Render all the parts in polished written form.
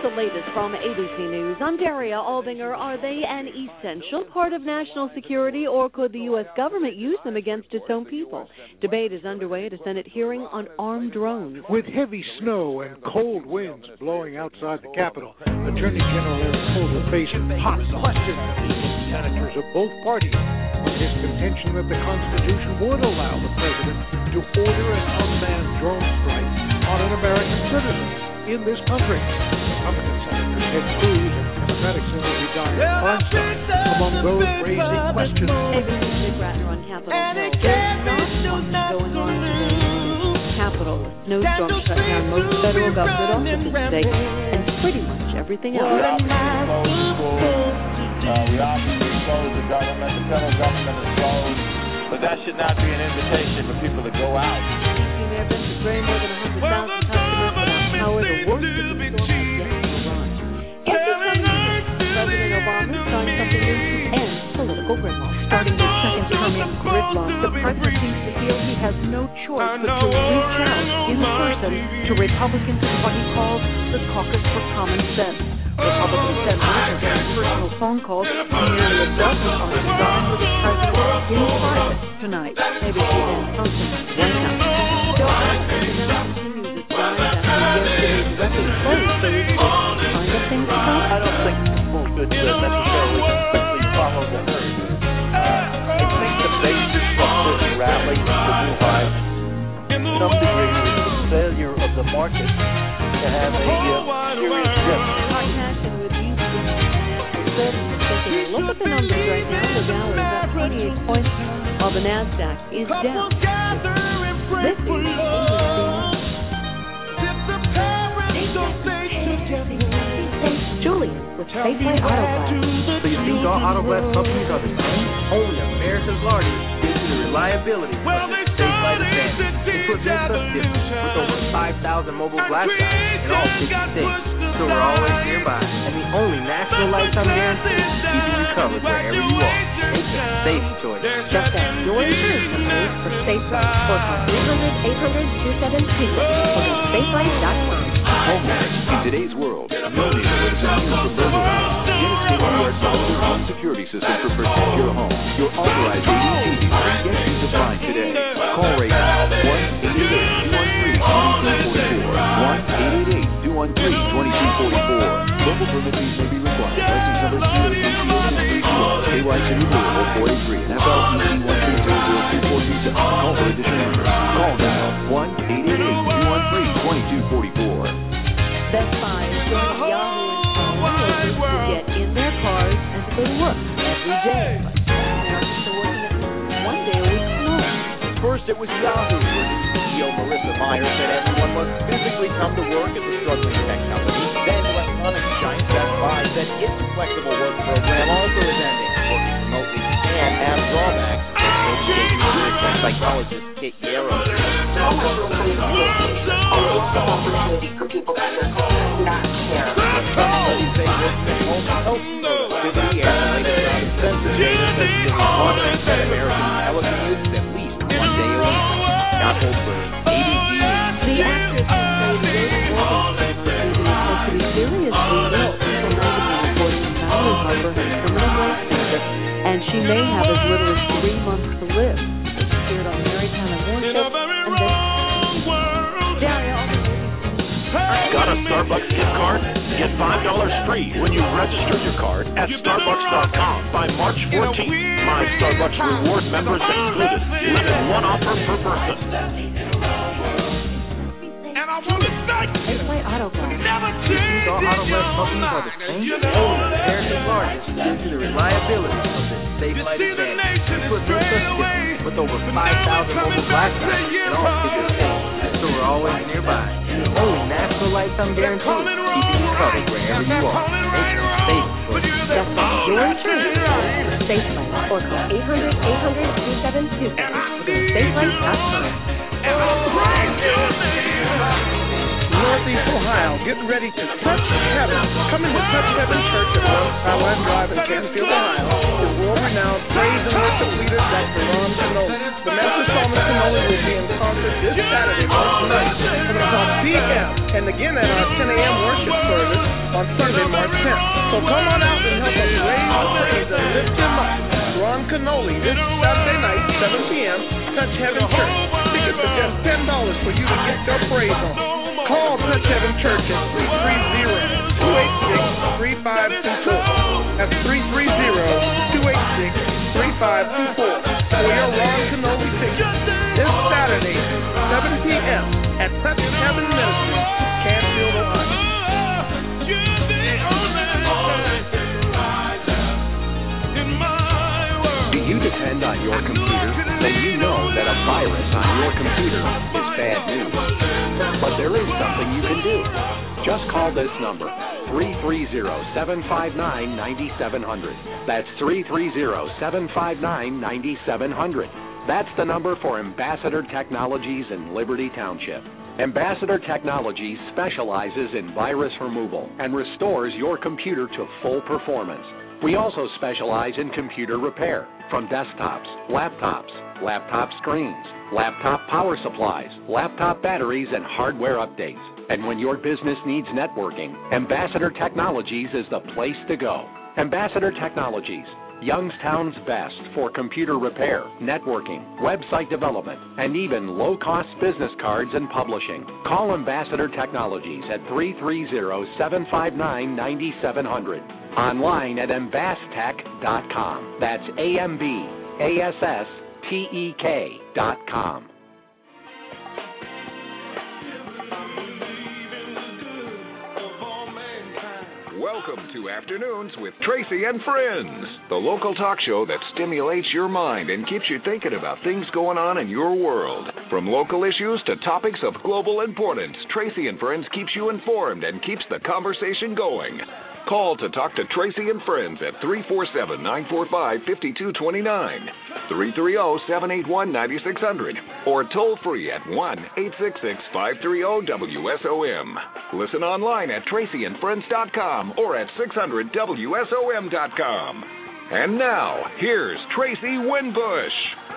the latest from ABC News. I'm Daria Aldinger. Are they an essential part of national security, or could the U.S. government use them against its own people? Debate is underway at a Senate hearing on armed drones. With heavy snow and cold winds blowing outside the Capitol, Attorney General Eric Holder faced hot questions from senators of both parties on his contention that the Constitution would allow the president to order an unmanned drone strike on an American citizen in this country. Republican Senators Ted Cruz and Democratic Senator Dianne Feinstein among those raising questions. ABC's Dick Ratner on Capitol Hill. There's not much going on today in the Capitol. Snowstorm shut down most federal government offices today, and pretty much everything else. We obviously closed the government. The federal government is closed, but that should not be an invitation for people to go out. There have been very more than 100,000 customers about how the worst of the storm has yet to arrive. After President Obama signed something new to end political gridlock. Starting his second term in gridlock, the president seems to feel he has no choice but to reach out in person to Republicans in what he calls the Caucus for Common Sense. Republicans said Biden got personal phone calls and nearly a dozen are to dine with the president in private tonight. ABC and Thompson, White House. Still, continues its rise after yesterday's record close, so we find out things to come. I don't think people could necessarily quickly follow the herd. I think the basis of this rally, the Wuhan, to some degree, is the failure of the market to have a serious shift. Hot passion with you. Taking a look at the numbers right now. The Dow is up 28 points, while the Nasdaq is down. This is Julian with Safeway Auto Glass. So you think all auto glass companies are the same? Only America's largest due to the reliability of the Safeway advantage. It prevents us different with over 5,000 mobile glass guys in all 50 states. So we're always nearby. And the only national lifetime guarantee is keeping you covered wherever you are. Make a safe choice. Just ask your insurance company for Safeway or call 800-800-272 or go to Safeway.com. Homeowners, in today's world, you'll need a way to protect from burglaries. Get a state-of-the-art solar home security system to protect your home. Your authorized ADT dealer can get you the line today. Call right now, 1-888-213-2244. 1-888-213-2244. Local permit fees may be required. License number COCC 832. KYC Renewable 483 and FLCC 1300247. Call for additional number. Call now, 1-888-213-2244. Best Buy is joining Yahoo and Workers to get in their cars and to go to work every day. Americans are working at least 1 day a week from home. First, it was Yahoo, where new CEO Marissa Mayer said everyone must physically come to work at the struggling tech company. Then electronics giant Best Buy said its flexible work program also is ending. Working remotely can have drawbacks. Psychologist Kate Yarrow. Opportunity for people to not care. Studies say this can home health productivity and related round of census data says that Americans telecommute at least 1 day a week. Scott Holzberg, ABC. The actress who played Lady Morgan on TV is said to be seriously ill. People magazine reporting that Sally Harper has terminal breast cancer, and she may have as little as 3 months to live. She appeared on Mary Tyler Moore Show, and then Daria. Got a Starbucks gift card? Get $5 free when you register your card at Starbucks.com by March 14th. My Starbucks Reward members included. Limit 1 offer per person. And I want to thank you. Safeway Auto Glass. These all auto glass companies are the same? Only America's largest due to the reliability of the Safeway advantage. It prevents us different with over 5,000 mobile glass guys in all 50 states. So we're always nearby. And the only national lifetime guarantee is keeping you covered wherever you are. Make a safe choice. Just ask your insurance company for Safeway or call 800-800-272 or go to Safeway.com. Northeast Ohio, getting ready to touch heaven. Coming to Touch Heaven Church at North Highline Drive in Canfield, Ohio, is world-renowned praise and worship leader Dr. Ron Canoli. The Master Psalmist Canoli will be in concert this Saturday, March 9th, 7 o'clock p.m. and again at our 10 a.m. worship service on Sunday, March 10th. So come on out and help us raise the praise and lift him up. Ron Canoli this Saturday night, 7 p.m., Touch Heaven Church. Tickets are just $10 for you to get your praise on. Call Touch Heaven Church at 330-286-3524. That's 330-286-3524 for your Ron Canoli ticket. This Saturday, 7 p.m. at Touch Heaven Ministry, Canfield, Ohio. Do you depend on your computer? Then you know that a virus on your computer is bad news. But there is something you can do. Just call this number, 330-759-9700. That's 330-759-9700. That's the number for Ambassador Technologies in Liberty Township. Ambassador Technologies specializes in virus removal and restores your computer to full performance. We also specialize in computer repair, from desktops, laptop screens, laptop power supplies, laptop batteries, and hardware updates. And when your business needs networking, Ambassador Technologies is the place to go. Ambassador Technologies, Youngstown's best for computer repair, networking, website development, and even low-cost business cards and publishing. Call Ambassador Technologies at 330-759-9700. Online at ambastek.com. That's AMBASSTEK.com. Welcome to Afternoons with Tracy and Friends, the local talk show that stimulates your mind and keeps you thinking about things going on in your world. From local issues to topics of global importance, Tracy and Friends keeps you informed and keeps the conversation going. Call to talk to Tracy and Friends at 347-945-5229, 330-781-9600, or toll free at 1-866-530-WSOM. Listen online at tracyandfriends.com or at 600WSOM.com. And now, here's Tracy Winbush.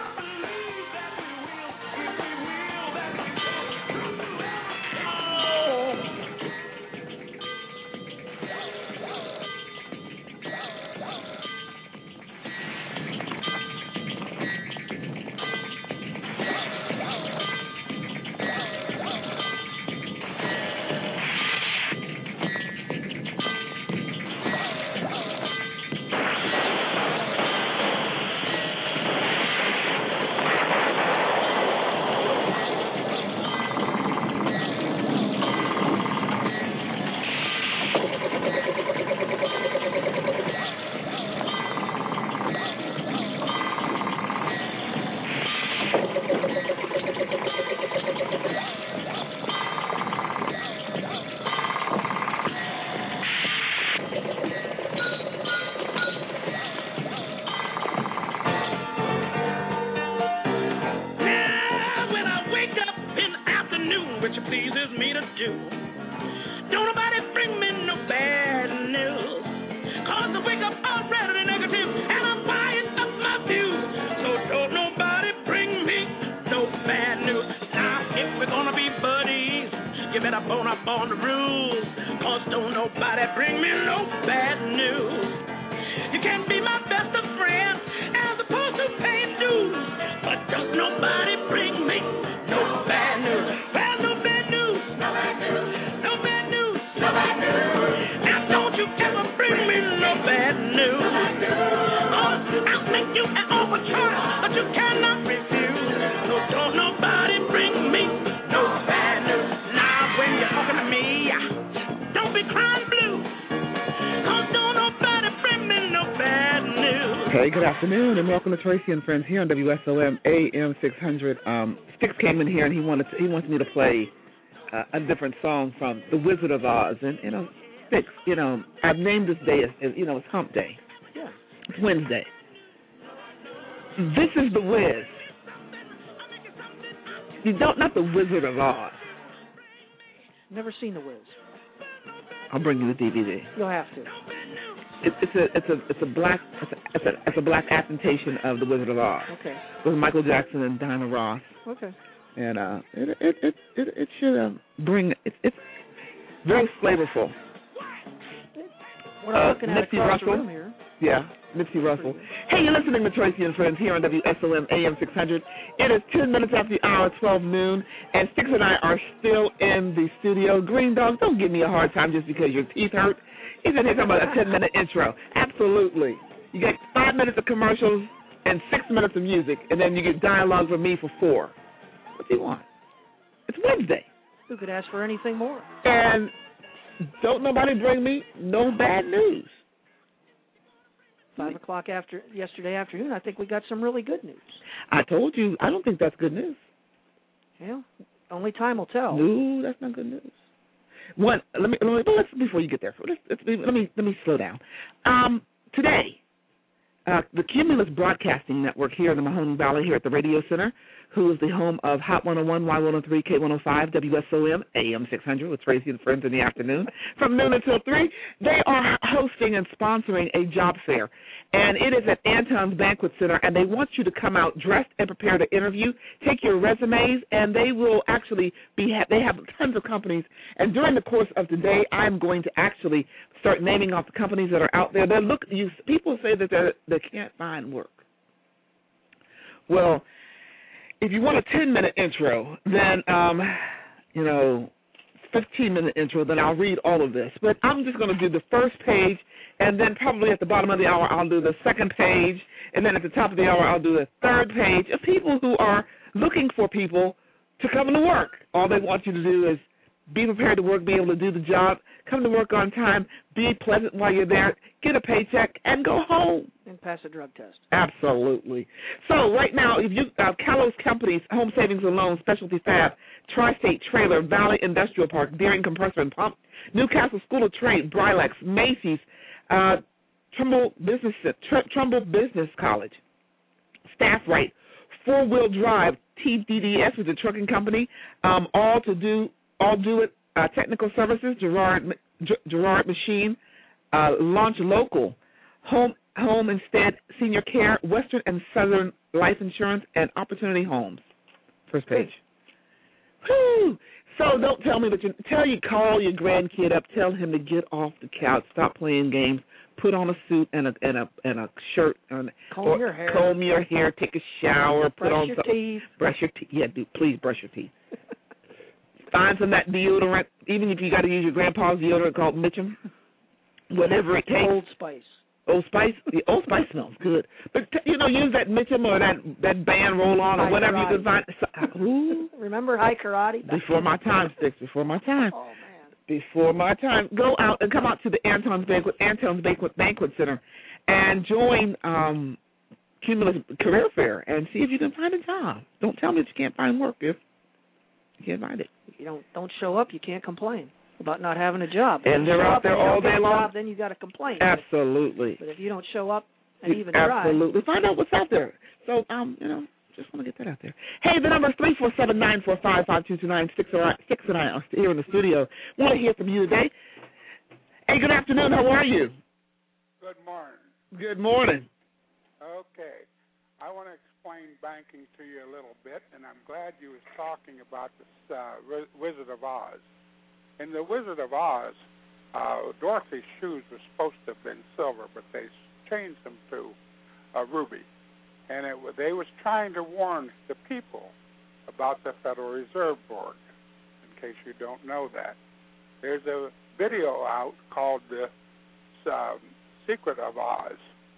Good afternoon, and welcome to Tracy and Friends here on WSOM AM 600. Sticks came in here, and he wants me to play a different song from The Wizard of Oz. And Sticks, I've named this day as it's Hump Day. Yeah. It's Wednesday. This is The Wiz. Not The Wizard of Oz. Never seen The Wiz. I'll bring you the DVD. You'll have to. It's a black adaptation of The Wizard of Oz. Okay. With Michael Jackson and Diana Ross. Okay. And it should bring it's very flavorful. What I'm looking at Nipsey across the Russell. room here. Yeah, Nipsey Russell. Hey, you're listening to Tracy and Friends here on WSOM AM 600. It is 10 minutes after the hour, 12 noon, and Sticks and I are still in the studio. Green Dog, don't give me a hard time just because your teeth hurt. He's in here talking about a 10-minute intro. Absolutely. You get 5 minutes of commercials and 6 minutes of music, and then you get dialogue from me for 4. What do you want? It's Wednesday. Who could ask for anything more? And don't nobody bring me no bad news. 5 o'clock yesterday afternoon, I think we got some really good news. I told you, I don't think that's good news. Yeah, only time will tell. No, that's not good news. One, let's before you get there, let me slow down. Today, the Cumulus Broadcasting Network here in the Mahoning Valley, here at the Radio Center, who is the home of Hot 101, Y103, K105, WSOM, AM 600 with Tracy and Friends in the afternoon from noon until 3. They are hosting and sponsoring a job fair, and it is at Anton's Banquet Center, and they want you to come out dressed and prepared to interview. Take your resumes, and they will actually they have tons of companies, and during the course of today, I'm going to actually start naming off the companies that are out there. People say that they can't find work. Well, if you want a 10-minute intro, then, 15-minute intro, then I'll read all of this. But I'm just going to do the first page, and then probably at the bottom of the hour I'll do the second page, and then at the top of the hour I'll do the third page of people who are looking for people to come to work. All they want you to do is be prepared to work, be able to do the job, come to work on time, be pleasant while you're there, get a paycheck, and go home. And pass a drug test. Absolutely. So right now, if you Kalos Companies, Home Savings and Loans, Specialty Fab, Tri-State Trailer, Valley Industrial Park, Deering Compressor and Pump, Newcastle School of Trade, Brilex, Macy's, Trumbull Business College, Staff Right, Four Wheel Drive, TDDS, which is a trucking company, All Do It Technical Services, Gerard Machine, Launch Local, Home Instead Senior Care, Western and Southern Life Insurance, and Opportunity Homes. First page. Whew. So don't tell me that call your grandkid up, tell him to get off the couch, stop playing games, put on a suit and a shirt, comb your hair, take a shower, brush put on your something. Teeth. Brush your teeth. Yeah, please brush your teeth. Find some of that deodorant, even if you got to use your grandpa's deodorant called Mitchum, whatever it takes. Old Spice. Old Spice? The Old Spice smells good. But, use that Mitchum or that band roll-on or whatever you can find. Remember High Karate? Before my time, Sticks, before my time. Oh, man. Before my time. Go out and come out to the Anton's Banquet Center and join Cumulus Career Fair and see if you can find a job. Don't tell me that you can't find work if you can't find it. If you don't show up, you can't complain about not having a job. And they're out there all day long. Then you got to complain. Absolutely. But if you don't show up and even try, absolutely find out what's out there. So just want to get that out there. Hey, the number is 347-945-5229. Six and I are here in the studio. Want to hear from you today. Hey, good afternoon. How are you? Good morning. Good morning. Okay. I want to explain banking to you a little bit, and I'm glad you was talking about this Wizard of Oz. In the Wizard of Oz, Dorothy's shoes were supposed to have been silver, but they changed them to ruby. And they was trying to warn the people about the Federal Reserve Board, in case you don't know that. There's a video out called The Secret of Oz.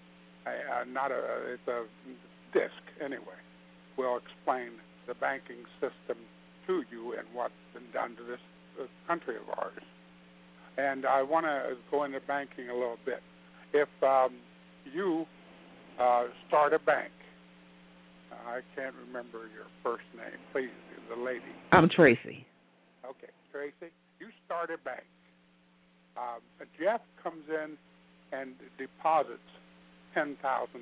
It's a disc, anyway. We'll explain the banking system to you and what's been done to this country of ours. And I want to go into banking a little bit. If you start a bank, I can't remember your first name, please, the lady. I'm Tracy. Okay, Tracy, you start a bank. Jeff comes in and deposits $10,000.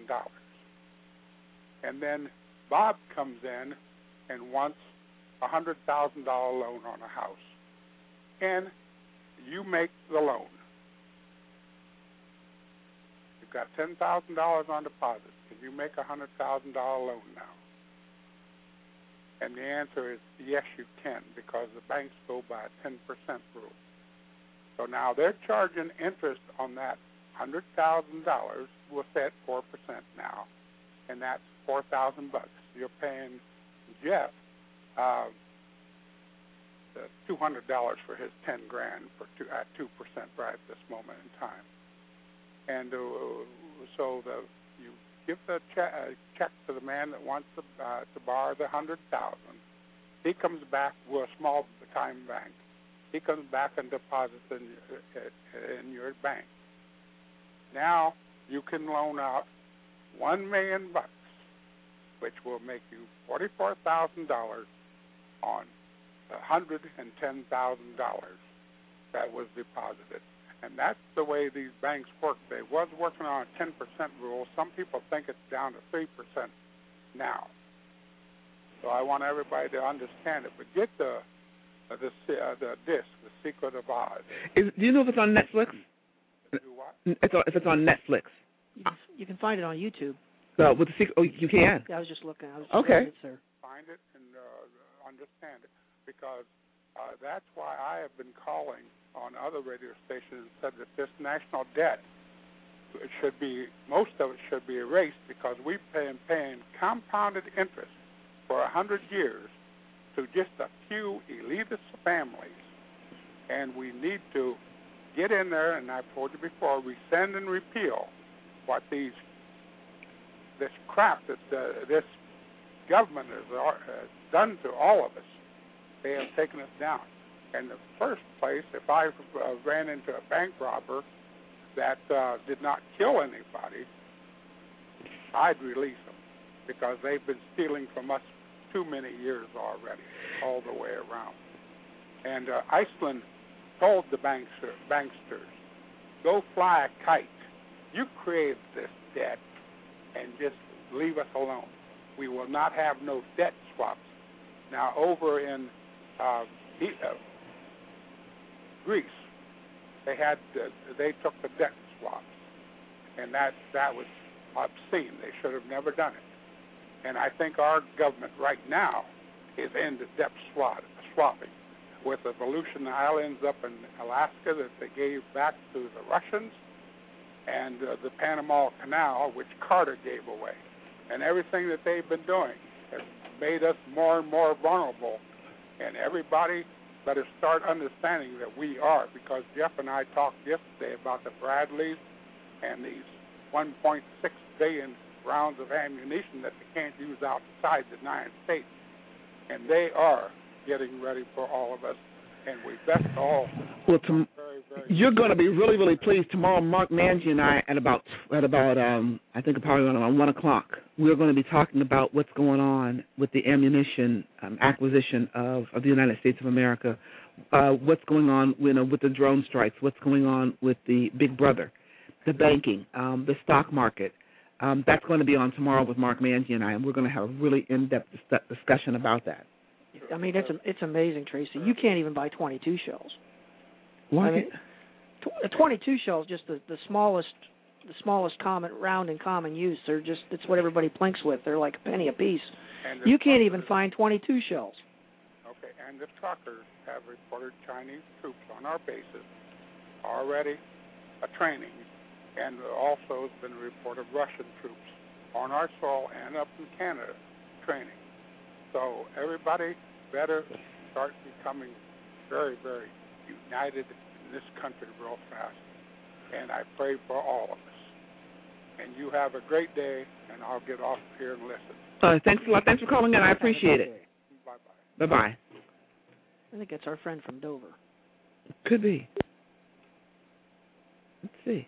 And then Bob comes in and wants a $100,000 loan on a house. And you make the loan. You've got $10,000 on deposit. Can you make a $100,000 loan now? And the answer is yes, you can, because the banks go by a 10% rule. So now they're charging interest on that $100,000 will set 4% now, and that's $4,000. You're paying Jeff $200 for his $10,000 at 2% right at this moment in time. And so you give the check to the man that wants to borrow the $100,000. He comes back. We're a small time bank. He comes back and deposits in your bank. Now you can loan out $1 million, which will make you $44,000 on $110,000 that was deposited. And that's the way these banks work. They was working on a 10% rule. Some people think it's down to 3% now. So I want everybody to understand it. But get the disc, The Secret of Oz. Do you know if it's on Netflix? Do what? If it's on Netflix. You can find it on YouTube. So with the secret, you can. Yeah, I was just looking. Okay. It, sir. Find it and understand it, because that's why I have been calling on other radio stations and said that this national debt most of it should be erased, because we've been paying compounded interest for 100 years to just a few elitist families, and we need to get in there, and I've told you before, rescind and repeal what this crap that this government has done to all of us. They have taken us down. In the first place, if I ran into a bank robber that did not kill anybody, I'd release them, because they've been stealing from us too many years already, all the way around. And Iceland told the banksters, go fly a kite. You created this debt, and just leave us alone. We will not have no debt swaps. Now, over in Greece, they took the debt swaps, and that was obscene. They should have never done it. And I think our government right now is into debt swapping with the Aleutian Islands up in Alaska that they gave back to the Russians, and the Panama Canal, which Carter gave away. And everything that they've been doing has made us more and more vulnerable. And everybody better start understanding that we are, because Jeff and I talked yesterday about the Bradleys and these 1.6 billion rounds of ammunition that they can't use outside the United States. And they are getting ready for all of us, and we best all. Well, you're going to be really, really pleased tomorrow. Mark Mangy and I at about I think probably around 1 o'clock. We're going to be talking about what's going on with the ammunition acquisition of the United States of America. What's going on, with the drone strikes? What's going on with the Big Brother, the banking, the stock market? That's going to be on tomorrow with Mark Mangy and I, and we're going to have a really in-depth discussion about that. I mean, it's amazing, Tracy. You can't even buy 22 shells. Why? I mean, 22 shells, just the smallest common round in common use. It's what everybody plinks with. They're like a penny a piece. You can't even find 22 shells. Okay, and the truckers have reported Chinese troops on our bases already training, and also has been a report of Russian troops on our soil and up in Canada training. So everybody better start becoming very, very united in this country real fast. And I pray for all of us. And you have a great day, and I'll get off here and listen. Thanks a lot. Thanks for calling in. I appreciate it. Bye-bye. Bye-bye. I think it's our friend from Dover. Could be. Let's see.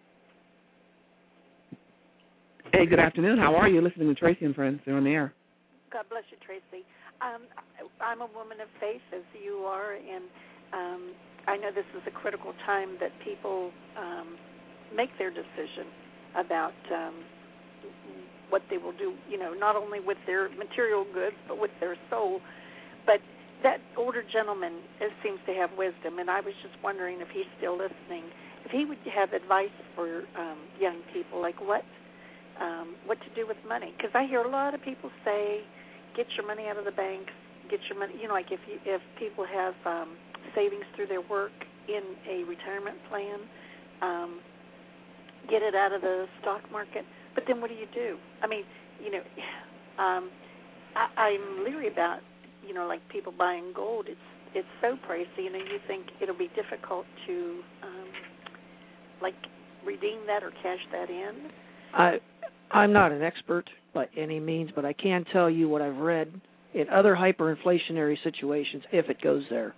Hey, good afternoon. How are you? Listening to Tracy and Friends. They're on the air. God bless you, Tracy. I'm a woman of faith, as you are, and I know this is a critical time that people make their decision about what they will do, not only with their material goods, but with their soul. But that older gentleman seems to have wisdom, and I was just wondering if he's still listening, if he would have advice for young people, like what to do with money. Because I hear a lot of people say, get your money out of the bank, get your money, like if people have savings through their work in a retirement plan, get it out of the stock market. But then what do you do? I mean, I'm leery about, like people buying gold. It's so pricey. You think it'll be difficult to, redeem that or cash that in? I'm not an expert by any means, but I can tell you what I've read in other hyperinflationary situations, if it goes there.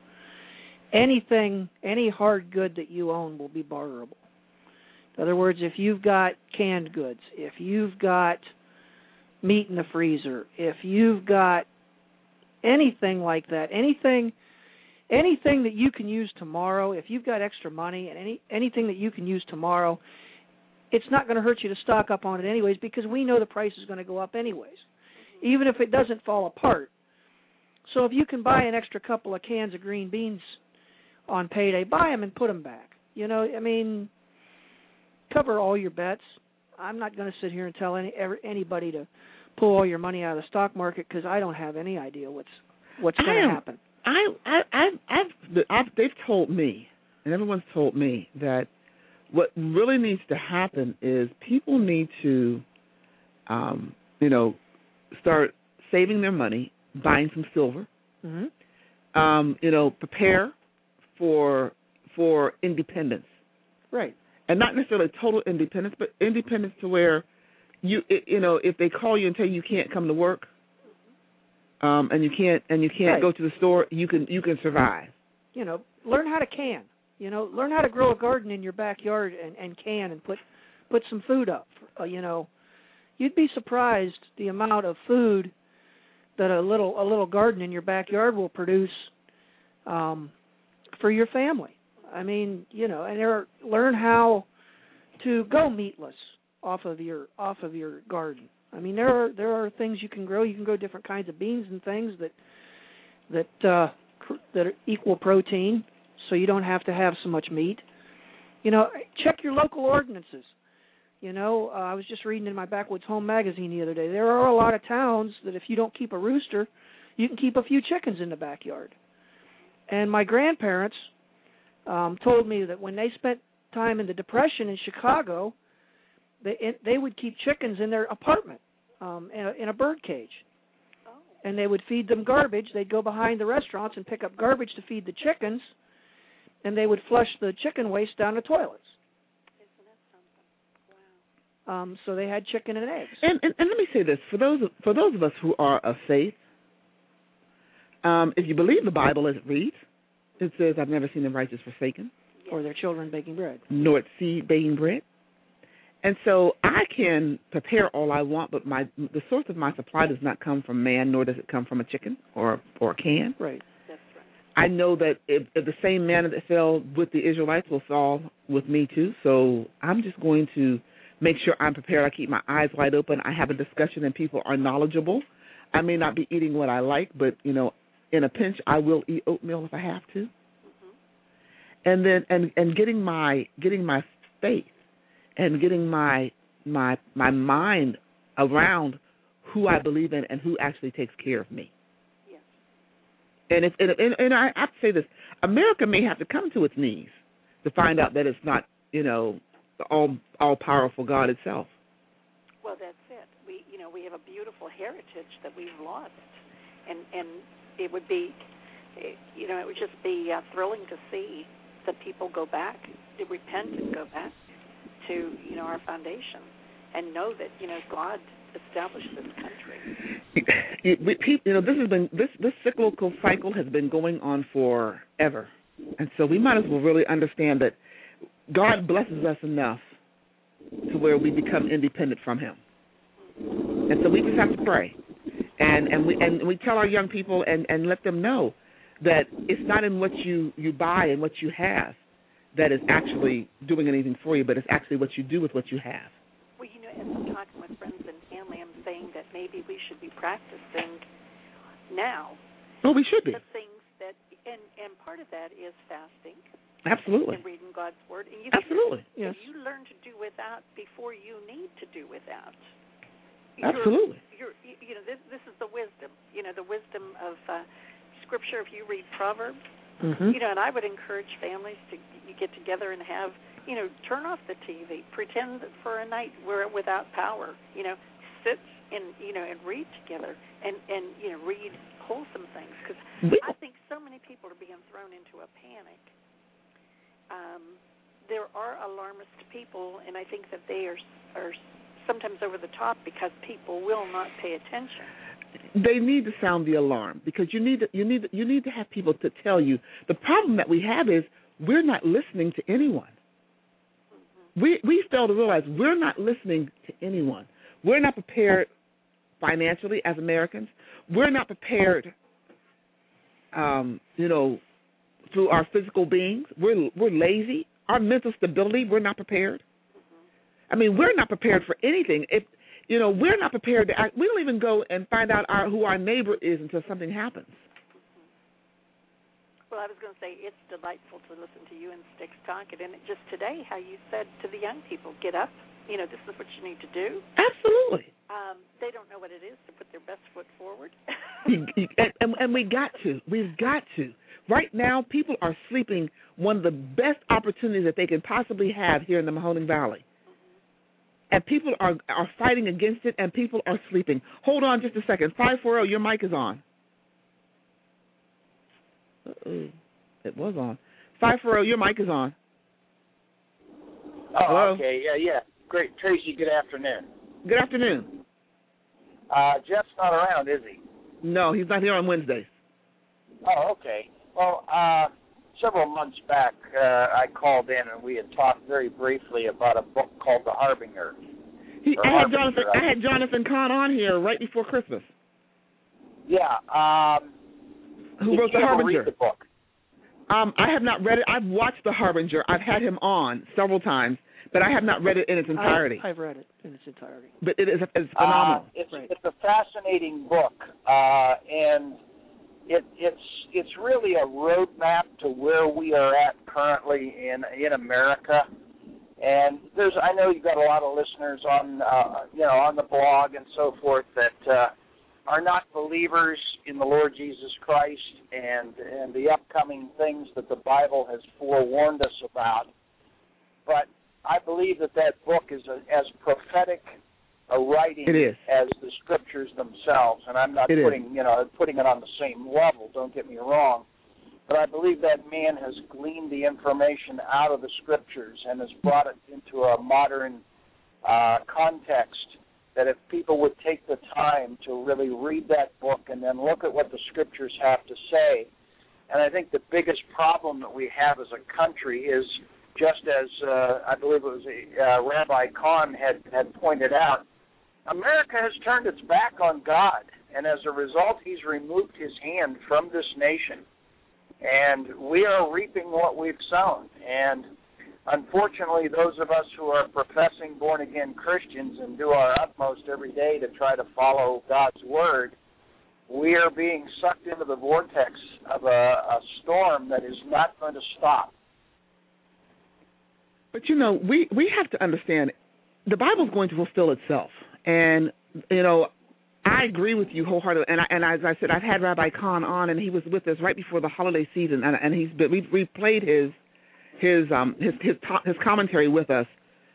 Any hard good that you own will be borrowable. In other words, if you've got canned goods, if you've got meat in the freezer, if you've got anything like that, anything that you can use tomorrow, if you've got extra money and anything that you can use tomorrow, it's not going to hurt you to stock up on it anyways, because we know the price is going to go up anyways, even if it doesn't fall apart. So if you can buy an extra couple of cans of green beans on payday, buy them and put them back. Cover all your bets. I'm not going to sit here and tell anybody to pull all your money out of the stock market, because I don't have any idea what's going to happen. They've told me, and everyone's told me, that what really needs to happen is people need to, start saving their money, buying some silver, prepare for independence. Right. And not necessarily total independence, but independence to where if they call you and tell you can't come to work, and you can't right. go to the store, you can survive. Learn how to can. Learn how to grow a garden in your backyard and can and put some food up. You'd be surprised the amount of food that a little garden in your backyard will produce for your family. I mean, and learn how to go meatless off of your garden. I mean, there are things you can grow. You can grow different kinds of beans and things that are equal protein, so you don't have to have so much meat. Check your local ordinances. I was just reading in my Backwoods Home magazine the other day. There are a lot of towns that if you don't keep a rooster, you can keep a few chickens in the backyard. And my grandparents told me that when they spent time in the Depression in Chicago, they would keep chickens in their apartment in a bird cage. Oh. And they would feed them garbage. They'd go behind the restaurants and pick up garbage to feed the chickens, and they would flush the chicken waste down the toilets. Isn't that something? Wow. So they had chicken and eggs. And let me say this, for those of us who are of faith, if you believe the Bible as it reads, it says, "I've never seen the righteous forsaken, or their children baking bread, nor its seed baking bread." And so I can prepare all I want, but the source of my supply does not come from man, nor does it come from a chicken or a can. Right. That's right. I know that if the same manna that fell with the Israelites will fall with me too. So I'm just going to make sure I'm prepared. I keep my eyes wide open. I have a discussion and people are knowledgeable. I may not be eating what I like, but in a pinch, I will eat oatmeal if I have to. Mm-hmm. And then and getting my faith and getting my mind around who I believe in and who actually takes care of me. Yes. And I have to say this: America may have to come to its knees to find out that it's not the all powerful God itself. Well, that's it. We have a beautiful heritage that we've lost, and it would be, it would just be thrilling to see the people go back, to repent and go back to, our foundation and know that, God established this country. This cyclical cycle has been going on forever. And so we might as well really understand that God blesses us enough to where we become independent from Him. And so we just have to pray. And we tell our young people and let them know that it's not in what you buy and what you have that is actually doing anything for you, but it's actually what you do with what you have. Well, as I'm talking with friends and family, I'm saying that maybe we should be practicing now. Well, we should be. The things that, and part of that is fasting. Absolutely. And reading God's Word. And absolutely. Yes. You learn to do without before you need to do without. Absolutely. This is the wisdom. The wisdom of Scripture. If you read Proverbs, You know, and I would encourage families to get together and have, you know, turn off the TV, pretend that for a night we're without power, you know, sit and, you know, and read together and you know, read wholesome things, because I think so many people are being thrown into a panic. There are alarmist people, and I think that they are sometimes over the top because people will not pay attention. They need to sound the alarm, because you need to have people to tell you. The problem that we have is we're not listening to anyone. We fail to realize we're not listening to anyone. We're not prepared financially as Americans. We're not prepared, you know, through our physical beings. We're lazy. Our mental stability, we're not prepared. I mean, we're not prepared for anything. If you know, we're not prepared to act. We don't even go and find out who our neighbor is until something happens. Well, I was going to say, it's delightful to listen to you and Sticks talking, and just today how you said to the young people, get up, you know, this is what you need to do. Absolutely. They don't know what it is to put their best foot forward. and we got to. We've got to. Right now, people are sleeping one of the best opportunities that they can possibly have here in the Mahoning Valley. And people are fighting against it, and people are sleeping. Hold on just a second. 540, your mic is on. Uh-oh. It was on. 540, your mic is on. Oh, hello? Okay. Yeah. Great. Tracy, good afternoon. Good afternoon. Jeff's not around, is he? No, he's not here on Wednesdays. Oh, okay. Well, several months back, I called in and we had talked very briefly about a book called The Harbinger. I had Jonathan Kahn on here right before Christmas. Yeah. Who wrote The Harbinger? Read the book? I have not read it. I've watched The Harbinger. I've had him on several times, but I have not read it in its entirety. I've read it in its entirety. But it's phenomenal. It's a fascinating book, and it's really a roadmap to where we are at currently in America. And I know you've got a lot of listeners on on the blog and so forth that are not believers in the Lord Jesus Christ and the upcoming things that the Bible has forewarned us about. But I believe that book is as prophetic a writing as the scriptures themselves, and I'm not putting it on the same level, don't get me wrong, but I believe that man has gleaned the information out of the scriptures and has brought it into a modern context, that if people would take the time to really read that book and then look at what the scriptures have to say. And I think the biggest problem that we have as a country is, just as I believe it was Rabbi Kahn had pointed out, America has turned its back on God, and as a result, he's removed his hand from this nation. And we are reaping what we've sown. And unfortunately, those of us who are professing born-again Christians and do our utmost every day to try to follow God's word, we are being sucked into the vortex of a storm that is not going to stop. But, we have to understand, the Bible's going to fulfill itself. And, I agree with you wholeheartedly. And as I said, I've had Rabbi Kahn on, and he was with us right before the holiday season, and we played his commentary with us,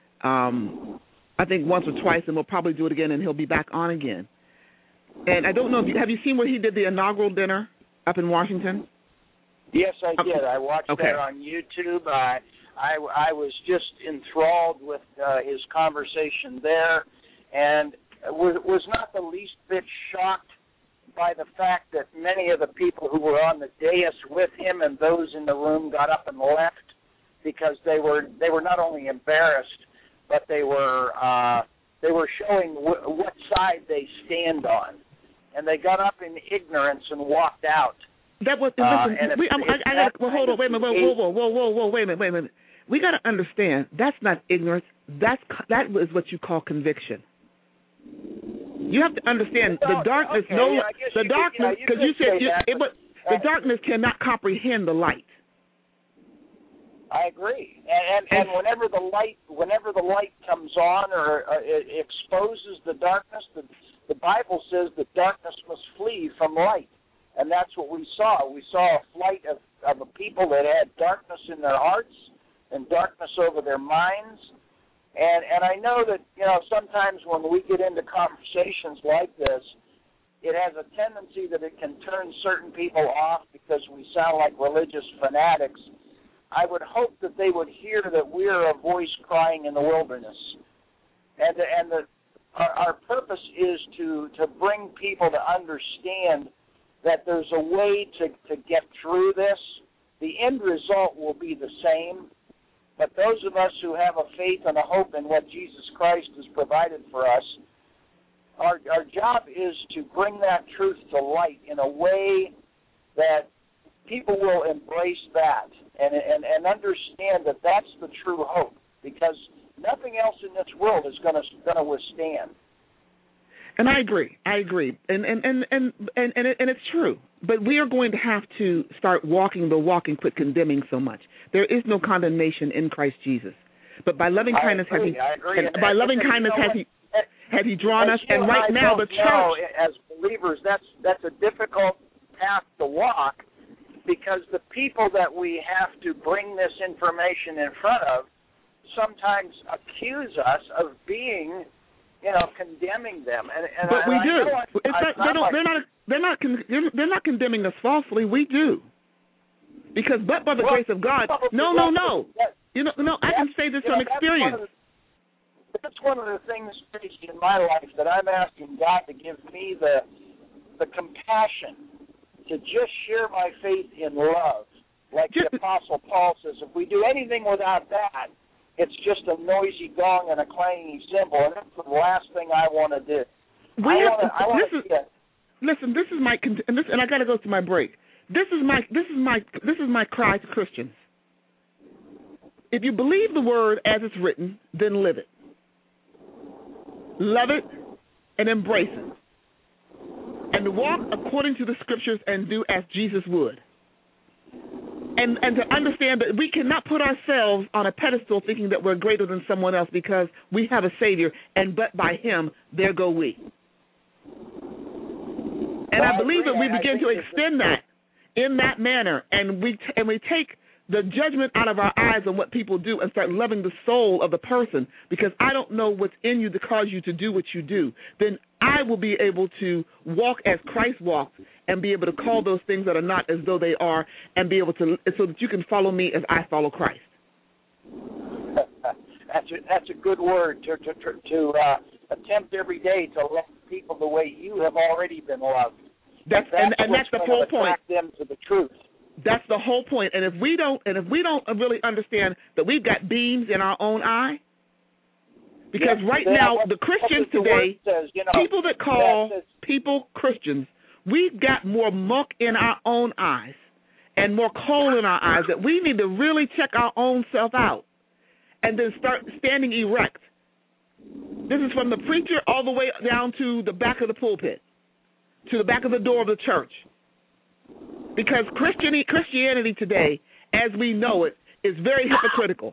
I think once or twice, and we'll probably do it again, and he'll be back on again. And I don't know, have you seen where he did the inaugural dinner up in Washington? Yes, I did. I watched that on YouTube. I was just enthralled with his conversation there, and was not the least bit shocked by the fact that many of the people who were on the dais with him and those in the room got up and left because they were not only embarrassed, but they were showing what side they stand on, and they got up in ignorance and walked out. That was hold on, wait a minute, whoa, wait a minute. We got to understand that's not ignorance. That is what you call conviction. You have to understand the darkness. The darkness cannot comprehend the light. I agree, and whenever the light comes on or it exposes the darkness, the Bible says that darkness must flee from light, and that's what we saw. We saw a flight of a people that had darkness in their hearts and darkness over their minds. And I know that, sometimes when we get into conversations like this, it has a tendency that it can turn certain people off because we sound like religious fanatics. I would hope that they would hear that we're a voice crying in the wilderness. And that our purpose is to bring people to understand that there's a way to get through this. The end result will be the same, but those of us who have a faith and a hope in what Jesus Christ has provided for us, our job is to bring that truth to light in a way that people will embrace that and understand that that's the true hope, because nothing else in this world is going to withstand. And I agree, and it's true. But we are going to have to start walking the walk and quit condemning so much. There is no condemnation in Christ Jesus. But by loving kindness has He drawn us, and right now the church, as believers, that's a difficult path to walk, because the people that we have to bring this information in front of sometimes accuse us of being, condemning them. But we do. They're not condemning us falsely. We do. Because by the grace of God, no. I can say this from experience. That's one of the things, Tracy, in my life that I'm asking God to give me the compassion to just share my faith in love. Like the Apostle Paul says, if we do anything without that, it's just a noisy gong and a clanging cymbal, and that's the last thing I want to do. Listen, this is my, and I got to go to my break. This is my cry to Christians. If you believe the word as it's written, then live it. Love it and embrace it. And walk according to the scriptures and do as Jesus would. And to understand that we cannot put ourselves on a pedestal thinking that we're greater than someone else because we have a Savior, and but by Him, there go we. And I believe that we begin to extend that in that manner, and we take the judgment out of our eyes on what people do and start loving the soul of the person, because I don't know what's in you to cause you to do what you do. Then I will be able to walk as Christ walked and be able to call those things that are not as though they are, and be able to, so that you can follow me as I follow Christ. That's a good word to attempt every day to love people the way you have already been loved. That's the whole point. Attract them to the truth. That's the whole point. And if we don't really understand that we've got beams in our own eye, because right now the Christians today, people that call people Christians, we've got more muck in our own eyes and more coal in our eyes that we need to really check our own self out and then start standing erect. This is from the preacher all the way down to the back of the pulpit, to the back of the door of the church. Because Christianity today, as we know it, is very hypocritical.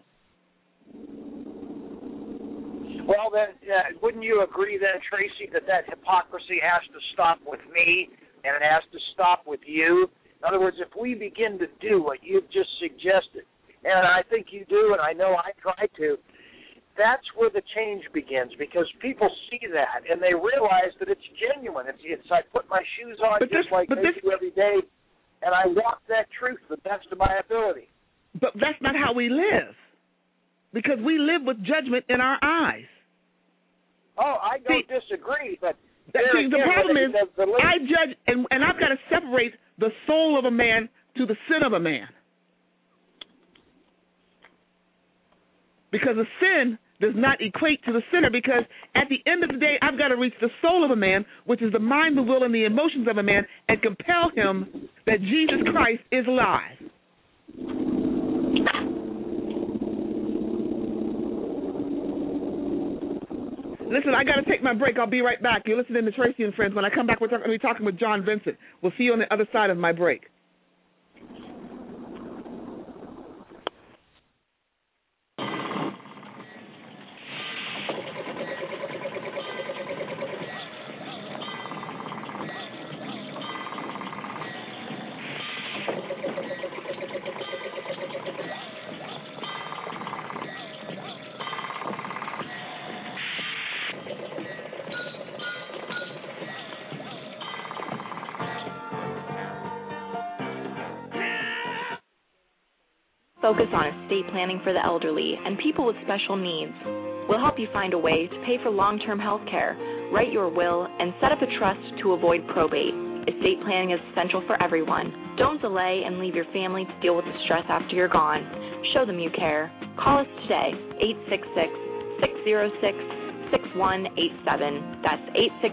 Well, then, wouldn't you agree then, Tracy, that hypocrisy has to stop with me and it has to stop with you? In other words, if we begin to do what you've just suggested, and I think you do, and I know I try to, that's where the change begins, because people see that and they realize that it's genuine. It's I put my shoes on like they do every day, and I walk that truth the best of my ability. But that's not how we live, because we live with judgment in our eyes. Oh, I don't disagree, but the problem is I judge, and I've got to separate the soul of a man to the sin of a man. Because the sin does not equate to the sinner, because at the end of the day, I've got to reach the soul of a man, which is the mind, the will, and the emotions of a man, and compel him that Jesus Christ is alive. Listen, I got to take my break. I'll be right back. You're listening to Tracy and Friends. When I come back, we're going to be talking with John Vincent. We'll see you on the other side of my break. focus on estate planning for the elderly and people with special needs. We'll help you find a way to pay for long-term health care, write your will, and set up a trust to avoid probate. Estate planning is essential for everyone. Don't delay and leave your family to deal with the stress after you're gone. Show them you care. Call us today, 866-606-6187. That's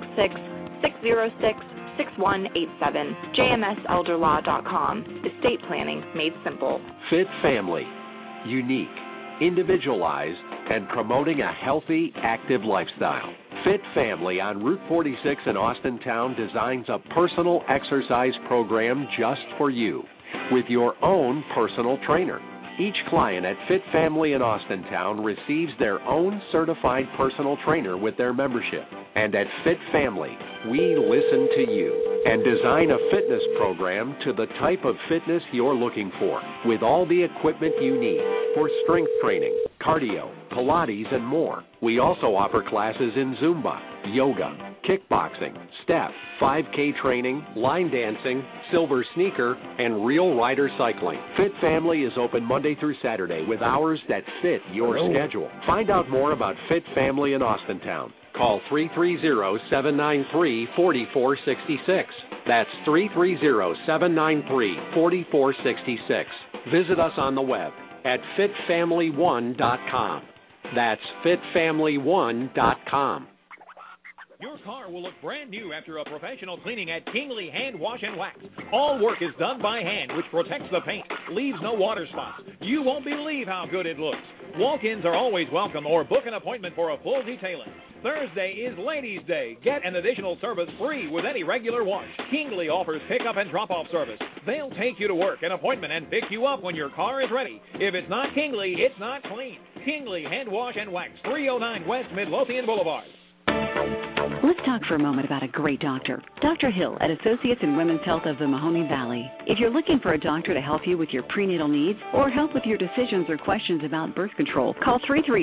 866-606-6187. JMSElderlaw.com. Estate planning made simple. Fit Family. Unique, individualized, and promoting a healthy, active lifestyle. Fit Family on Route 46 in Austintown designs a personal exercise program just for you with your own personal trainer. Each client at Fit Family in Austintown receives their own certified personal trainer with their membership. And at Fit Family, we listen to you and design a fitness program to the type of fitness you're looking for, with all the equipment you need for strength training, cardio, Pilates, and more. We also offer classes in Zumba, yoga, kickboxing, step, 5K training, line dancing, silver sneaker, and real rider cycling. Fit Family is open Monday through Saturday with hours that fit your schedule. Find out more about Fit Family in Austintown. Call 330-793-4466. That's 330-793-4466. Visit us on the web at fitfamily1.com. That's fitfamily1.com. Your car will look brand new after a professional cleaning at Kingley Hand Wash and Wax. All work is done by hand, which protects the paint, leaves no water spots. You won't believe how good it looks. Walk-ins are always welcome, or book an appointment for a full detailing. Thursday is Ladies' Day. Get an additional service free with any regular wash. Kingley offers pickup and drop-off service. They'll take you to work, an appointment, and pick you up when your car is ready. If it's not Kingley, it's not clean. Kingley Hand Wash and Wax, 309 West Midlothian Boulevard. Let's talk for a moment about a great doctor. Dr. Hill at Associates in Women's Health of the Mahoning Valley. If you're looking for a doctor to help you with your prenatal needs or help with your decisions or questions about birth control, call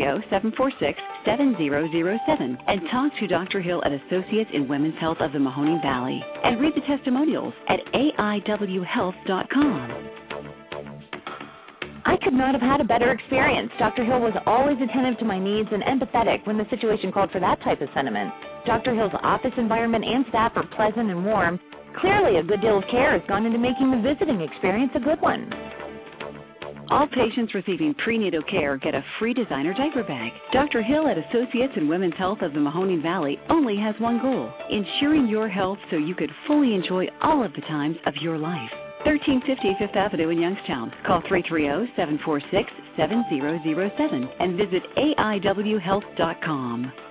330-746-7007 and talk to Dr. Hill at Associates in Women's Health of the Mahoning Valley. And read the testimonials at AIWHealth.com. I could not have had a better experience. Dr. Hill was always attentive to my needs and empathetic when the situation called for that type of sentiment. Dr. Hill's office environment and staff are pleasant and warm. Clearly, a good deal of care has gone into making the visiting experience a good one. All patients receiving prenatal care get a free designer diaper bag. Dr. Hill at Associates in Women's Health of the Mahoning Valley only has one goal, ensuring your health so you could fully enjoy all of the times of your life. 1350 Fifth Avenue in Youngstown. Call 330-746-7007 and visit AIWhealth.com.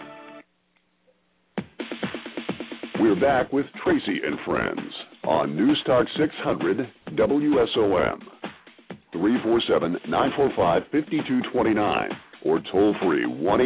We're back with Tracy and Friends on News Talk 600 WSOM. 347-945-5229 or toll free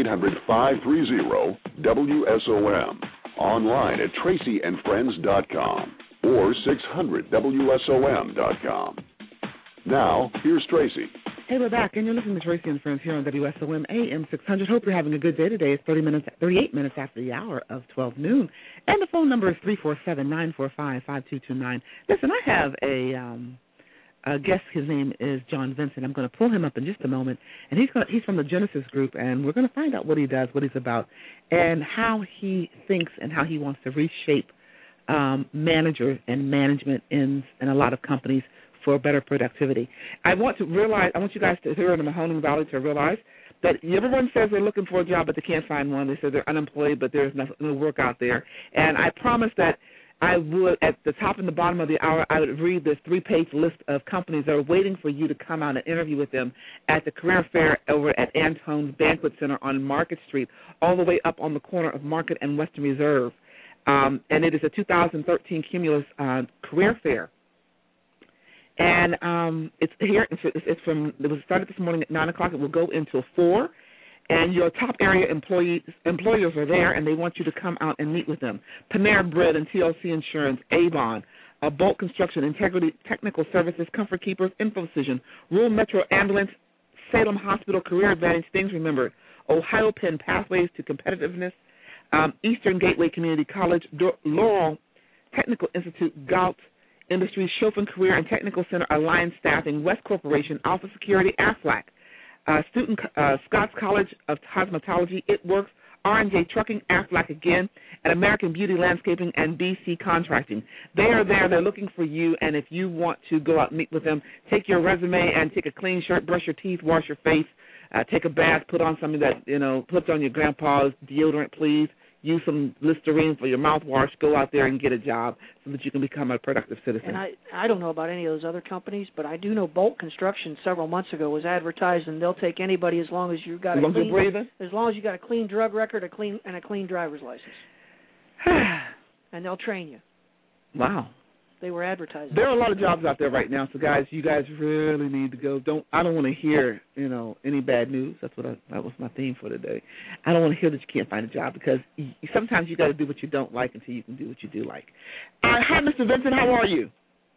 1-800-530-WSOM. Online at tracyandfriends.com. or 600WSOM.com. Now, here's Tracy. Hey, we're back, and you're listening to Tracy and Friends here on WSOM AM 600. Hope you're having a good day today. It's 38 minutes after the hour of 12 noon, and the phone number is 347-945-5229. Listen, I have a guest. His name is John Vincent. I'm going to pull him up in just a moment, and he's from the Genesis Group, and we're going to find out what he does, what he's about, and how he thinks and how he wants to reshape managers and management in a lot of companies for better productivity. I want you guys to here in the Mahoning Valley to realize that everyone says they're looking for a job, but they can't find one. They say they're unemployed, but there's no work out there. And I promise that I would, at the top and the bottom of the hour, I would read this 3-page list of companies that are waiting for you to come out and interview with them at the career fair over at Antone's Banquet Center on Market Street, all the way up on the corner of Market and Western Reserve. And it is a 2013 Cumulus career fair. And it was started this morning at 9 o'clock. It will go until 4. And your top area employers are there, and they want you to come out and meet with them. Panera Bread and TLC Insurance, Avon, Bolt Construction, Integrity Technical Services, Comfort Keepers, InfoCision, Rural Metro Ambulance, Salem Hospital, Career Advantage, Things Remembered, Ohio Penn Pathways to Competitiveness, Eastern Gateway Community College, Laurel Technical Institute, Galt, Industries, Chopin Career and Technical Center, Alliance Staffing, West Corporation, Alpha Security, Aflac, Scott's College of Cosmetology, It Works, R&J Trucking, Aflac again, and American Beauty Landscaping and BC Contracting. They are there. They're looking for you, and if you want to go out and meet with them, take your resume and take a clean shirt, brush your teeth, wash your face, take a bath, put on something that, puts on your grandpa's deodorant, please. Use some Listerine for your mouthwash. Go out there and get a job so that you can become a productive citizen. And I don't know about any of those other companies, but I do know Bolt Construction several months ago was advertised, and they'll take anybody as long as you've got a clean drug record, a clean driver's license, and they'll train you. Wow. They were advertising. There are a lot of jobs out there right now, so guys, you guys really need to go. I don't want to hear, any bad news. That was my theme for today. I don't want to hear that you can't find a job, because sometimes you got to do what you don't like until you can do what you do like. Hi, Mr. Vincent. How are you?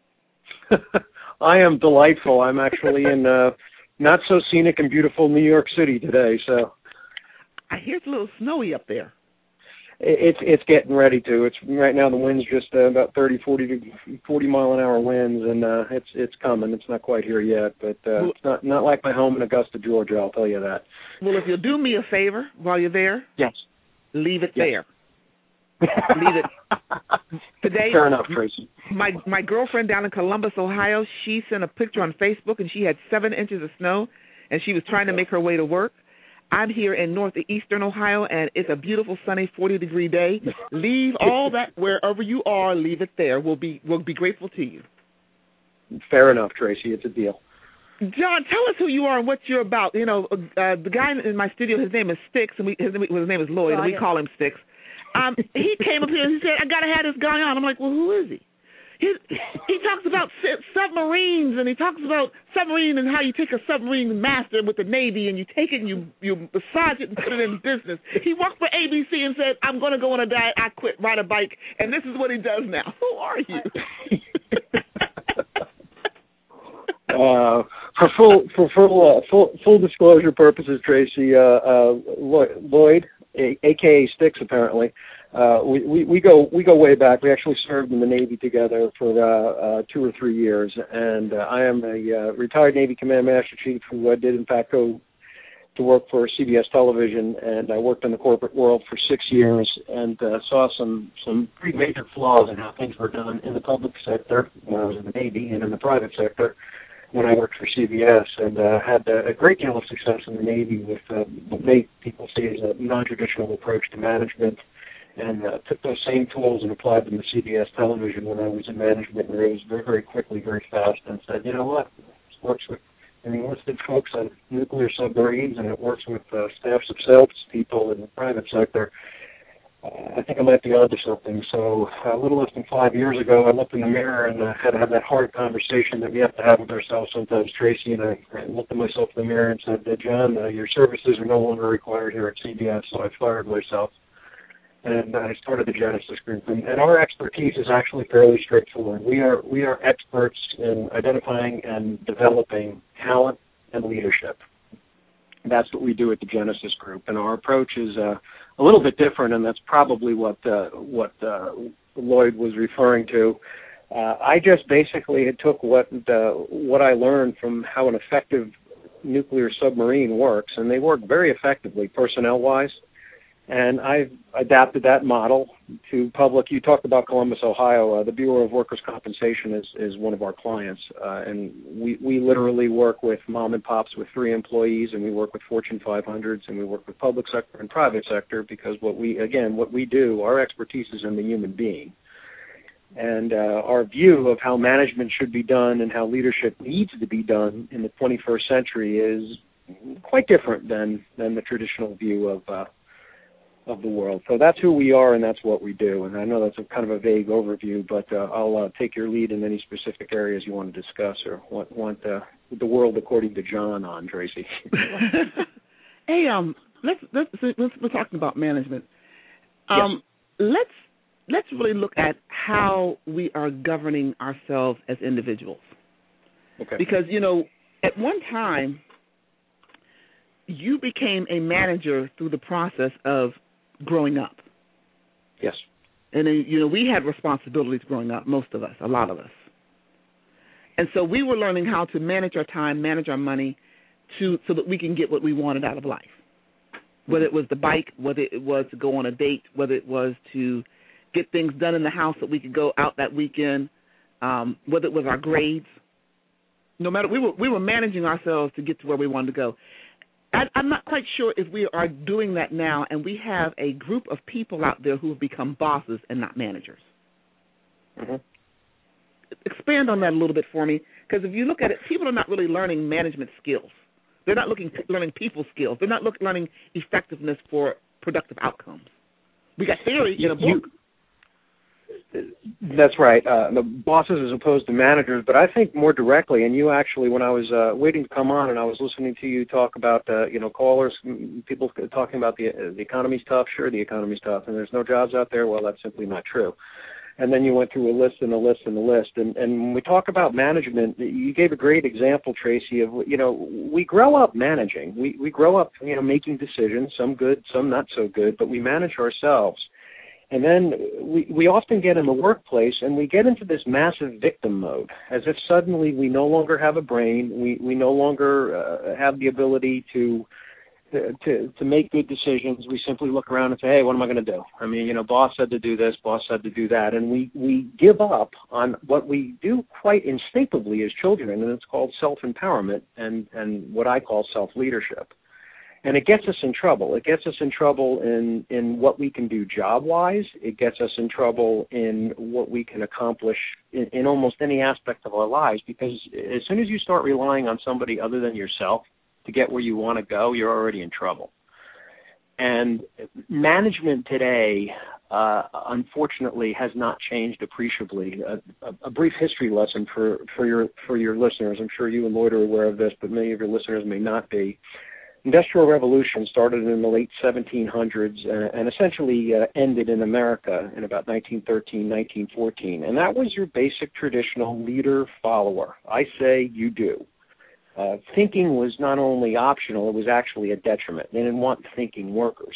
I am delightful. I'm actually in not so scenic and beautiful New York City today. So I hear it's a little snowy up there. It's getting ready to. It's right now the wind's just about 40 mile an hour winds, and it's coming. It's not quite here yet, but it's not like my home in Augusta, Georgia. I'll tell you that. Well, if you'll do me a favor while you're there, yes, leave it there. Leave it today. Fair enough, Tracy. My girlfriend down in Columbus, Ohio, she sent a picture on Facebook, and she had 7 inches of snow, and she was trying to make her way to work. I'm here in northeastern Ohio, and it's a beautiful, sunny, 40-degree day. Leave all that wherever you are. Leave it there. We'll be grateful to you. Fair enough, Tracy. It's a deal. John, tell us who you are and what you're about. The guy in my studio, his name is Sticks, and his name is Lloyd, and we call him Sticks. He came up here and he said, "I gotta have this guy on." I'm like, "Well, who is he?" He talks about submarines, and he talks about submarine and how you take a submarine master with the Navy and you take it and you massage it and put it in business. He worked for ABC and said, "I'm going to go on a diet. I quit, ride a bike," and this is what he does now. Who are you? For full disclosure purposes, Tracy, Lloyd, a.k.a. Sticks, apparently. We go way back. We actually served in the Navy together for 2 or 3 years, and I am a retired Navy Command Master Chief who did in fact go to work for CBS Television, and I worked in the corporate world for 6 years and saw some pretty major flaws in how things were done in the public sector when I was in the Navy and in the private sector when I worked for CBS, and had a great deal of success in the Navy with what many people see as a non-traditional approach to management, and took those same tools and applied them to CBS Television when I was in management, and rose very, very quickly, very fast, and said, you know what, this works with enlisted folks on nuclear submarines, and it works with staffs of salespeople in the private sector. I think I might be onto something. So a little less than 5 years ago, I looked in the mirror and had to have that hard conversation that we have to have with ourselves sometimes, Tracy, and I looked at myself in the mirror and said, John, your services are no longer required here at CBS, so I fired myself. And I started the Genesis Group. And our expertise is actually fairly straightforward. We are experts in identifying and developing talent and leadership. That's what we do at the Genesis Group. And our approach is a little bit different, and that's probably what Lloyd was referring to. I just basically took what I learned from how an effective nuclear submarine works, and they work very effectively personnel-wise. And I've adapted that model to public. You talked about Columbus, Ohio. The Bureau of Workers' Compensation is one of our clients. And we literally work with mom and pops with 3 employees, and we work with Fortune 500s, and we work with public sector and private sector because what we do, our expertise is in the human being. And our view of how management should be done and how leadership needs to be done in the 21st century is quite different than the traditional view of the world. So that's who we are and that's what we do. And I know that's a kind of a vague overview, but I'll take your lead in any specific areas you want to discuss or want the world according to John on, Tracy. Hey, we're talking about management. Yes. Let's really look at how we are governing ourselves as individuals. Okay. Because, at one time, you became a manager through the process of growing up. Yes. And then, we had responsibilities growing up, most of us, a lot of us. And so we were learning how to manage our time, manage our money, so that we can get what we wanted out of life. Whether it was the bike, whether it was to go on a date, whether it was to get things done in the house that we could go out that weekend, whether it was our grades. No matter, we were managing ourselves to get to where we wanted to go. I'm not quite sure if we are doing that now, and we have a group of people out there who have become bosses and not managers. Mm-hmm. Expand on that a little bit for me, because if you look at it, people are not really learning management skills. They're not learning people skills. They're not learning effectiveness for productive outcomes. We got theory in a book. That's right. The bosses as opposed to managers, but I think more directly, and you actually, when I was waiting to come on and I was listening to you talk about, callers, people talking about the economy's tough. Sure, the economy's tough, and there's no jobs out there. Well, that's simply not true. And then you went through a list and a list and a list. And when we talk about management, you gave a great example, Tracy, of, we grow up managing. We grow up, making decisions, some good, some not so good, but we manage ourselves. And then we often get in the workplace and we get into this massive victim mode, as if suddenly we no longer have a brain, we no longer have the ability to make good decisions. We simply look around and say, hey, what am I going to do? I mean, boss said to do this, boss said to do that, and we give up on what we do quite instinctively as children, and it's called self-empowerment and what I call self-leadership. And it gets us in trouble. It gets us in trouble in what we can do job-wise. It gets us in trouble in what we can accomplish in almost any aspect of our lives, because as soon as you start relying on somebody other than yourself to get where you want to go, you're already in trouble. And management today, unfortunately, has not changed appreciably. A brief history lesson for your listeners. I'm sure you and Lloyd are aware of this, but many of your listeners may not be. Industrial Revolution started in the late 1700s and essentially ended in America in about 1913, 1914. And that was your basic traditional leader-follower. I say you do. Thinking was not only optional, it was actually a detriment. They didn't want thinking workers.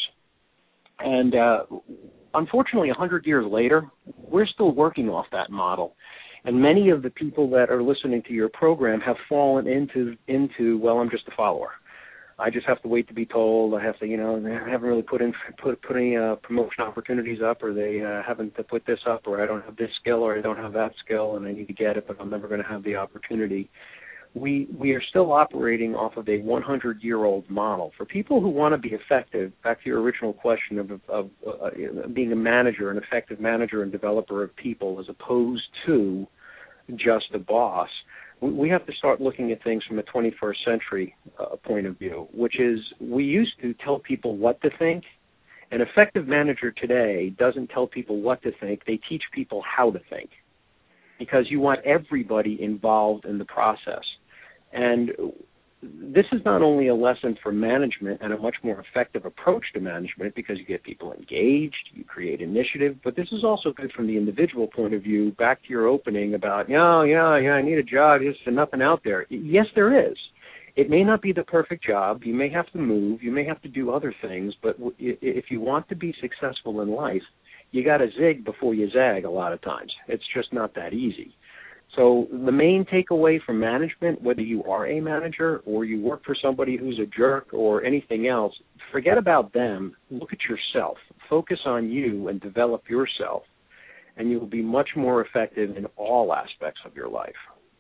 And unfortunately, 100 years later, we're still working off that model. And many of the people that are listening to your program have fallen into well, I'm just a follower. I just have to wait to be told. I have to, they haven't really put any promotion opportunities up, or they haven't put this up, or I don't have this skill, or I don't have that skill, and I need to get it, but I'm never going to have the opportunity. We are still operating off of a 100-year-old model. For people who want to be effective, back to your original question of being a manager, an effective manager and developer of people, as opposed to just a boss, we have to start looking at things from a 21st century point of view, which is we used to tell people what to think. An effective manager today doesn't tell people what to think. They teach people how to think, because you want everybody involved in the process. And this is not only a lesson for management and a much more effective approach to management, because you get people engaged, you create initiative, but this is also good from the individual point of view. Back to your opening about, I need a job, there's nothing out there. Yes, there is. It may not be the perfect job. You may have to move. You may have to do other things, but if you want to be successful in life, you got to zig before you zag a lot of times. It's just not that easy. So the main takeaway from management, whether you are a manager or you work for somebody who's a jerk or anything else, forget about them. Look at yourself. Focus on you and develop yourself, and you will be much more effective in all aspects of your life.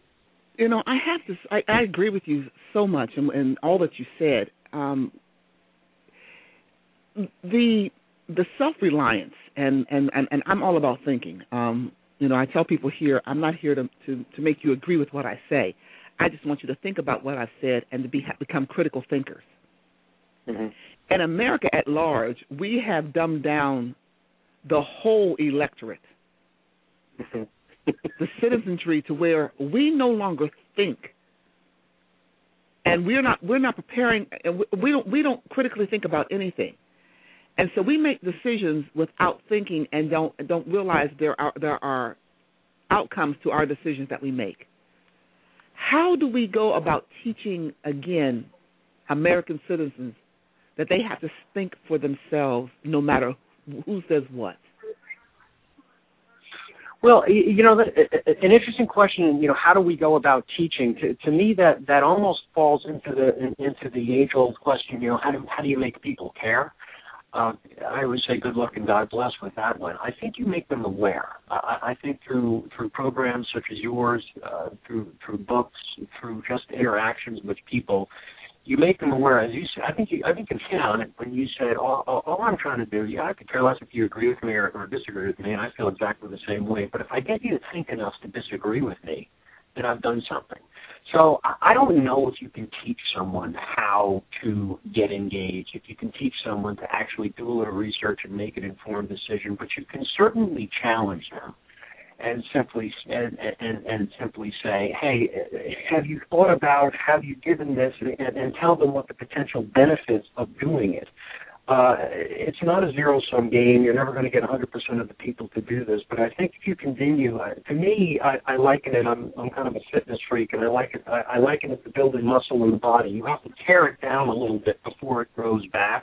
I agree with you so much and all that you said. The self-reliance, and I'm all about thinking. I tell people here, I'm not here to make you agree with what I say. I just want you to think about what I've said and to become critical thinkers. Mm-hmm. In America at large, we have dumbed down the whole electorate, the citizenry, to where we no longer think, and we're not preparing. We don't critically think about anything. And so we make decisions without thinking and don't realize there are outcomes to our decisions that we make. How do we go about teaching, again, American citizens that they have to think for themselves no matter who says what? Well, an interesting question. How do we go about teaching? To me, that almost falls into the age-old question. How do you make people care? I always say good luck and God bless with that one. I think you make them aware. I think through programs such as yours, through books, through just interactions with people, you make them aware. As you said, I think you hit on it when you said all I'm trying to do. I could care less if you agree with me or disagree with me, and I feel exactly the same way. But if I get you to think enough to disagree with me, then I've done something. So I don't know if you can teach someone how to get engaged, if you can teach someone to actually do a little research and make an informed decision, but you can certainly challenge them and simply say, hey, have you thought about, have you given this, and tell them what the potential benefits of doing it. It's not a zero-sum game. You're never going to get 100% of the people to do this, but I think if you continue, to me, I liken it. I'm kind of a fitness freak, and I liken it to building muscle in the body. You have to tear it down a little bit before it grows back.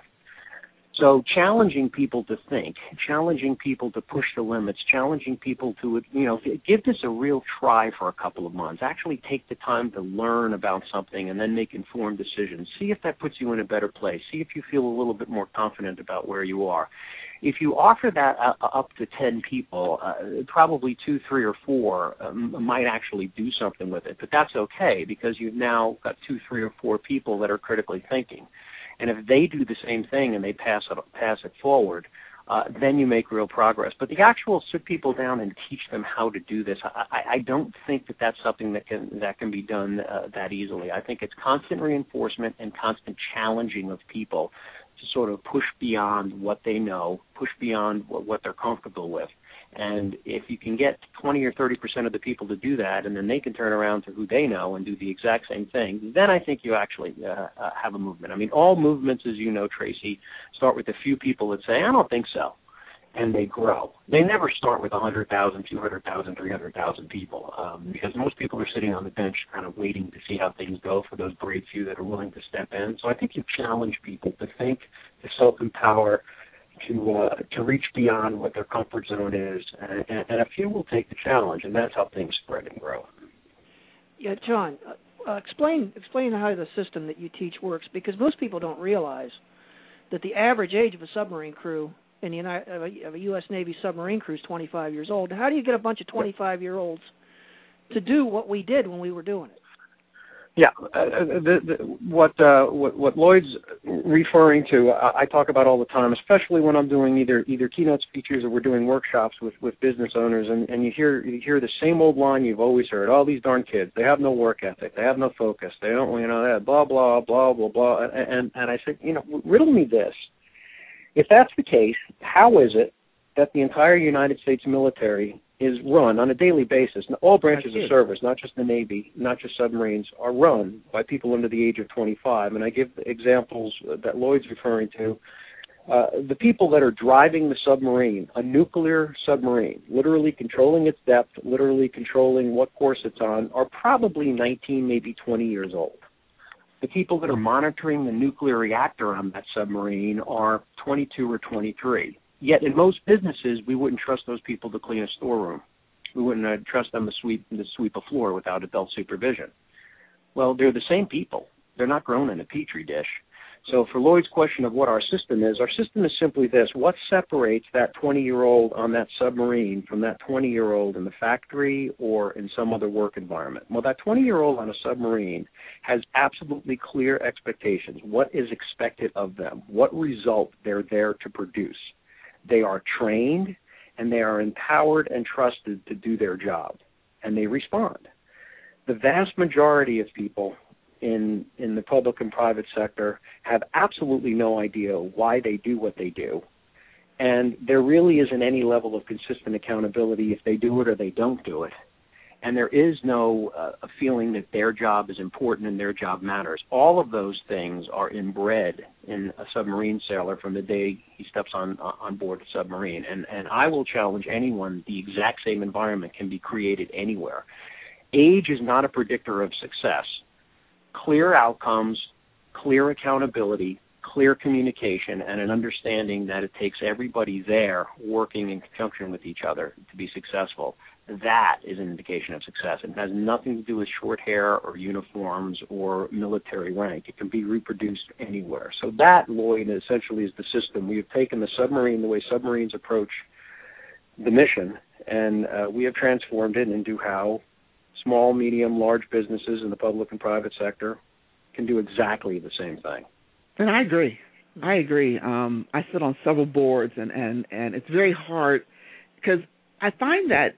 So challenging people to think, challenging people to push the limits, challenging people to, give this a real try for a couple of months. Actually take the time to learn about something and then make informed decisions. See if that puts you in a better place. See if you feel a little bit more confident about where you are. If you offer that up to 10 people, probably 2, 3, or 4 might actually do something with it. But that's okay because you've now got 2, 3, or 4 people that are critically thinking. And if they do the same thing and they pass it forward, then you make real progress. But the actual sit people down and teach them how to do this, I don't think that that's something that can be done that easily. I think it's constant reinforcement and constant challenging of people to sort of push beyond what they know, push beyond what they're comfortable with. And if you can get 20 or 30% of the people to do that, and then they can turn around to who they know and do the exact same thing, then I think you actually have a movement. I mean, all movements, as you know, Tracy, start with a few people that say, I don't think so, and they grow. They never start with 100,000, 200,000, 300,000 people, because most people are sitting on the bench kind of waiting to see how things go for those brave few that are willing to step in. So I think you challenge people to think, to self-empower, to reach beyond what their comfort zone is, and a few will take the challenge, and that's how things spread and grow. Yeah, John, explain how the system that you teach works, because most people don't realize that the average age of a submarine crew of a U.S. Navy submarine crew is 25 years old. How do you get a bunch of 25-year-olds to do what we did when we were doing it? Yeah, what Lloyd's referring to, I talk about all the time, especially when I'm doing either keynote speeches or we're doing workshops with business owners, and you hear the same old line you've always heard: all these darn kids, they have no work ethic, they have no focus, they don't, that blah blah blah blah blah, and I said, riddle me this: if that's the case, how is it that the entire United States military is run on a daily basis? All branches of service, not just the Navy, not just submarines, are run by people under the age of 25. And I give examples that Lloyd's referring to. The people that are driving the submarine, a nuclear submarine, literally controlling its depth, literally controlling what course it's on, are probably 19, maybe 20 years old. The people that are monitoring the nuclear reactor on that submarine are 22 or 23. Yet in most businesses, we wouldn't trust those people to clean a storeroom. We wouldn't trust them to sweep a floor without adult supervision. Well, they're the same people. They're not grown in a petri dish. So for Lloyd's question of what our system is simply this: what separates that 20-year-old on that submarine from that 20-year-old in the factory or in some other work environment? Well, that 20-year-old on a submarine has absolutely clear expectations. What is expected of them? What result they're there to produce? They are trained, and they are empowered and trusted to do their job, and they respond. The vast majority of people in the public and private sector have absolutely no idea why they do what they do, and there really isn't any level of consistent accountability if they do it or they don't do it. And there is no feeling that their job is important and their job matters. All of those things are inbred in a submarine sailor from the day he steps on board a submarine. And I will challenge anyone, the exact same environment can be created anywhere. Age is not a predictor of success. Clear outcomes, clear accountability, clear communication and an understanding that it takes everybody there working in conjunction with each other to be successful, that is an indication of success. It has nothing to do with short hair or uniforms or military rank. It can be reproduced anywhere. So that, Lloyd, essentially is the system. We have taken the submarine, the way submarines approach the mission, and we have transformed it into how small, medium, large businesses in the public and private sector can do exactly the same thing. And I agree. I sit on several boards, and it's very hard because I find that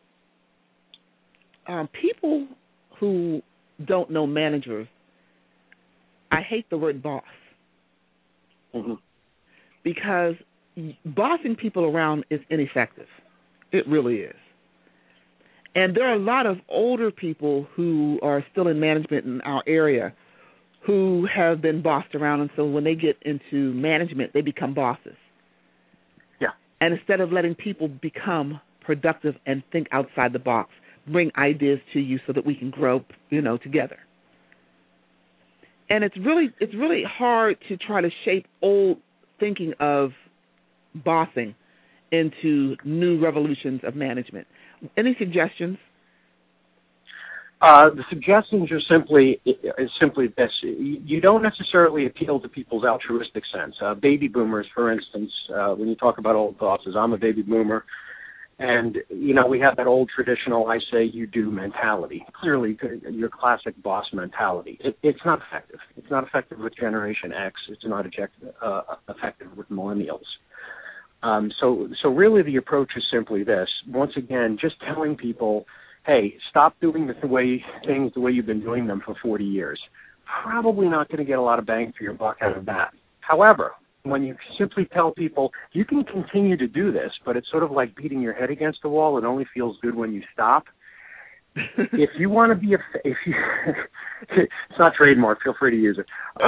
people who don't know managers, I hate the word boss. Mm-hmm. Because bossing people around is ineffective. It really is. And there are a lot of older people who are still in management in our area who have been bossed around, and so when they get into management, they become bosses. Yeah. And instead of letting people become productive and think outside the box, bring ideas to you so that we can grow, together. And it's really hard to try to shape old thinking of bossing into new revolutions of management. Any suggestions? The suggestions are simply this. You don't necessarily appeal to people's altruistic sense. Baby boomers, for instance, when you talk about old bosses, I'm a baby boomer, and, we have that old traditional I say, you do mentality. Clearly, your classic boss mentality. It's not effective. It's not effective with Generation X. It's not effective with millennials. So really the approach is simply this. Once again, just telling people, hey, stop doing things the way you've been doing them for 40 years. Probably not going to get a lot of bang for your buck out of that. However, when you simply tell people, you can continue to do this, but it's sort of like beating your head against the wall. It only feels good when you stop. If you want to be it's not trademark, feel free to use it.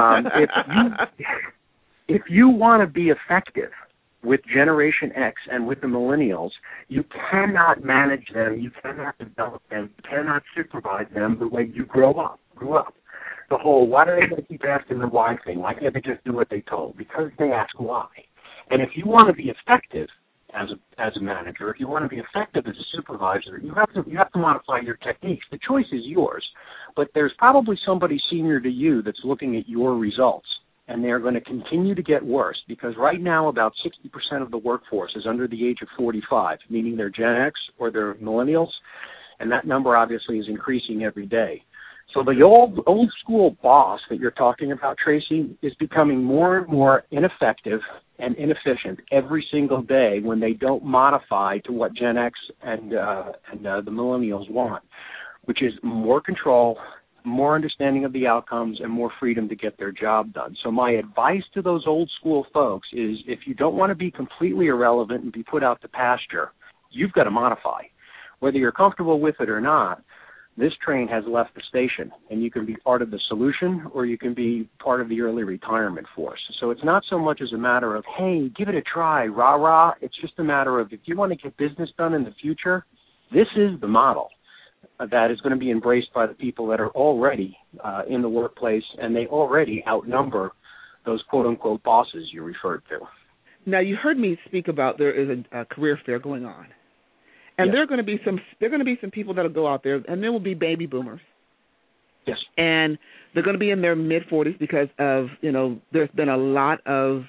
If you want to be effective with Generation X and with the millennials, you cannot manage them, you cannot develop them, you cannot supervise them the way you grew up. The whole, why do they going to keep asking the why thing? Why can't they just do what they told? Because they ask why. And if you want to be effective as a manager, if you want to be effective as a supervisor, you have to modify your techniques. The choice is yours. But there's probably somebody senior to you that's looking at your results, and they're going to continue to get worse because right now about 60% of the workforce is under the age of 45, meaning they're Gen X or they're millennials, and that number obviously is increasing every day. So the old school boss that you're talking about, Tracy, is becoming more and more ineffective and inefficient every single day when they don't modify to what Gen X and the millennials want, which is more control, more understanding of the outcomes, and more freedom to get their job done. So my advice to those old school folks is if you don't want to be completely irrelevant and be put out to pasture, you've got to modify. Whether you're comfortable with it or not, this train has left the station, and you can be part of the solution or you can be part of the early retirement force. So it's not so much as a matter of, hey, give it a try, rah-rah. It's just a matter of if you want to get business done in the future, this is the model that is going to be embraced by the people that are already in the workplace, and they already outnumber those quote-unquote bosses you referred to. Now, you heard me speak about there is a career fair going on. And yes. there are going to be some people that will go out there, and there will be baby boomers. Yes. And they're going to be in their mid-40s because of, there's been a lot of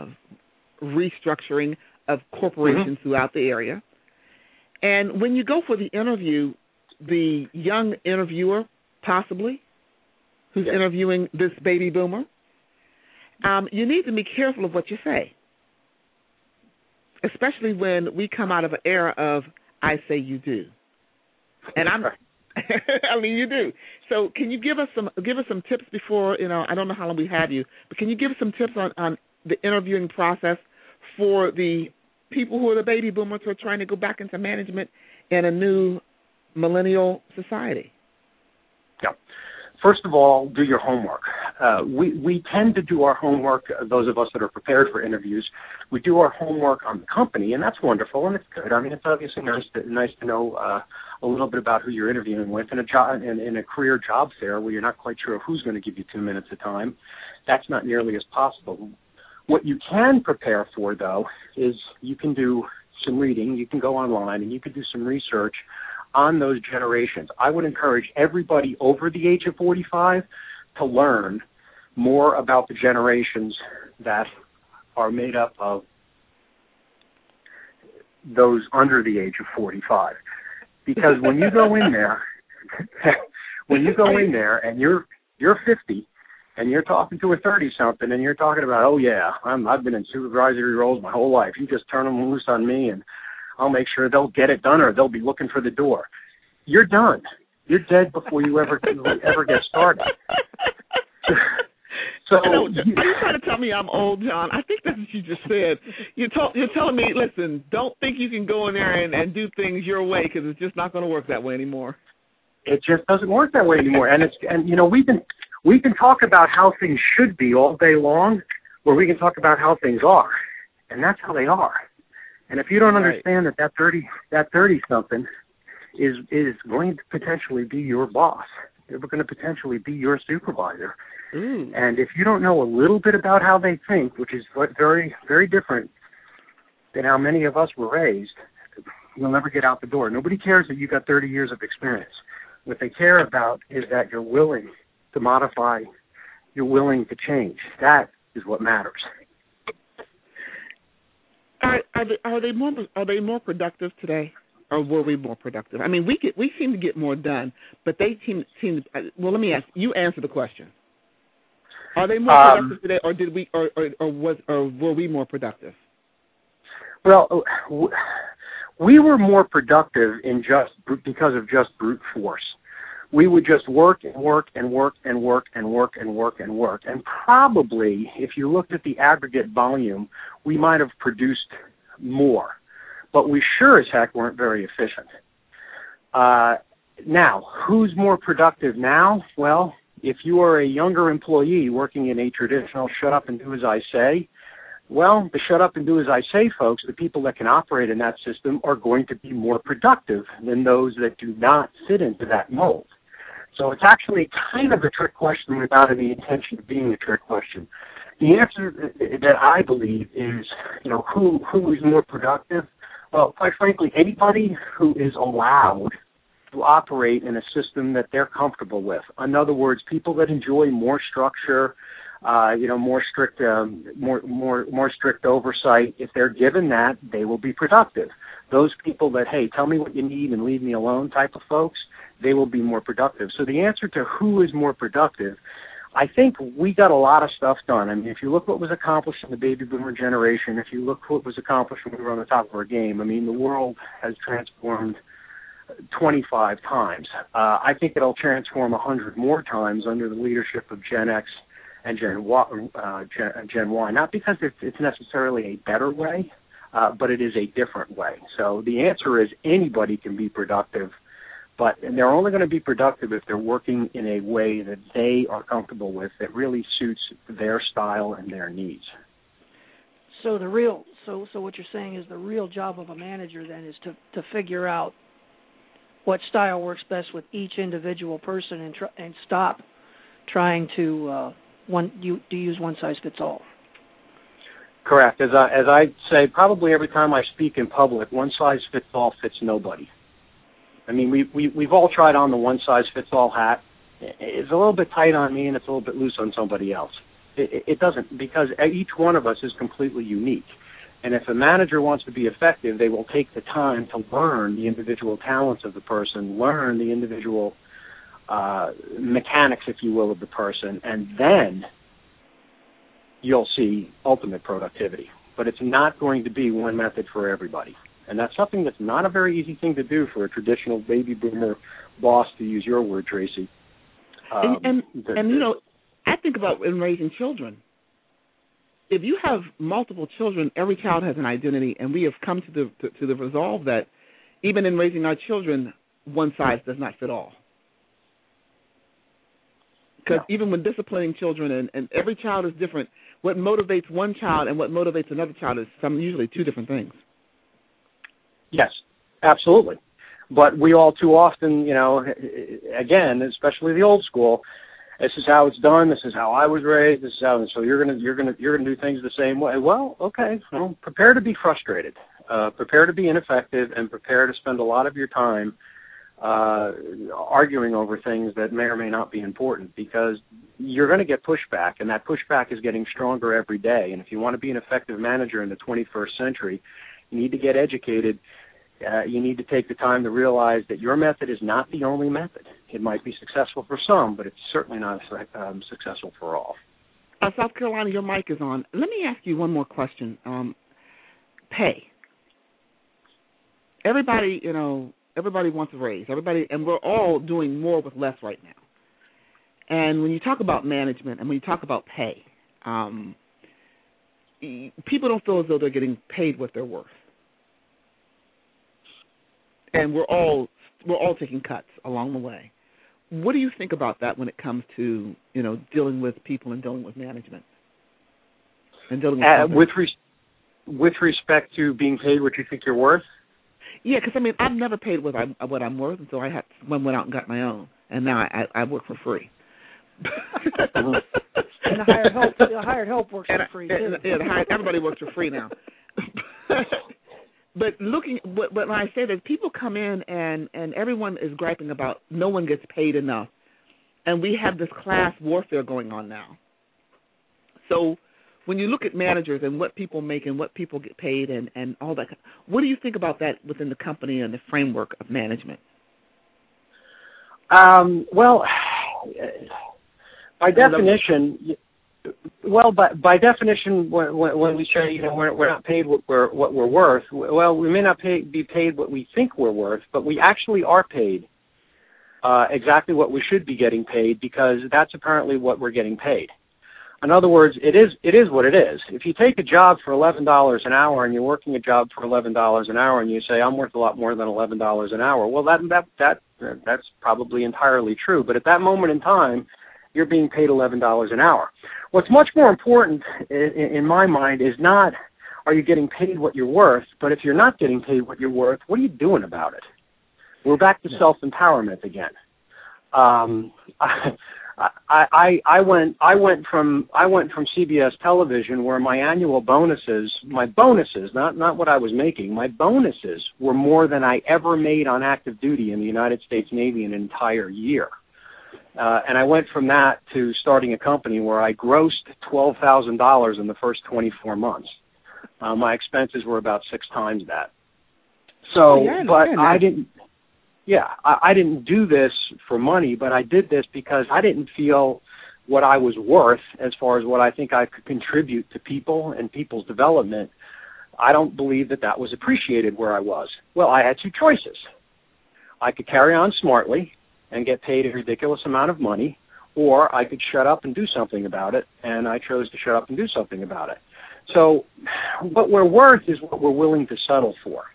restructuring of corporations throughout the area. And when you go for the interview, the young interviewer, possibly, who's interviewing this baby boomer, you need to be careful of what you say, especially when we come out of an era of I say you do, and I mean you do. So can you give us some tips before I don't know how long we have you, but can you give us some tips on the interviewing process for the people who are the baby boomers who are trying to go back into management in a new millennial society? Yeah. First of all, do your homework. We tend to do our homework, those of us that are prepared for interviews, we do our homework on the company, and that's wonderful, and it's good. I mean, it's obviously nice to know a little bit about who you're interviewing with. In a career job fair where you're not quite sure who's going to give you 2 minutes of time, that's not nearly as possible. What you can prepare for, though, is you can do some reading. You can go online and you can do some research on those generations. I would encourage everybody over the age of 45 to learn more about the generations that are made up of those under the age of 45. Because when you go in there, and you're 50 and you're talking to a 30-something and you're talking about, oh yeah, I've been in supervisory roles my whole life. You just turn them loose on me and I'll make sure they'll get it done or they'll be looking for the door. You're done. You're dead before you ever get started. So are you trying to tell me I'm old, John? I think that's what you just said. You're telling me, listen, don't think you can go in there and do things your way because it's just not going to work that way anymore. It just doesn't work that way anymore. And you know, we can talk about how things should be all day long, or we can talk about how things are, and that's how they are. And if you don't understand that 30-something is going to potentially be your boss, they're going to potentially be your supervisor. And if you don't know a little bit about how they think, which is very, very different than how many of us were raised, you'll never get out the door. Nobody cares that you got 30 years of experience. What they care about is that you're willing to modify, you're willing to change. That is what matters. Are they more productive today, or were we more productive? I mean, we seem to get more done, but they seem to. Well, let me ask you. Answer the question. Are they more productive today, or did we, or were we more productive? Well, we were more productive because of just brute force. We would just work and work and work and work and work and work and work. And probably, if you looked at the aggregate volume, we might have produced more. But we sure as heck weren't very efficient. Now, who's more productive now? Well, if you are a younger employee working in a traditional shut up and do as I say, well, the shut up and do as I say folks, the people that can operate in that system, are going to be more productive than those that do not fit into that mold. So it's actually kind of a trick question without any intention of being a trick question. The answer that I believe is, you know, who is more productive? Well, quite frankly, anybody who is allowed to operate in a system that they're comfortable with. In other words, people that enjoy more structure, more strict oversight. If they're given that, they will be productive. Those people that, hey, tell me what you need and leave me alone type of folks, they will be more productive. So the answer to who is more productive, I think we got a lot of stuff done. I mean, if you look what was accomplished in the baby boomer generation, if you look what was accomplished when we were on the top of our game, I mean, the world has transformed 25 times. I think it'll transform 100 more times under the leadership of Gen X and Gen Y. Not because it's necessarily a better way, but it is a different way. So the answer is anybody can be productive, but they're only going to be productive if they're working in a way that they are comfortable with, that really suits their style and their needs. So what you're saying is the real job of a manager then is to figure out what style works best with each individual person and stop trying to use one size fits all. Correct. As I say, probably every time I speak in public, one size fits all fits nobody. I mean, we've all tried on the one size fits all hat. It's a little bit tight on me and it's a little bit loose on somebody else. It doesn't, because each one of us is completely unique. And if a manager wants to be effective, they will take the time to learn the individual talents of the person, learn the individual mechanics, if you will, of the person, and then you'll see ultimate productivity. But it's not going to be one method for everybody. And that's something that's not a very easy thing to do for a traditional baby boomer boss, to use your word, Tracy. And you know, I think about in raising children. If you have multiple children, every child has an identity, and we have come to the resolve that even in raising our children, one size does not fit all. Because even when disciplining children, and every child is different, what motivates one child and what motivates another child is usually two different things. Yes, absolutely. But we all too often, you know, again, especially the old school, this is how it's done. This is how I was raised. This is how. So you're gonna do things the same way. Well, okay. Well, prepare to be frustrated. Prepare to be ineffective, and prepare to spend a lot of your time arguing over things that may or may not be important, because you're going to get pushback, and that pushback is getting stronger every day. And if you want to be an effective manager in the 21st century, you need to get educated. You need to take the time to realize that your method is not the only method. It might be successful for some, but it's certainly not successful for all. South Carolina, your mic is on. Let me ask you one more question. Pay. Everybody wants a raise. And we're all doing more with less right now. And when you talk about management and when you talk about pay, people don't feel as though they're getting paid what they're worth. And we're all taking cuts along the way. What do you think about that when it comes to dealing with people and dealing with management and dealing with with respect to being paid what you think you're worth? Yeah, because I've never paid what I'm worth, and so I went out and got my own, and now I work for free. And the hired help works for free too. Everybody works for free now. But when I say that, people come in and everyone is griping about no one gets paid enough, and we have this class warfare going on now. So when you look at managers and what people make and what people get paid and all that, what do you think about that within the company and the framework of management? Well, by definition, by definition, when we say we're not paid what we're worth, well, we may not be paid what we think we're worth, but we actually are paid exactly what we should be getting paid, because that's apparently what we're getting paid. In other words, it is what it is. If you take a job for $11 an hour and you're working a job for $11 an hour and you say I'm worth a lot more than $11 an hour, well, that's probably entirely true. But at that moment in time, you're being paid $11 an hour. What's much more important in my mind is not are you getting paid what you're worth, but if you're not getting paid what you're worth, what are you doing about it? We're back to self-empowerment again. I went from CBS television, where my annual bonuses, not what I was making, my bonuses were more than I ever made on active duty in the United States Navy in an entire year. And I went from that to starting a company where I grossed $12,000 in the first 24 months. My expenses were about 6 times that. So, I didn't do this for money, but I did this because I didn't feel what I was worth as far as what I think I could contribute to people and people's development. I don't believe that was appreciated where I was. Well, I had 2 choices. I could carry on smartly and get paid a ridiculous amount of money, or I could shut up and do something about it, and I chose to shut up and do something about it. So what we're worth is what we're willing to settle for.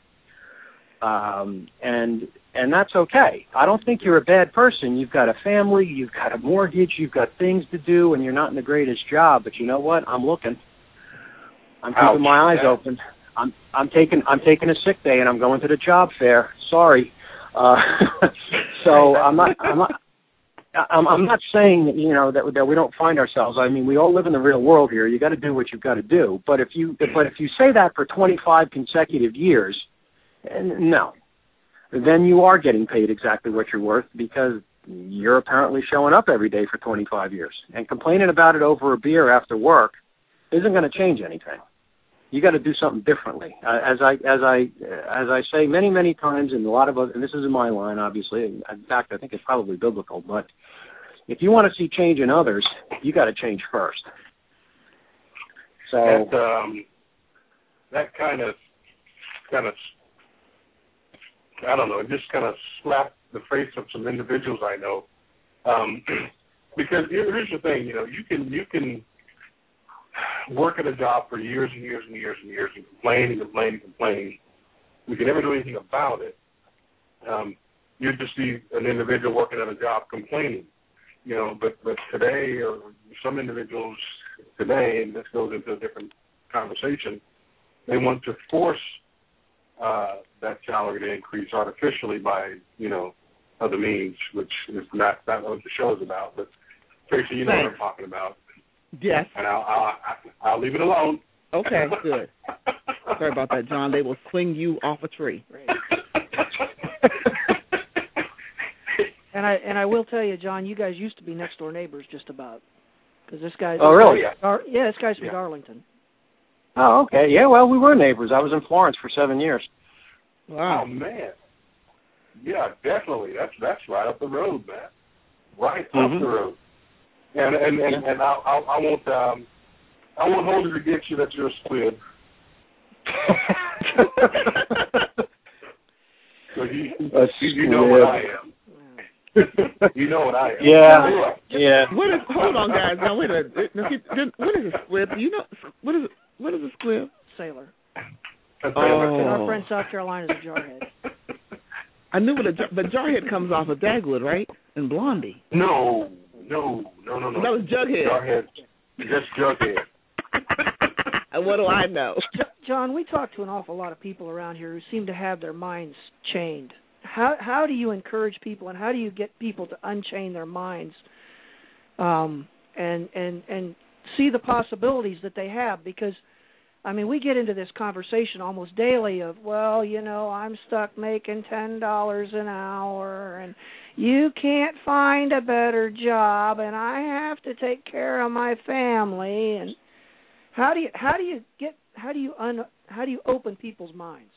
And that's okay. I don't think you're a bad person. You've got a family, you've got a mortgage, you've got things to do, and you're not in the greatest job. But you know what? I'm looking. I'm keeping my eyes open. I'm taking a sick day, and I'm going to the job fair. Sorry. So I'm not saying that we don't find ourselves. I mean, we all live in the real world here. You got to do what you've got to do. But if you say that for 25 consecutive years, no, then you are getting paid exactly what you're worth, because you're apparently showing up every day for 25 years. And complaining about it over a beer after work isn't going to change anything. You got to do something differently. As I say many, many times, and a lot of us, and this is in my line, obviously. In fact, I think it's probably biblical. But if you want to see change in others, you got to change first. So that kind of, I don't know, it just kind of slapped the face of some individuals I know. Because here's the thing, you can work at a job for years and years and years and years and complain and complain and complain. We can never do anything about it. You just see an individual working at a job complaining, but today, or some individuals today, and this goes into a different conversation, they want to force that salary to increase artificially by, other means, which is not what the show is about. But Tracy, you know what I'm talking about. Yes. And I'll leave it alone. Okay, good. Sorry about that, John. They will swing you off a tree. And I will tell you, John, you guys used to be next door neighbors, just about. Because this guy's. Oh, really? Yeah, this guy's from Darlington. Oh, okay. Yeah, well, we were neighbors. I was in Florence for 7 years. Wow. Oh, man. Yeah, definitely. That's right up the road, man. Right up the road. And I won't hold it against you that you're a squib. So you know what I am. You know what I am. Yeah. Hold on, guys. Now wait a minute. What is a squib? You know what is a squib? Sailor. Oh. Our friend South Carolina is a jarhead. I knew but jarhead comes off of Dagwood, right? And Blondie. No. That was Jughead. Jarhead. Just Jughead. And what do I know? John, we talk to an awful lot of people around here who seem to have their minds chained. How do you encourage people, and how do you get people to unchain their minds, and see the possibilities that they have? Because, I mean, we get into this conversation almost daily of, well, you know, I'm stuck making $10 an hour, and you can't find a better job, and I have to take care of my family. And how do you open people's minds?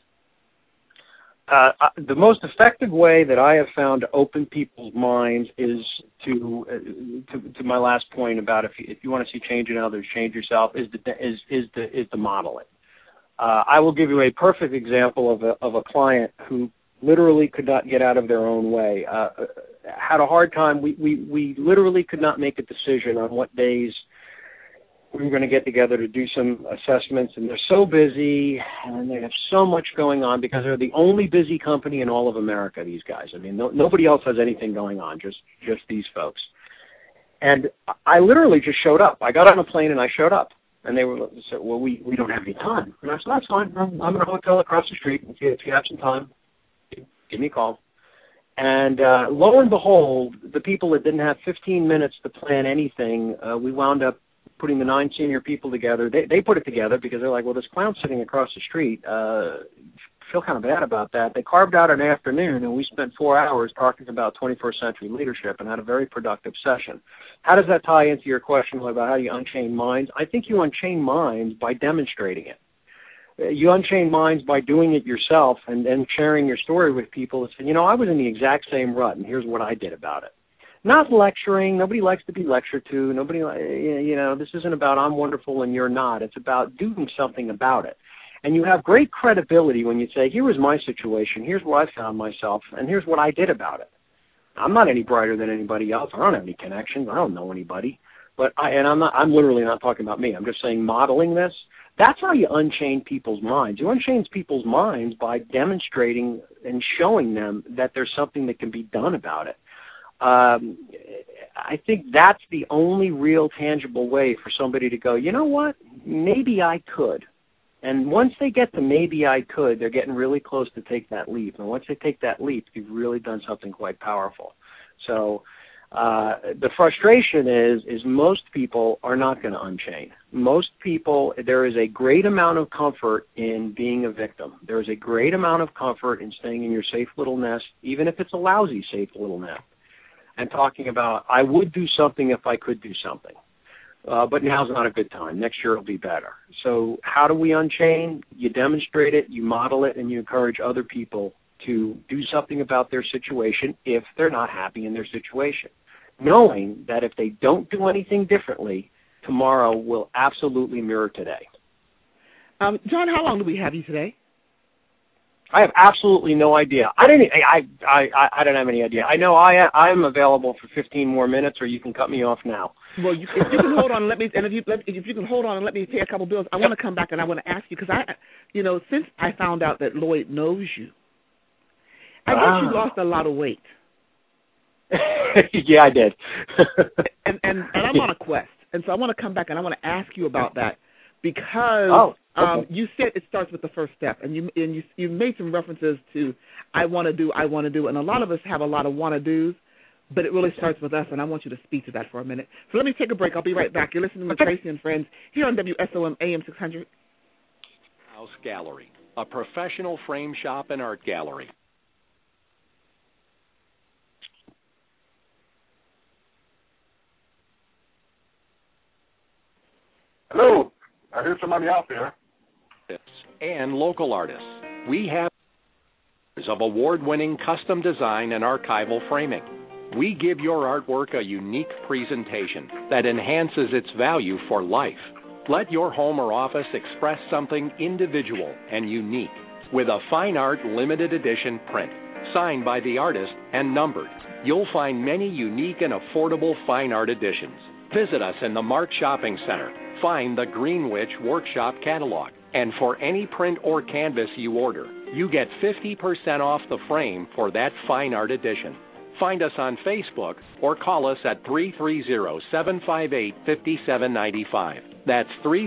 The most effective way that I have found to open people's minds is to my last point about if you want to see change in others, change yourself, is to model it. I will give you a perfect example of a client who literally could not get out of their own way. Had a hard time. We literally could not make a decision on what days we were going to get together to do some assessments, and they're so busy, and they have so much going on because they're the only busy company in all of America, these guys. I mean, nobody else has anything going on, just these folks. And I literally just showed up. I got on a plane, and I showed up. And they said, well, we don't have any time. And I said, that's fine. I'm in a hotel across the street. If you have some time, give me a call. And lo and behold, the people that didn't have 15 minutes to plan anything, we wound up putting the 9 senior people together. They put it together because they're like, well, this clown's sitting across the street. Feel kind of bad about that. They carved out an afternoon, and we spent 4 hours talking about 21st century leadership and had a very productive session. How does that tie into your question about how you unchain minds? I think you unchain minds by demonstrating it. You unchain minds by doing it yourself and then sharing your story with people and saying, you know, I was in the exact same rut, and here's what I did about it. Not lecturing. Nobody likes to be lectured to. Nobody, you know, this isn't about I'm wonderful and you're not. It's about doing something about it. And you have great credibility when you say, here was my situation, here's where I found myself, and here's what I did about it. I'm not any brighter than anybody else. I don't have any connections. I don't know anybody. But I'm literally not talking about me. I'm just saying modeling this. That's how you unchain people's minds. You unchain people's minds by demonstrating and showing them that there's something that can be done about it. I think that's the only real tangible way for somebody to go, you know what, maybe I could. And once they get to maybe I could, they're getting really close to take that leap. And once they take that leap, you've really done something quite powerful. So the frustration is most people are not going to unchain. Most people, there is a great amount of comfort in being a victim. There is a great amount of comfort in staying in your safe little nest, even if it's a lousy safe little nest, and talking about, I would do something if I could do something. But now's not a good time. Next year will be better. So how do we unchain? You demonstrate it, you model it, and you encourage other people to do something about their situation if they're not happy in their situation, knowing that if they don't do anything differently, tomorrow will absolutely mirror today. John, how long do we have you today? I have absolutely no idea. I don't have any idea. I know I am available for 15 more minutes, or you can cut me off now. Well, if you can hold on, if you can hold on and let me pay a couple bills, I want to come back and I want to ask you because since I found out that Lloyd knows you, I guess you lost a lot of weight. Yeah, I did. and I'm on a quest, and so I want to come back and I want to ask you about that because you said it starts with the first step, and you made some references to I want to do, and a lot of us have a lot of want to do's, but it really starts with us, and I want you to speak to that for a minute. So let me take a break. I'll be right back. You're listening to Tracy and Friends here on WSOM AM 600. House Gallery, a professional frame shop and art gallery. Hello. I hear somebody out there. And local artists. We have of award-winning custom design and archival framing. We give your artwork a unique presentation that enhances its value for life. Let your home or office express something individual and unique with a fine art limited edition print, signed by the artist and numbered. You'll find many unique and affordable fine art editions. Visit us in the Mark Shopping Center. Find the Greenwich Workshop Catalog. And for any print or canvas you order, you get 50% off the frame for that fine art edition. Find us on Facebook or call us at 330-758-5795. That's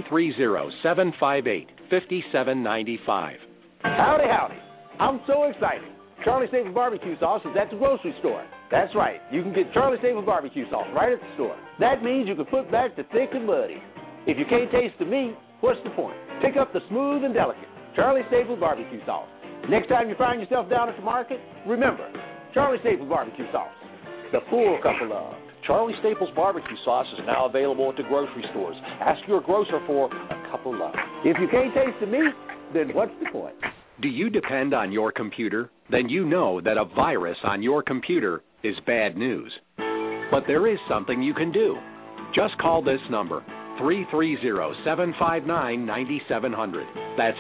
330-758-5795. Howdy, howdy. I'm so excited. Charlie Staples barbecue sauce is at the grocery store. That's right. You can get Charlie Staples barbecue sauce right at the store. That means you can put back the thick and muddy. If you can't taste the meat, what's the point? Pick up the smooth and delicate Charlie Staples barbecue sauce. Next time you find yourself down at the market, remember, Charlie Staples barbecue sauce, the full cup of love. Charlie Staples barbecue sauce is now available at the grocery stores. Ask your grocer for a cup of love. If you can't taste the meat, then what's the point? Do you depend on your computer? Then you know that a virus on your computer is bad news. But there is something you can do. Just call this number, 330-759-9700. That's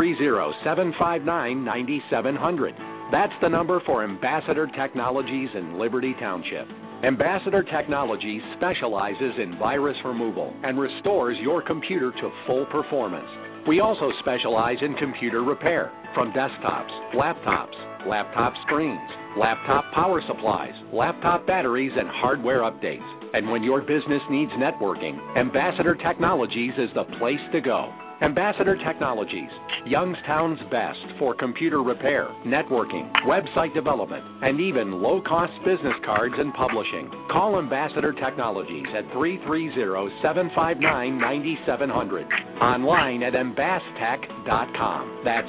330-759-9700. That's the number for Ambassador Technologies in Liberty Township. Ambassador Technologies specializes in virus removal and restores your computer to full performance. We also specialize in computer repair, from desktops, laptop screens, laptop power supplies, laptop batteries, and hardware updates. And when your business needs networking, Ambassador Technologies is the place to go. Ambassador Technologies, Youngstown's best for computer repair, networking, website development, and even low-cost business cards and publishing. Call Ambassador Technologies at 330-759-9700. Online at ambasstech.com. That's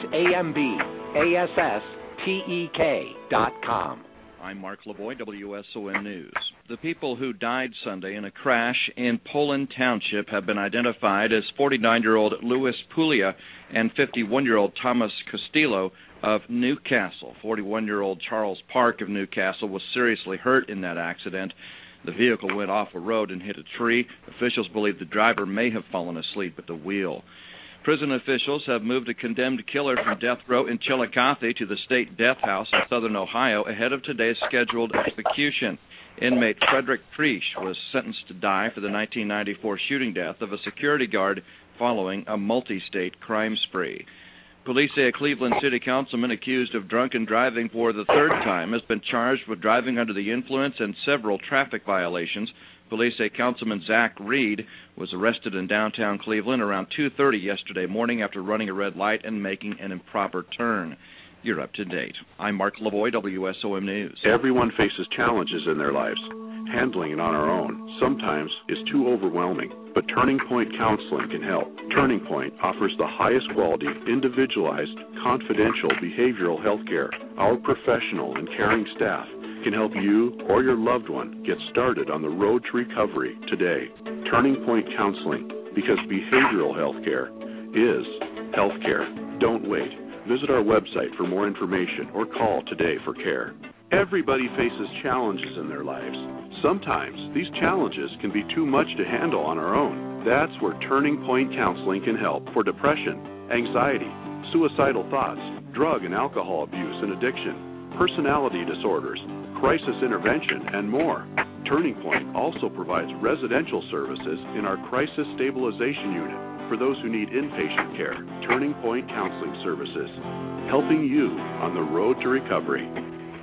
AMBASSTEK.com. I'm Mark Lavoie, WSOM News. The people who died Sunday in a crash in Poland Township have been identified as 49-year-old Louis Puglia and 51-year-old Thomas Castillo of Newcastle. 41-year-old Charles Park of Newcastle was seriously hurt in that accident. The vehicle went off a road and hit a tree. Officials believe the driver may have fallen asleep at the wheel. Prison officials have moved a condemned killer from death row in Chillicothe to the state death house in southern Ohio ahead of today's scheduled execution. Inmate Frederick Preach was sentenced to die for the 1994 shooting death of a security guard following a multi-state crime spree. Police say a Cleveland City Councilman accused of drunken driving for the third time has been charged with driving under the influence and several traffic violations. Police say Councilman Zach Reed was arrested in downtown Cleveland around 2:30 yesterday morning after running a red light and making an improper turn. You're up to date. I'm Mark Lavoie, WSOM News. Everyone faces challenges in their lives. Handling it on our own sometimes is too overwhelming, but Turning Point Counseling can help. Turning Point offers the highest quality, individualized, confidential behavioral health care. Our professional and caring staff can help you or your loved one get started on the road to recovery today. Turning Point Counseling, because behavioral health care is health care. Don't wait. Visit our website for more information or call today for care. Everybody faces challenges in their lives. Sometimes these challenges can be too much to handle on our own. That's where Turning Point Counseling can help for depression, anxiety, suicidal thoughts, drug and alcohol abuse and addiction, personality disorders, crisis intervention, and more. Turning Point also provides residential services in our crisis stabilization unit for those who need inpatient care. Turning Point Counseling Services, helping you on the road to recovery.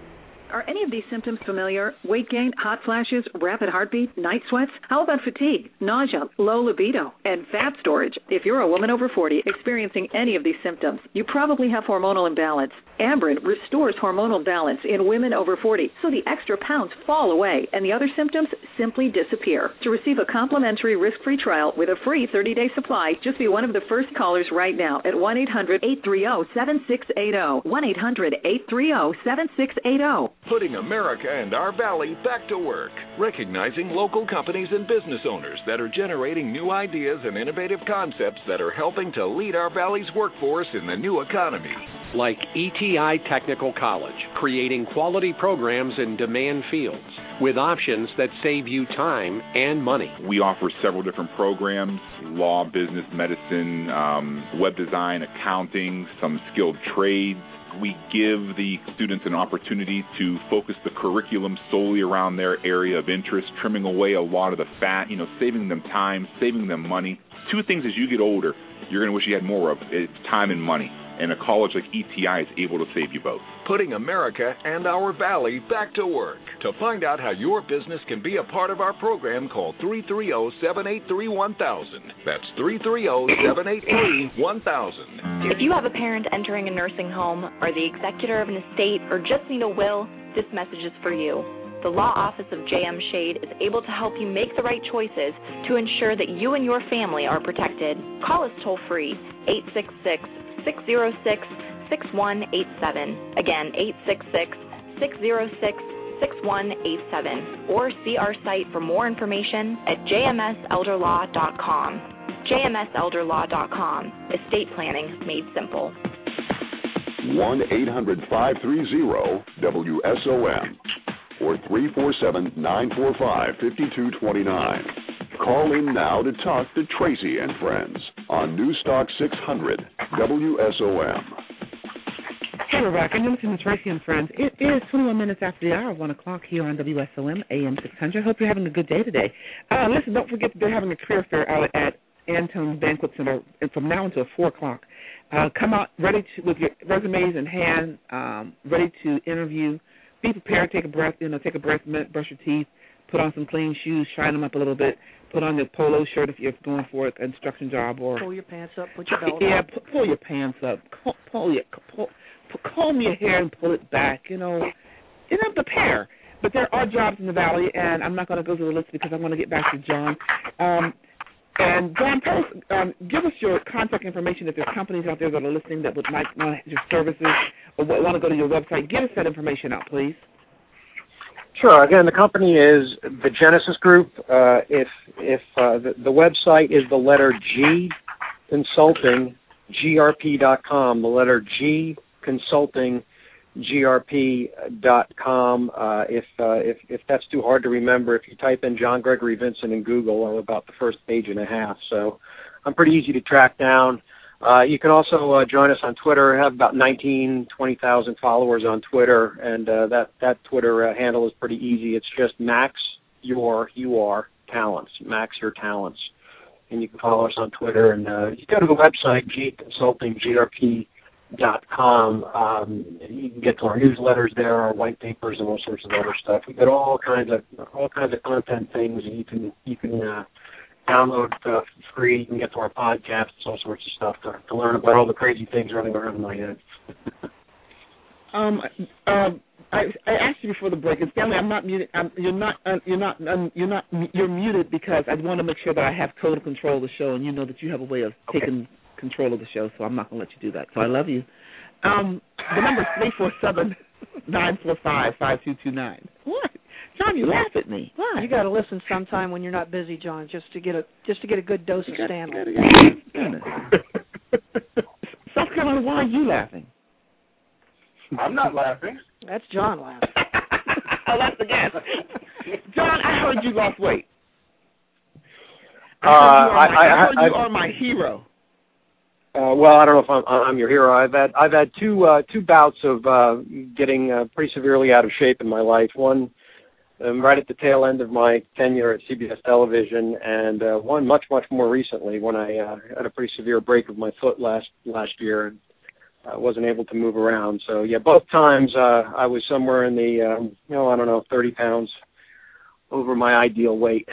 Are any of these symptoms familiar? Weight gain, hot flashes, rapid heartbeat, night sweats? How about fatigue, nausea, low libido, and fat storage? If you're a woman over 40 experiencing any of these symptoms, you probably have hormonal imbalance. Amberen restores hormonal balance in women over 40, so the extra pounds fall away and the other symptoms simply disappear. To receive a complimentary risk-free trial with a free 30-day supply, just be one of the first callers right now at 1-800-830-7680. 1-800-830-7680. Putting America and our valley back to work. Recognizing local companies and business owners that are generating new ideas and innovative concepts that are helping to lead our valley's workforce in the new economy. Like ETI Technical College, creating quality programs in demand fields with options that save you time and money. We offer several different programs: law, business, medicine, web design, accounting, some skilled trades. We give the students an opportunity to focus the curriculum solely around their area of interest, trimming away a lot of the fat, saving them time, saving them money. Two things as you get older you're going to wish you had more of. It's time and money. And a college like ETI is able to save you both. Putting America and our valley back to work. To find out how your business can be a part of our program, call 330-783-1000. That's 330-783-1000. If you have a parent entering a nursing home, are the executor of an estate, or just need a will, this message is for you. The law office of J.M. Shade is able to help you make the right choices to ensure that you and your family are protected. Call us toll-free, 866-606-6187. Again, 866-606-6187. Or see our site for more information at jmselderlaw.com. jmselderlaw.com. Estate planning made simple. 1-800-530-WSOM or 347-945-5229. Call in now to talk to Tracy and Friends on Newstalk 600 WSOM. Hey, we're back. You're listening to Tracy and Friends. It is 21 minutes after the hour, 1 o'clock here on WSOM, AM 600. Hope you're having a good day today. Listen, don't forget that they're having a career fair out at Antone's Banquet Center from now until 4 o'clock. Come out ready with your resumes in hand, ready to interview. Be prepared, take a breath, brush your teeth, put on some clean shoes, shine them up a little bit, put on your polo shirt if you're going for an construction job, or pull your pants up, put your belt on. Yeah, pull your pants up, comb your hair and pull it back. Prepare. But there are jobs in the valley, and I'm not going to go through the list because I want to get back to John. And John, give us your contact information if there's companies out there that are listening that might want your services or want to go to your website. Get us that information out, please. Sure. Again, the company is the Genesis Group. If the website is the letter G Consulting, grp.com. The letter G Consulting, grp.com. If that's too hard to remember, if you type in John Gregory Vincent in Google, I'm about the first page and a half. So I'm pretty easy to track down. You can also join us on Twitter. I have about 20,000 followers on Twitter, and that Twitter handle is pretty easy. It's just Max Your Talents, Max Your Talents. And you can follow us on Twitter. And you go to the website, gconsultinggrp.com. You can get to our newsletters there, our white papers, and all sorts of other stuff. We've got all kinds of content things you can download for free. You can get to our podcasts, all sorts of stuff to learn about all the crazy things running around in my head. I asked you before the break, and Stanley, I'm not muted. You're muted because I want to make sure that I have total control of the show, and you know that you have a way of taking control of the show, so I'm not going to let you do that. So I love you. The number is 347-945-5229. What? John, you laugh at me. Why? You got to listen sometime when you're not busy, John, just to get a good dose of Stanley. South Carolina, why are you laughing? I'm not laughing. That's John laughing. Oh, that's the gas. John, I heard you lost weight. I heard you are my hero. Well, I don't know if I'm your hero. I've had two bouts of getting pretty severely out of shape in my life. One right at the tail end of my tenure at CBS Television, and one much more recently when I had a pretty severe break of my foot last year. I wasn't able to move around. So yeah, both times I was somewhere in the 30 pounds over my ideal weight.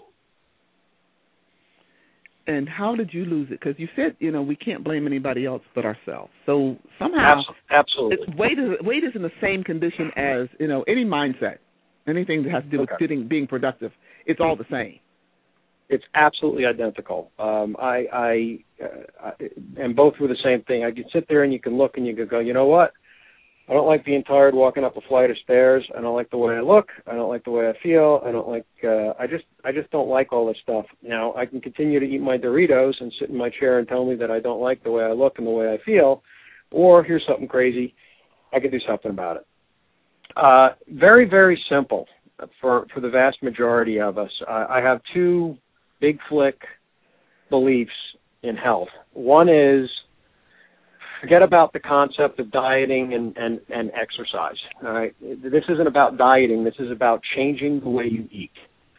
And how did you lose it? Because you said, we can't blame anybody else but ourselves. So somehow, absolutely, weight is in the same condition as any mindset, anything that has to do with being productive. It's all the same. It's absolutely identical. I and both were the same thing. I could sit there and you can look and you could go, you know what? I don't like being tired walking up a flight of stairs. I don't like the way I look. I don't like the way I feel. I don't like. I just don't like all this stuff. Now I can continue to eat my Doritos and sit in my chair and tell me that I don't like the way I look and the way I feel, or here's something crazy. I can do something about it. Very, very simple for the vast majority of us. I have two big flick beliefs in health. One is, forget about the concept of dieting and exercise. All right, this isn't about dieting. This is about changing the way you eat,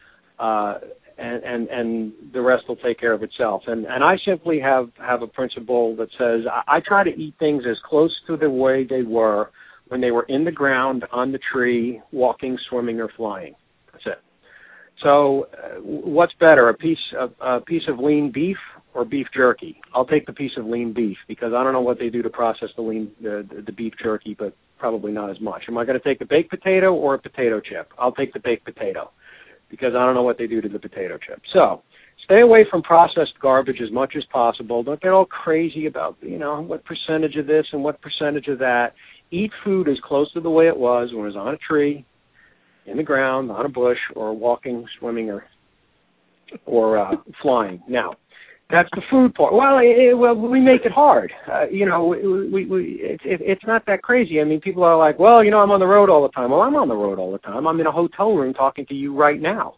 and the rest will take care of itself. And I simply have a principle that says I try to eat things as close to the way they were when they were in the ground, on the tree, walking, swimming, or flying. That's it. So, what's better, a piece of lean beef or beef jerky? I'll take the piece of lean beef because I don't know what they do to process the beef jerky, but probably not as much. Am I going to take a baked potato or a potato chip? I'll take the baked potato because I don't know what they do to the potato chip. So, stay away from processed garbage as much as possible. Don't get all crazy about what percentage of this and what percentage of that. Eat food as close to the way it was when it was on a tree, in the ground, on a bush, or walking, swimming, or flying. Now, that's the food part. Well, we make it hard. It's not that crazy. I mean, people are like, well, I'm on the road all the time. Well, I'm on the road all the time. I'm in a hotel room talking to you right now.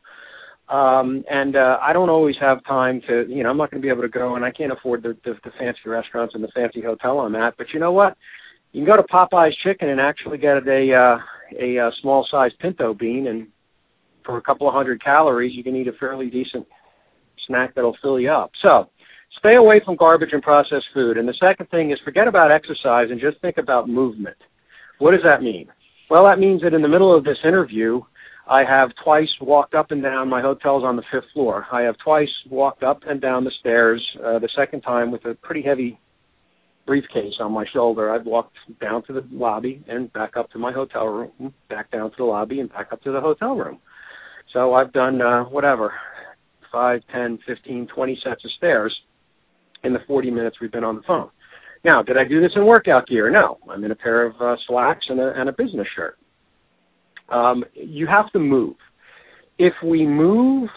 And I don't always have time to, I'm not going to be able to go, and I can't afford the fancy restaurants and the fancy hotel I'm at. But you know what? You can go to Popeye's Chicken and actually get a small-sized pinto bean, and for a couple of 100 calories, you can eat a fairly decent snack that'll fill you up. So stay away from garbage and processed food. And the second thing is forget about exercise and just think about movement. What does that mean? Well, that means that in the middle of this interview, I have twice walked up and down. My hotel's on the 5th floor. I have twice walked up and down the stairs, the second time with a pretty heavy briefcase on my shoulder. I've walked down to the lobby and back up to my hotel room, back down to the lobby and back up to the hotel room. So I've done 5, 10, 15, 20 sets of stairs in the 40 minutes we've been on the phone. Now, did I do this in workout gear? No. I'm in a pair of slacks and a business shirt. You have to move. If we move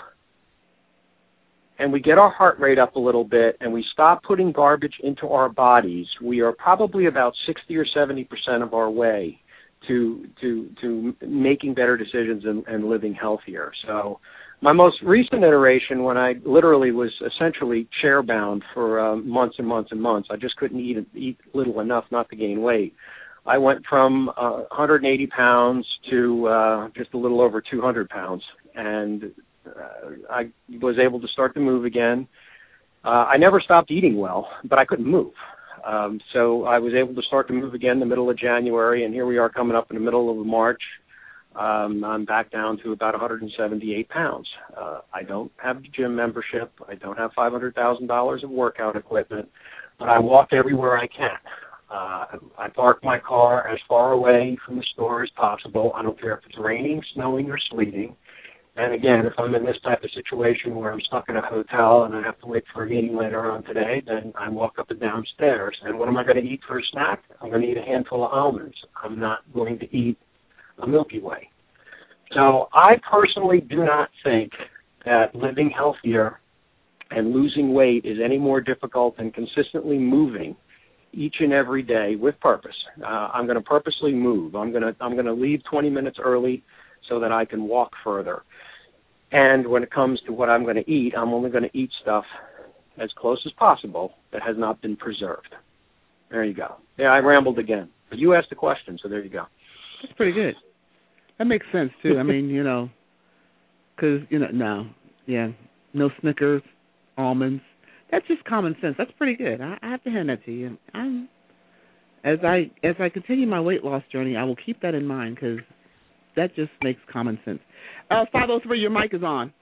and we get our heart rate up a little bit and we stop putting garbage into our bodies, we are probably about 60 or 70% of our way to making better decisions and living healthier. So my most recent iteration, when I literally was essentially chair-bound for months and months and months, I just couldn't eat little enough not to gain weight. I went from 180 pounds to just a little over 200 pounds, and I was able to start to move again. I never stopped eating well, but I couldn't move. So I was able to start to move again in the middle of January, and here we are coming up in the middle of March. I'm back down to about 178 pounds. I don't have a gym membership. I don't have $500,000 of workout equipment, but I walk everywhere I can. I park my car as far away from the store as possible. I don't care if it's raining, snowing, or sleeting. And again, if I'm in this type of situation where I'm stuck in a hotel and I have to wait for a meeting later on today, then I walk up and downstairs. And what am I going to eat for a snack? I'm going to eat a handful of almonds. I'm not going to eat a Milky Way. So I personally do not think that living healthier and losing weight is any more difficult than consistently moving each and every day with purpose. I'm going to purposely move. I'm going to leave 20 minutes early so that I can walk further. And when it comes to what I'm going to eat, I'm only going to eat stuff as close as possible that has not been preserved. There you go. Yeah, I rambled again. But you asked the question, so there you go. That's pretty good. That makes sense, too. I mean, because, no Snickers, almonds. That's just common sense. That's pretty good. I have to hand that to you. As I continue my weight loss journey, I will keep that in mind because that just makes common sense. 503, your mic is on.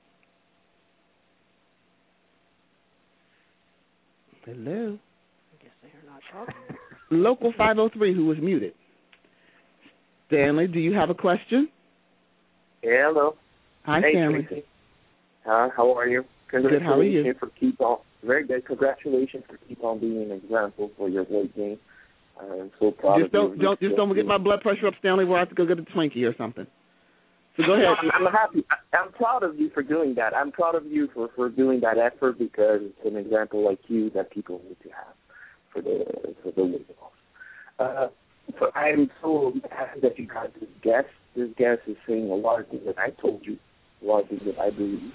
Hello. I guess they are not talking. Local 503, who was muted. Stanley, do you have a question? Yeah, hello. Hi, hey, Stanley. Tracy. How are you? Good. How are you? Very good. Congratulations for keep on being an example for your weight gain. I'm so proud of you. Just don't get my blood pressure up, Stanley, where I have to go get a Twinkie or something. So go ahead. I'm happy. I'm proud of you for doing that. I'm proud of you for doing that effort because it's an example like you that people need to have for the weight loss. So I'm so happy that you got this guest. This guest is saying a lot of things that I told you, a lot of things that I believe.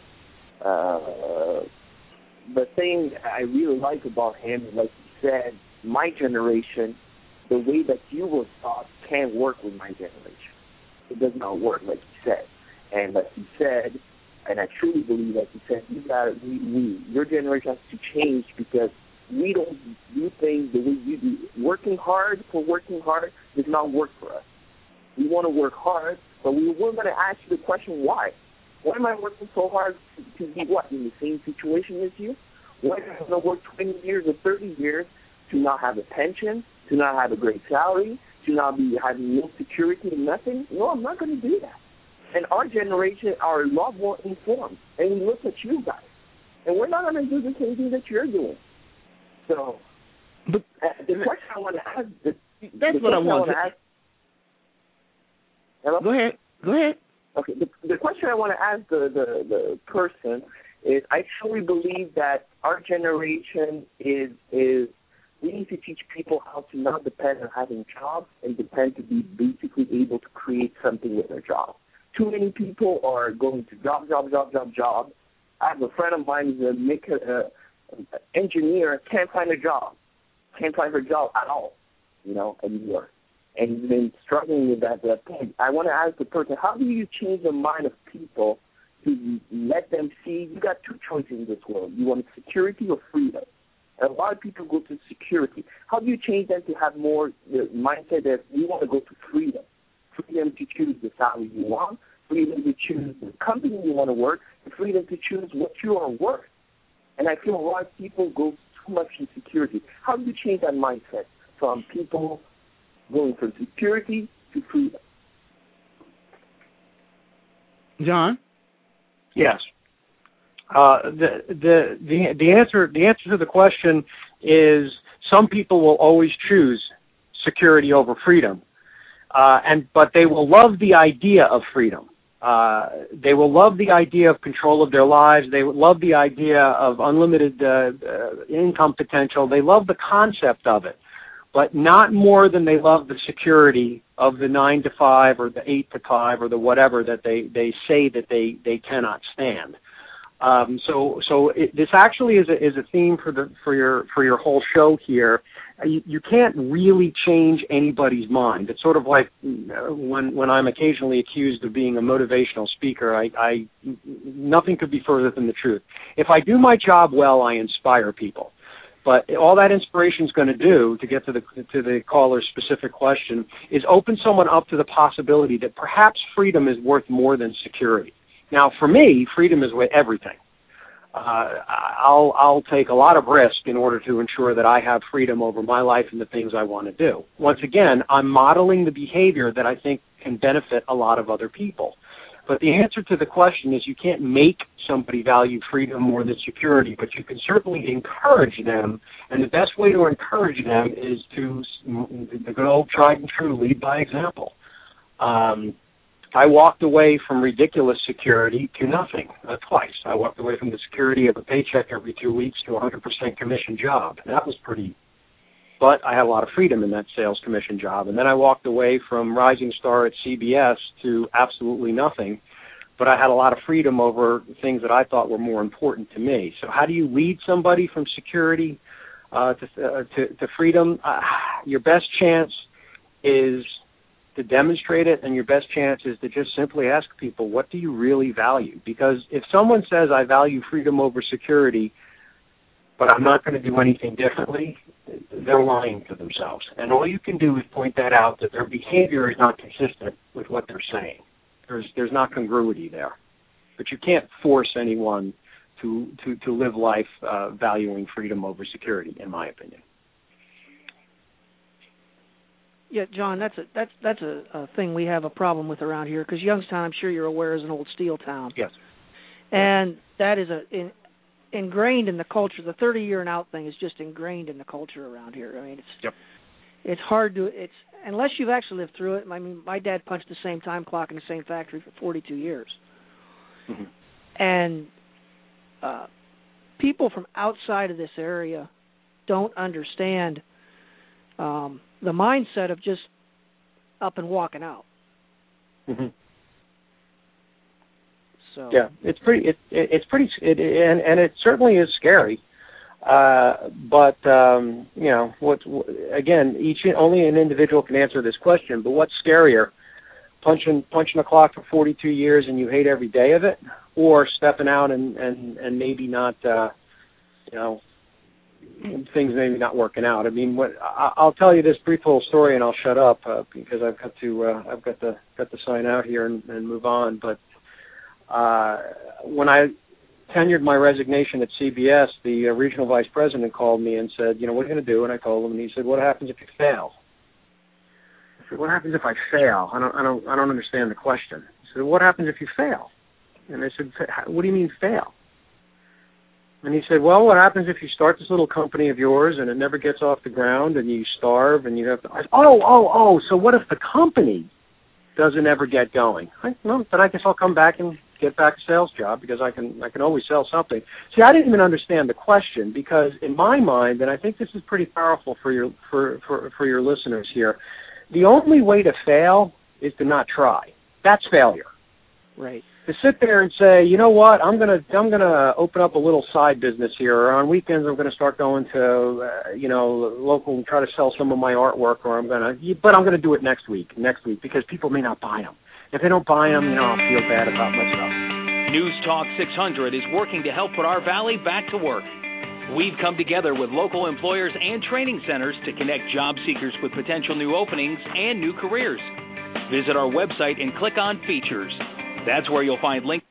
The thing I really like about him is, like you said, my generation, the way that you were taught can't work with my generation. It does not work, like you said. And like you said, and I truly believe, like you said, your generation has to change because we don't do things the way you do. Working hard does not work for us. We want to work hard, but we're going to ask you the question, why? Why am I working so hard to be what, in the same situation as you? Why am I going to work 20 years or 30 years to not have a pension, to not have a great salary, to not be having no security and nothing? No, I'm not going to do that. And our generation are a lot more informed, and we look at you guys, and we're not going to do the same thing that you're doing. So, the question I want to ask... That's what I want to ask. Hello? Go ahead. Okay, the question I want to ask the person is, I truly believe that our generation is we need to teach people how to not depend on having jobs and depend to be basically able to create something with their job. Too many people are going to job. I have a friend of mine who's an engineer, can't find a job at all, anymore. And he's been struggling with that point. I want to ask the person, how do you change the mind of people to let them see you got two choices in this world? You want security or freedom? And a lot of people go to security. How do you change them to have more the mindset that you want to go to freedom? Freedom to choose the salary you want, freedom to choose the company you want to work, and freedom to choose what you are worth. And I feel a lot of people go too much in security. How do you change that mindset from people going from security to freedom? John? Yes. The answer to the question is some people will always choose security over freedom, but they will love the idea of freedom. They will love the idea of control of their lives. They will love the idea of unlimited income potential. They love the concept of it, but not more than they love the security of the 9 to 5 or the 8 to 5 or the whatever that they say that they cannot stand. This actually is a theme for your whole show here. You can't really change anybody's mind. It's sort of like when I'm occasionally accused of being a motivational speaker. Nothing could be further from the truth. If I do my job well, I inspire people. But all that inspiration is going to do, to get to the caller's specific question, is open someone up to the possibility that perhaps freedom is worth more than security. Now, for me, freedom is with everything. I'll take a lot of risk in order to ensure that I have freedom over my life and the things I want to do. Once again, I'm modeling the behavior that I think can benefit a lot of other people. But the answer to the question is you can't make somebody value freedom more than security, but you can certainly encourage them, and the best way to encourage them is to, the good old tried and true, lead by example. I walked away from ridiculous security to nothing, twice. I walked away from the security of a paycheck every 2 weeks to a 100% commission job. That was pretty, but I had a lot of freedom in that sales commission job. And then I walked away from rising star at CBS to absolutely nothing, but I had a lot of freedom over things that I thought were more important to me. So how do you lead somebody from security to freedom? Your best chance is to demonstrate it, and your best chance is to just simply ask people, what do you really value? Because if someone says, I value freedom over security, but I'm not going to do anything differently, they're lying to themselves. And all you can do is point that out, that their behavior is not consistent with what they're saying. There's not congruity there. But you can't force anyone to live life valuing freedom over security, in my opinion. Yeah, John, that's a thing we have a problem with around here, because Youngstown, I'm sure you're aware, is an old steel town. Yes. And that is ingrained in the culture. The 30-year and out thing is just ingrained in the culture around here. I mean, it's hard to unless you've actually lived through it. I mean, my dad punched the same time clock in the same factory for 42 years. Mm-hmm. And people from outside of this area don't understand the mindset of just up and walking out. Mm-hmm. So yeah, it's pretty, and it certainly is scary. But you know, again, only an individual can answer this question. But what's scarier, punching a clock for 42 years and you hate every day of it, or stepping out and maybe not, you know, things maybe not working out? I mean, I'll tell you this brief little story, and I'll shut up because I've got to sign out here and move on. But when I tenured my resignation at CBS, the regional vice president called me and said, "You know, what are you going to do?" And I told him, and he said, "What happens if you fail?" I said, "What happens if I fail? I don't understand the question." He said, "What happens if you fail?" And I said, "What do you mean fail?" And he said, "Well, what happens if you start this little company of yours and it never gets off the ground and you starve and you have to..." I said, oh, so what if the company doesn't ever get going? Well, then I guess I'll come back and get back a sales job, because I can always sell something. See, I didn't even understand the question, because in my mind, and I think this is pretty powerful for your listeners here, the only way to fail is to not try. That's failure. Right. To sit there and say, you know what, I'm gonna open up a little side business here, or on weekends I'm gonna start going to local and try to sell some of my artwork, or I'm gonna do it next week because people may not buy them. If they don't buy them, I'll feel bad about myself. News Talk 600 is working to help put our valley back to work. We've come together with local employers and training centers to connect job seekers with potential new openings and new careers. Visit our website and click on Features. That's where you'll find links.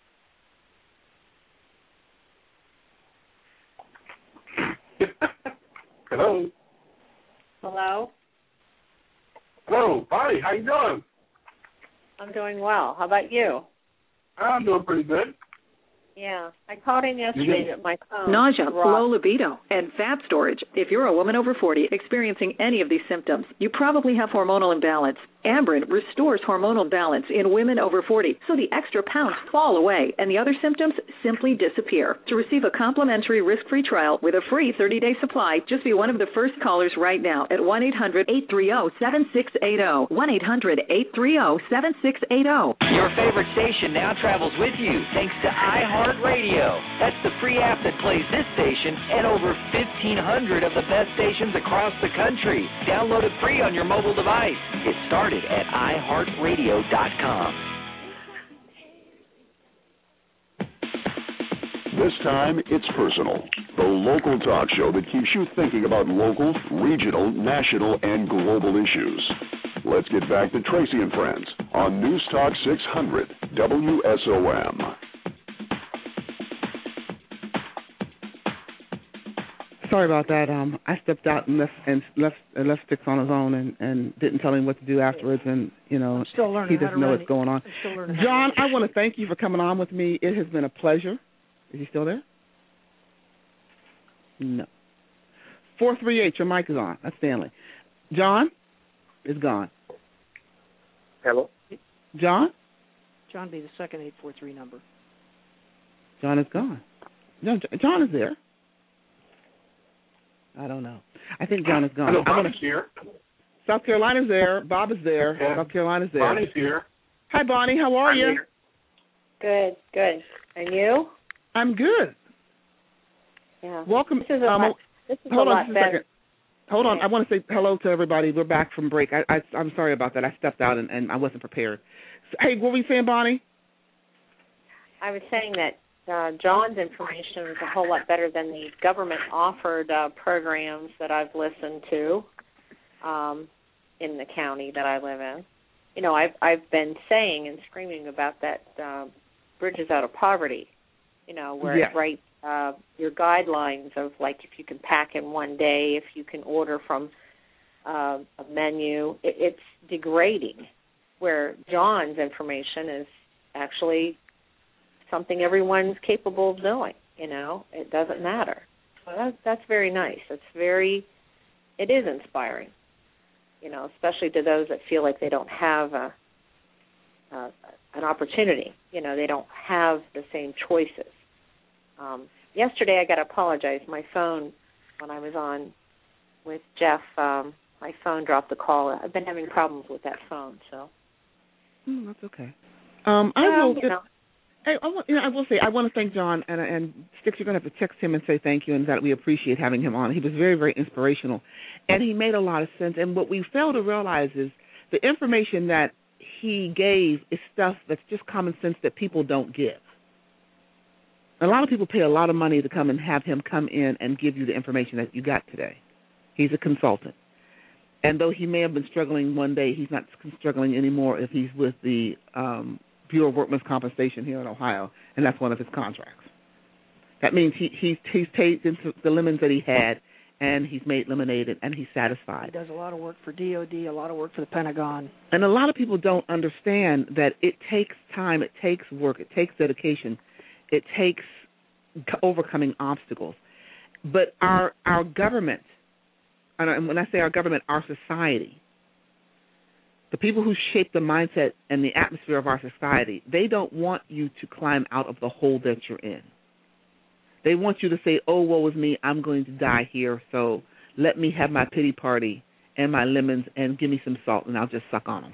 Hello. Hello. Hello, Bonnie. How you doing? I'm doing well. How about you? I'm doing pretty good. Yeah. I called in yesterday at my phone. Nausea, low libido, and fat storage. If you're a woman over 40 experiencing any of these symptoms, you probably have hormonal imbalance. Amberen restores hormonal balance in women over 40, so the extra pounds fall away and the other symptoms simply disappear. To receive a complimentary risk-free trial with a free 30-day supply, just be one of the first callers right now at 1-800-830-7680. 1-800-830-7680. Your favorite station now travels with you thanks to iHeartRadio. That's the free app that plays this station and over 1,500 of the best stations across the country. Download it free on your mobile device. Get started at iHeartRadio.com. This time, it's personal. The local talk show that keeps you thinking about local, regional, national, and global issues. Let's get back to Tracy and Friends on News Talk 600 WSOM. Sorry about that. I stepped out and left Sticks on his own and didn't tell him what to do afterwards, and he doesn't know what's going on. John, I want to thank you for coming on with me. It has been a pleasure. Is he still there? No. 438, your mic is on. That's Stanley. John is gone. Hello? John? John be the second 843 number. John is gone. No, John is there. I don't know. I think John is gone. Hello, Bonnie's here. South Carolina's there. Bob is there. Yeah. South Carolina's there. Bonnie's here. Hi, Bonnie. How are you? Good. And you? I'm good. Yeah. Welcome. This is a lot better. Hold on. I want to say hello to everybody. We're back from break. I'm sorry about that. I stepped out and I wasn't prepared. So, hey, what were you saying, Bonnie? I was saying that John's information is a whole lot better than the government-offered programs that I've listened to in the county that I live in. You know, I've been saying and screaming about that Bridges Out of Poverty, you know, where it writes your guidelines of, like, if you can pack in one day, if you can order from a menu. It's degrading, where John's information is actually something everyone's capable of doing, you know. It doesn't matter. So that's very nice. It is inspiring, you know, especially to those that feel like they don't have an opportunity. You know, they don't have the same choices. Yesterday, I got to apologize. My phone, when I was on with Jeff, my phone dropped the call. I've been having problems with that phone, so. That's okay. I will say I want to thank John, and Sticks, you're going to have to text him and say thank you and that we appreciate having him on. He was very, very inspirational, and he made a lot of sense. And what we fail to realize is the information that he gave is stuff that's just common sense that people don't give. A lot of people pay a lot of money to come and have him come in and give you the information that you got today. He's a consultant. And though he may have been struggling one day, he's not struggling anymore if he's with the Bureau of Workmen's Compensation here in Ohio, and that's one of his contracts. That means he's tasted the lemons that he had, and he's made lemonade, and he's satisfied. He does a lot of work for DOD, a lot of work for the Pentagon. And a lot of people don't understand that it takes time, it takes work, it takes dedication, it takes overcoming obstacles. But our government, and when I say our government, our society, the people who shape the mindset and the atmosphere of our society, they don't want you to climb out of the hole that you're in. They want you to say, oh, woe is me, I'm going to die here, so let me have my pity party and my lemons and give me some salt and I'll just suck on them.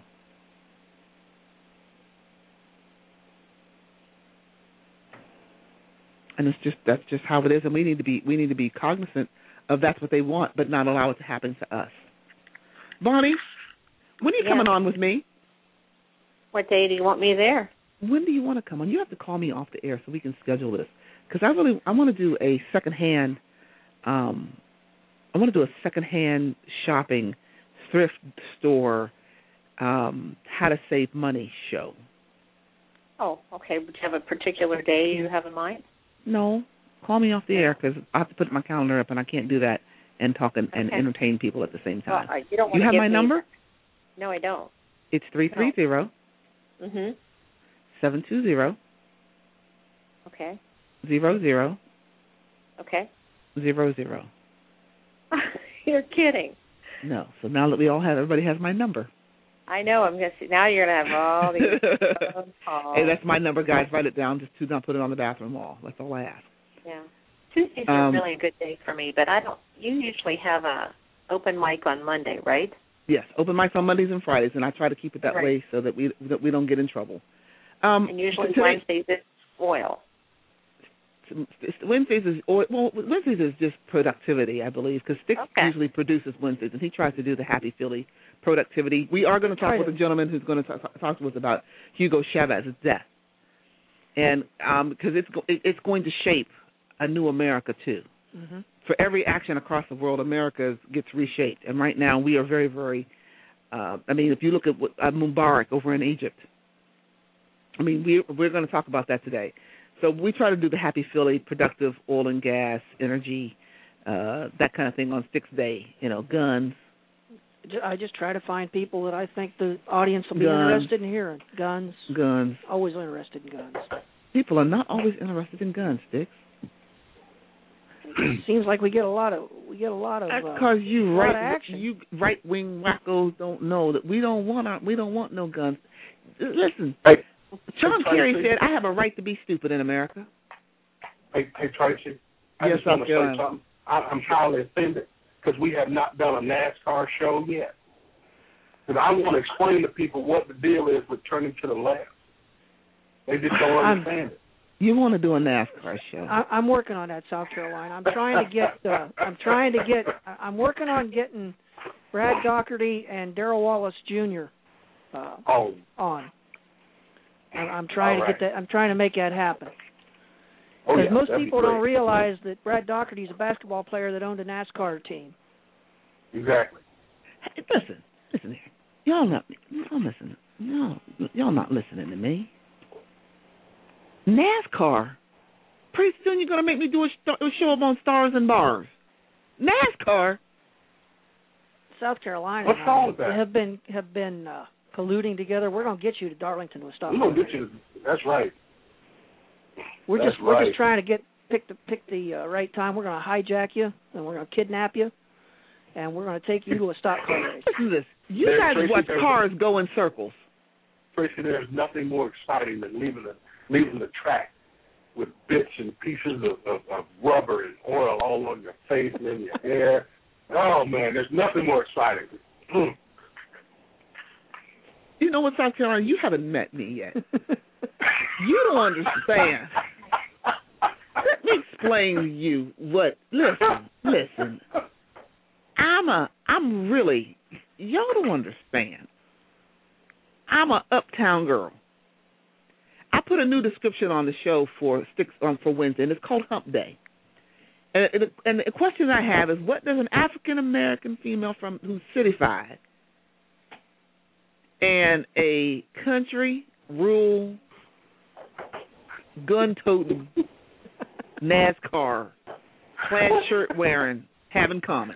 And that's just how it is, and we need to be cognizant of that's what they want, but not allow it to happen to us. Bonnie, when are you coming on with me? What day do you want me there? When do you want to come on? You have to call me off the air so we can schedule this, because I want to do a secondhand. I want to do a secondhand shopping, thrift store, how to save money show. Oh, okay. Would you have a particular day you have in mind? No, call me off the air because I have to put my calendar up and I can't do that and talk and entertain people at the same time. Well, you have my number? No, I don't. It's 330. 720. Okay. 00. Okay. 00. You're kidding. No. So now that everybody has my number. I know. Now you're gonna have all these phone calls. Hey, that's my number, guys. Write it down. Just do not put it on the bathroom wall. That's all I ask. Yeah. Tuesdays are really a good day for me, but I don't. You usually have a open mic on Monday, right? Yes, open mics on Mondays and Fridays, and I try to keep it that way so that we don't get in trouble. And usually Wednesdays is oil. Wednesdays is oil. Well, Wednesdays is just productivity, I believe, because Sticks usually produces Wednesdays, and he tries to do the happy Philly productivity. We are going to talk with a gentleman who's going to talk to us about Hugo Chavez's death, and because it's going to shape a new America too. Mm-hmm. For every action across the world, America gets reshaped, and right now we are very, very. If you look at Mubarak over in Egypt, we're going to talk about that today. So we try to do the happy Philly, productive oil and gas, energy, that kind of thing on Sticks Day. Guns. I just try to find people that I think the audience will be interested in hearing. Guns. Always interested in guns. People are not always interested in guns, Sticks. Seems like we get a lot of because you right wing wackos don't know that we don't want no guns. Listen, John Kerry said I have a right to be stupid in America. Hey Tracy, I just want to say something. I'm highly offended because we have not done a NASCAR show yet. Because I want to explain to people what the deal is with turning to the left. They just don't understand it. You want to do a NASCAR show? I'm working on that, South Carolina. I'm working on getting Brad Doherty and Darrell Wallace Jr. On. I'm trying to get that. I'm trying to make that happen. Because most people don't realize that Brad Doherty's a basketball player that owned a NASCAR team. Exactly. Hey, listen here. Y'all not listening to me. NASCAR. Pretty soon you're gonna make me do a show up on Stars and Bars. NASCAR. South Carolina. What's wrong with that? Have been colluding together. We're gonna get you to Darlington with stuff. We're gonna get you. That's right. We're just trying to pick the right time. We're gonna hijack you and we're gonna kidnap you, and we're gonna take you to a stock car race. Listen to this. You guys watch cars go in circles. Tracy, there's nothing more exciting than leaving the track with bits and pieces of rubber and oil all on your face and in your hair. Oh, man, there's nothing more exciting. You know what, South Carolina? You haven't met me yet. You don't understand. Let me explain to you what. Listen. I'm really. Y'all don't understand. I'm a uptown girl. I put a new description on the show for Wednesday, and it's called Hump Day. And the question I have is, what does an African American female who's citified and a country, rural, gun-toting, NASCAR, plaid shirt wearing have in common?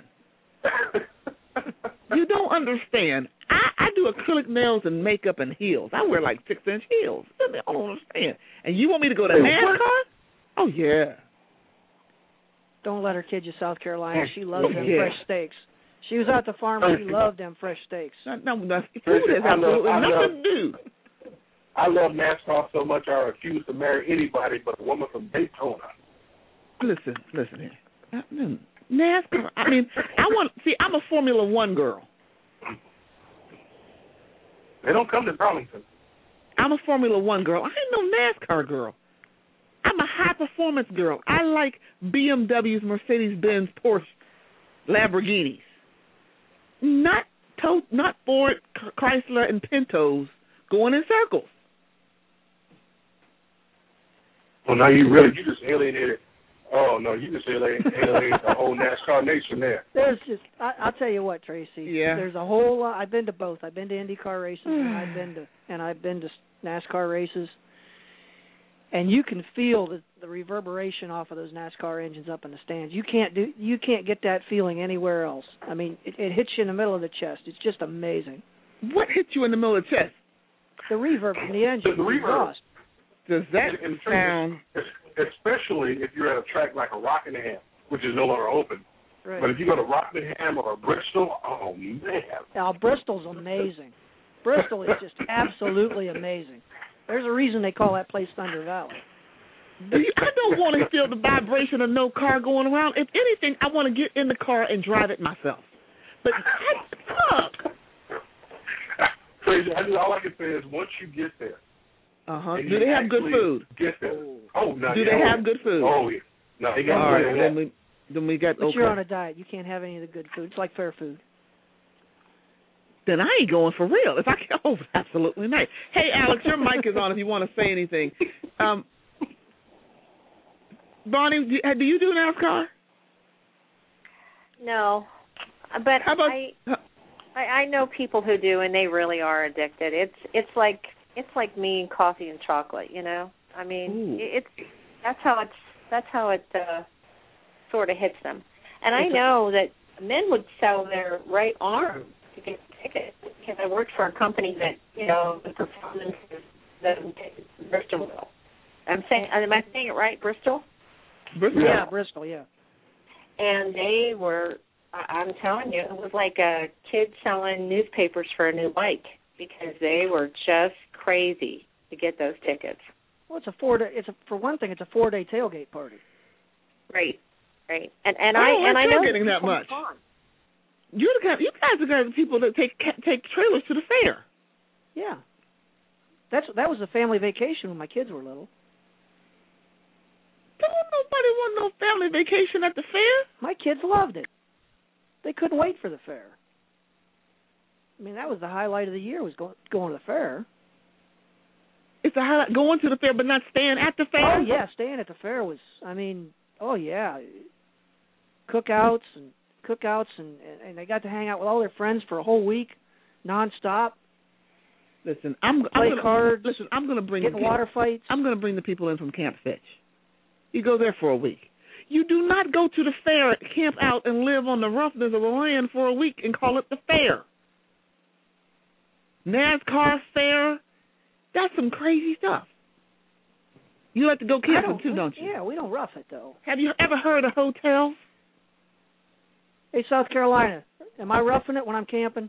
You don't understand. I do acrylic nails and makeup and heels. I wear like 6-inch heels. I don't understand. And you want me to go to NASCAR? Oh, yeah. Don't let her kid you, South Carolina. She loves them fresh steaks. She was out the farm and she loved them fresh steaks. No, food has absolutely nothing to do. I love NASCAR so much I refuse to marry anybody but a woman from Daytona. Listen here. NASCAR. I'm a Formula One girl. They don't come to Darlington. I'm a Formula One girl. I ain't no NASCAR girl. I'm a high-performance girl. I like BMWs, Mercedes-Benz, Porsche, Lamborghinis. Not Ford, Chrysler, and Pintos going in circles. Well, now you just alienated. Oh, no, you just alienated the whole NASCAR nation there. There's just, I'll tell you what, Tracy. Yeah. There's a whole lot. I've been to both. I've been to IndyCar races and I've been to NASCAR races. And you can feel the reverberation off of those NASCAR engines up in the stands. You can't get that feeling anywhere else. I mean, it hits you in the middle of the chest. It's just amazing. What hits you in the middle of the chest? The reverb from the engine. The reverb. Does that sound? Especially if you're at a track like a Rockingham, which is no longer open. Right. But if you go to Rockingham or Bristol, oh man. Now Bristol's amazing. Bristol is just absolutely amazing. There's a reason they call that place Thunder Valley. I don't want to feel the vibration of no car going around. If anything, I want to get in the car and drive it myself. But fuck. Crazy. All I can say is once you get there. Do they have good food? Get there. Oh, no. Do they have good food? Oh, yeah. No, they got all right. Then we got. But okay. You're on a diet. You can't have any of the good food. It's like fair food. Then I ain't going for real. If I can, absolutely not. Hey, Alex, your mic is on if you want to say anything. Bonnie, do you do NASCAR? No, but how about, I know people who do, and they really are addicted. It's like me and coffee and chocolate. You know, I mean, that's how it sort of hits them. And I know that men would sell their right arm to get tickets, because I worked for a company that, the performance that Bristol. Am I saying it right, Bristol? Bristol? Yeah, Bristol, yeah. And they were, I'm telling you, it was like a kid selling newspapers for a new bike, because they were just crazy to get those tickets. Well, for one thing, it's a 4-day tailgate party. Right. And I know getting that much. You guys are the kind of people that take trailers to the fair. Yeah, that was a family vacation when my kids were little. Don't nobody want no family vacation at the fair. My kids loved it. They couldn't wait for the fair. I mean, that was the highlight of the year, was going to the fair. It's a highlight. Going to the fair, but not staying at the fair. Oh yeah, staying at the fair was. Oh yeah, cookouts and they got to hang out with all their friends for a whole week, nonstop. Listen, play cards. Listen, I'm going to bring get in water fights. I'm going to bring the people in from Camp Fitch. You go there for a week. You do not go to the fair, camp out, and live on the roughness of the land for a week and call it the fair. NASCAR fair, that's some crazy stuff. You like to go camping too, don't you? Yeah, we don't rough it though. Have you ever heard of hotels? Hey, South Carolina, am I roughing it when I'm camping?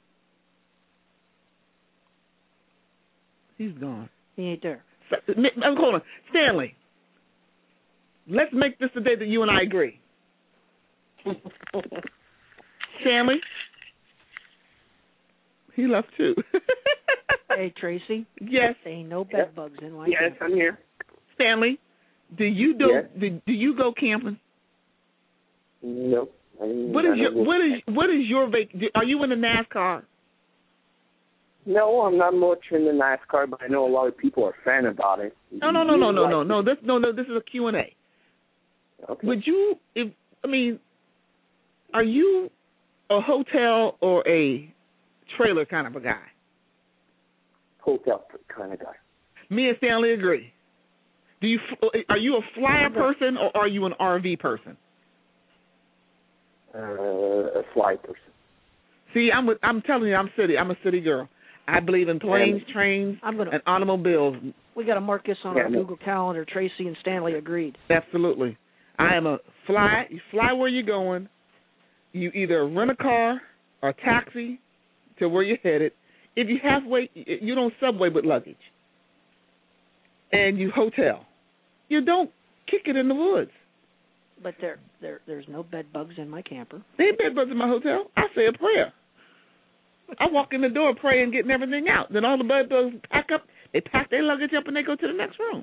He's gone. He ain't there. Hold on. Stanley, let's make this the day that you and I agree. Stanley? He left too. Hey, Tracy? Yes? There ain't no bed bugs in my Yes, I'm here. Stanley, do you go camping? No. What is your are you in the NASCAR? No, I'm not much in the NASCAR, but I know a lot of people are fan about it. No. This is a Q&A. Okay. Would you? Are you a hotel or a trailer kind of a guy? Hotel kind of guy. Me and Stanley agree. Are you a flyer person or are you an RV person? A fly person. See, I'm telling you, I'm a city girl. I believe in planes, trains, and automobiles. We got to mark this on our Google Calendar. Tracy and Stanley agreed. Absolutely. I am a fly. You fly where you're going. You either rent a car or taxi to where you're headed. If you halfway, you don't subway with luggage. And you hotel. You don't kick it in the woods. But there's no bed bugs in my camper. There ain't bed bugs in my hotel. I say a prayer. I walk in the door, pray, and getting everything out. Then all the bed bugs pack up. They pack their luggage up and they go to the next room.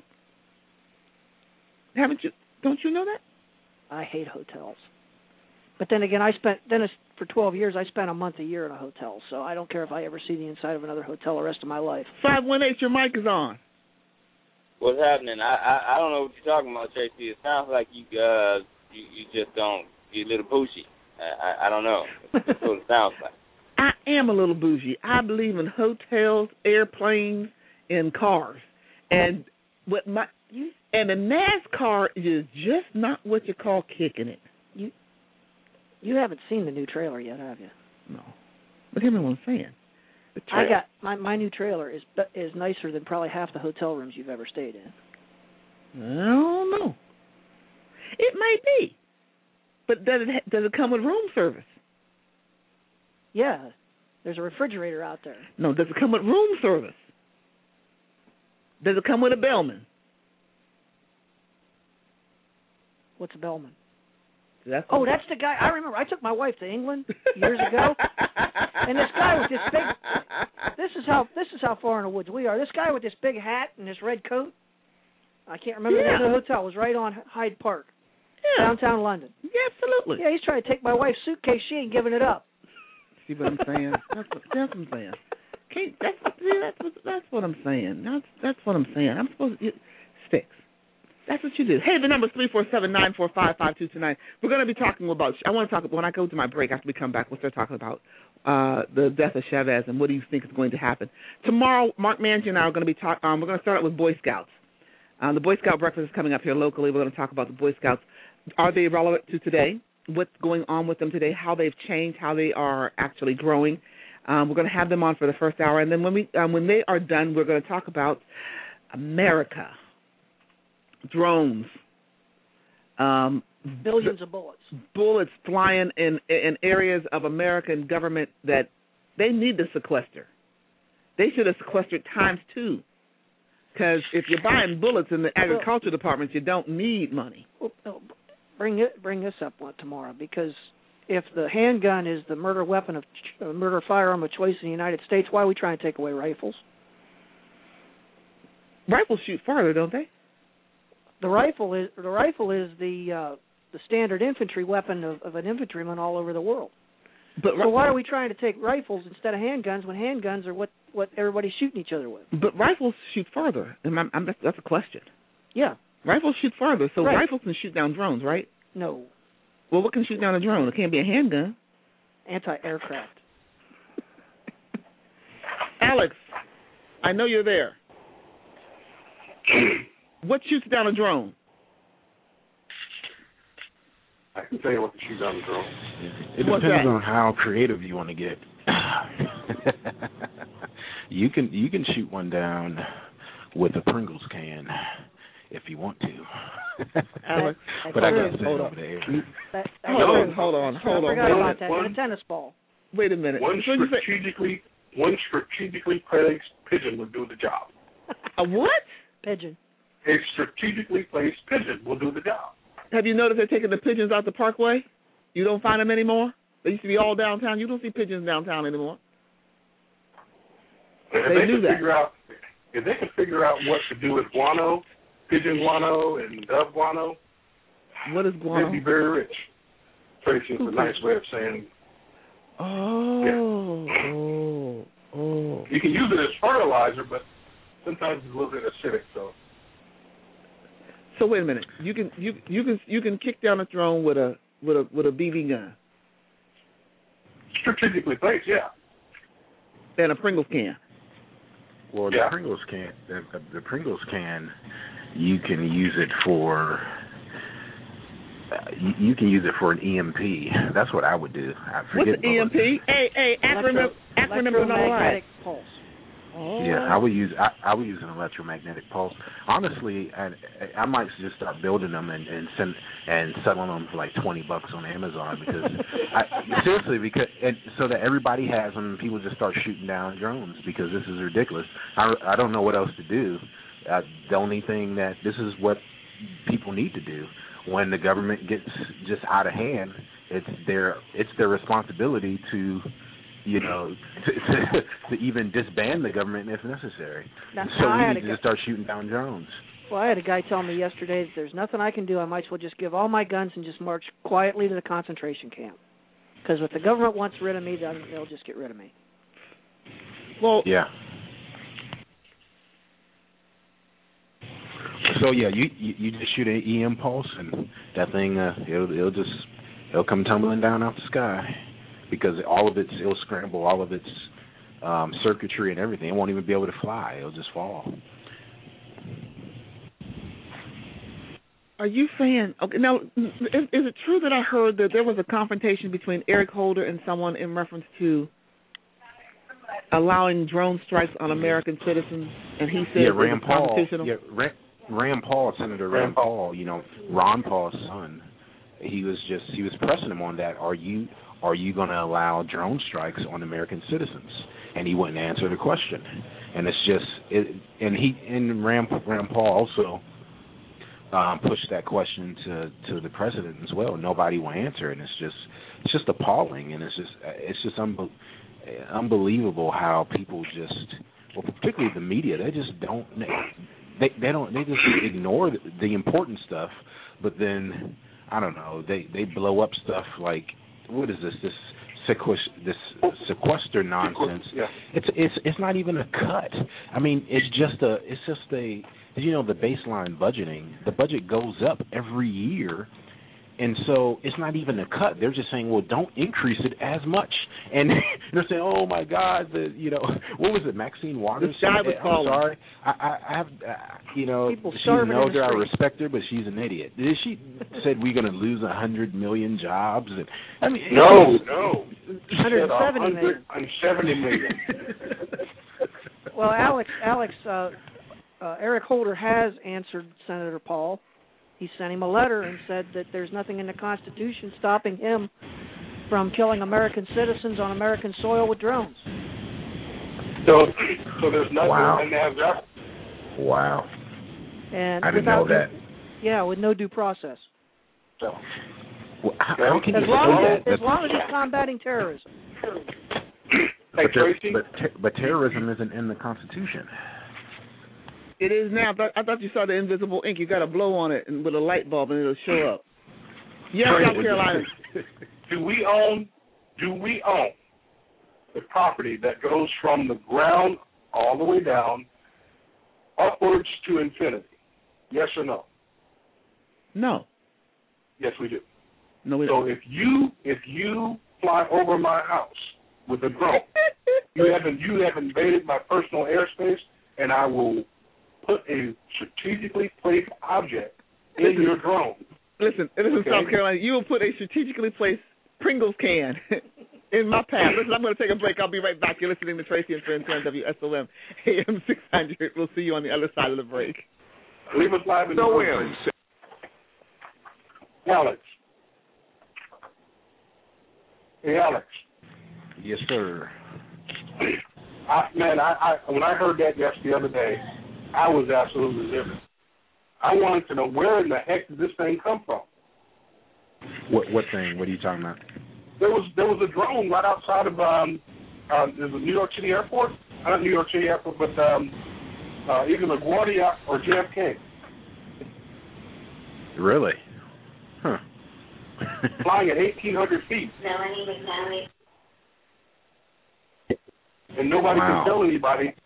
Don't you know that? I hate hotels. But then again, for 12 years, I spent a month a year in a hotel, so I don't care if I ever see the inside of another hotel the rest of my life. 518, your mic is on. What's happening? I don't know what you're talking about, Tracy. It sounds like you just don't. You're a little bougie. I don't know. That's what it sounds like. I am a little bougie. I believe in hotels, airplanes, and cars. And a NASCAR is just not what you call kicking it. You haven't seen the new trailer yet, have you? No. But hear me what I'm saying. I got my new trailer is nicer than probably half the hotel rooms you've ever stayed in. I don't know. It might be. But does it come with room service? Yeah. There's a refrigerator out there. No, does it come with room service? Does it come with a bellman? What's a bellman? That's the guy. I remember. I took my wife to England years ago, and this guy with this big. This is how far in the woods we are. This guy with this big hat and this red coat. I can't remember the name of the hotel. It was right on Hyde Park, downtown London. Yeah, absolutely. Yeah, he's trying to take my wife's suitcase. She ain't giving it up. See what I'm saying? That's what I'm saying. That's what I'm saying. That's what I'm saying. I'm supposed to sticks. That's what you do. Hey, the number is 347-945-5229. We're going to be talking about, I want to talk, when I go to my break, after we come back, we'll start talking about the death of Chavez and what do you think is going to happen. Tomorrow, Mark Mangy and I are going to be talking, we're going to start out with Boy Scouts. The Boy Scout breakfast is coming up here locally. We're going to talk about the Boy Scouts. Are they relevant to today? What's going on with them today? How they've changed? How they are actually growing? We're going to have them on for the first hour. And then when they are done, we're going to talk about America. Drones, billions of bullets flying in areas of American government that they need to sequester. They should have sequestered times 2, because if you're buying bullets in the agriculture department, you don't need money. Bring this up tomorrow, because if the handgun is the murder firearm of choice in the United States, why are we trying to take away rifles? Rifles shoot farther, don't they? The rifle is the standard infantry weapon of an infantryman all over the world. So why are we trying to take rifles instead of handguns when handguns are what everybody's shooting each other with? But rifles shoot further. That's a question. Yeah. Rifles shoot further, so right. Rifles can shoot down drones, right? No. Well, what can shoot down a drone? It can't be a handgun. Anti-aircraft. Alex, I know you're there. What shoots down a drone? I can tell you what to shoot down the drone. It depends on how creative you want to get. You can shoot one down with a Pringles can if you want to. Alex, but I got to say over there. Hold on. I forgot about that. And a tennis ball. Wait a minute. One strategically placed pigeon will do the job. A what? Pigeon. A strategically placed pigeon will do the job. Have you noticed they're taking the pigeons out the parkway? You don't find them anymore? They used to be all downtown. You don't see pigeons downtown anymore. They knew that. If they can figure out what to do with guano, pigeon guano, and dove guano, what is guano? they'd be very rich. Tracy, it's a nice way of saying. Oh. You can use it as fertilizer, but sometimes it's a little bit acidic. So wait a minute. You can kick down a drone with a BB gun. Strategically placed, yeah. And a Pringles can. Well, the Pringles can. The Pringles can. You can use it for. You can use it for an EMP. That's what I would do. What's an EMP? Hey, acronym and all right. Pulse. Oh. Yeah, I would use an electromagnetic pulse. Honestly, I might just start building them and selling them for like $20 on Amazon because so that everybody has them and people just start shooting down drones because this is ridiculous. I don't know what else to do. The only thing that this is what people need to do when the government gets just out of hand. It's their responsibility to. To even disband the government if necessary. So we need to just start shooting down drones. Well, I had a guy tell me yesterday that there's nothing I can do. I might as well just give all my guns and just march quietly to the concentration camp. Because if the government wants rid of me, then they'll just get rid of me. Well, yeah. So yeah, you just shoot an EM pulse and that thing it'll come tumbling down out the sky. Because it'll scramble all of its circuitry and everything. It won't even be able to fly. It'll just fall. Are you saying, okay, now, is it true that I heard that there was a confrontation between Eric Holder and someone in reference to allowing drone strikes on American citizens? And he said Rand Paul. Yeah, Rand Paul, Senator Rand Paul, Ron Paul's son, he was pressing him on that. Are you going to allow drone strikes on American citizens? And he wouldn't answer the question. And it's just, Rand Paul also pushed that question to the president as well. Nobody will answer, and it's just appalling, and it's just unbelievable how people particularly the media, they just don't, they just ignore the important stuff, but then I don't know, they blow up stuff like. What is this sequester nonsense? Yeah. It's not even a cut. I mean, it's just the baseline budgeting. The budget goes up every year, and so it's not even a cut. They're just saying, well, don't increase it as much. And they're saying, oh my God, what was it, Maxine Waters? The guy was calling. I'm sorry, I have, people she's an elder. I respect her, but she's an idiot. She said we're going to lose 100 million jobs. And I mean, no, 170 million. 70 million. Well, Alex, Eric Holder has answered Senator Paul. He sent him a letter and said that there's nothing in the Constitution stopping him from killing American citizens on American soil with drones. So there's nothing in that. Wow. And I didn't know that. Yeah, with no due process. So, how can you say that? As long as he's combating terrorism. But terrorism isn't in the Constitution. It is now. I thought you saw the invisible ink. You got to blow on it and with a light bulb and it'll show up. Yes, South Carolina. Do we own do we own the property that goes from the ground all the way down upwards to infinity? Yes or no? No. Yes, we do. No, we so don't. if you fly over my house with a drone, you have invaded my personal airspace, and I will put a strategically placed object in your drone. Listen, Okay. South Carolina, you will put a strategically placed Pringles can in my path. Listen, I'm going to take a break. I'll be right back. You're listening to Tracy and Friends here on WSOM AM 600. We'll see you on the other side of the break. Leave us live in the room. Alex. Hey, Alex. Yes, sir. When I heard that the other day, I was absolutely livid. I wanted to know, where in the heck did this thing come from? What thing? What are you talking about? There was a drone right outside of there's a New York City airport. Not New York City airport, but either LaGuardia or JFK. Really? Huh. Flying at 1,800 feet. And nobody can tell anybody.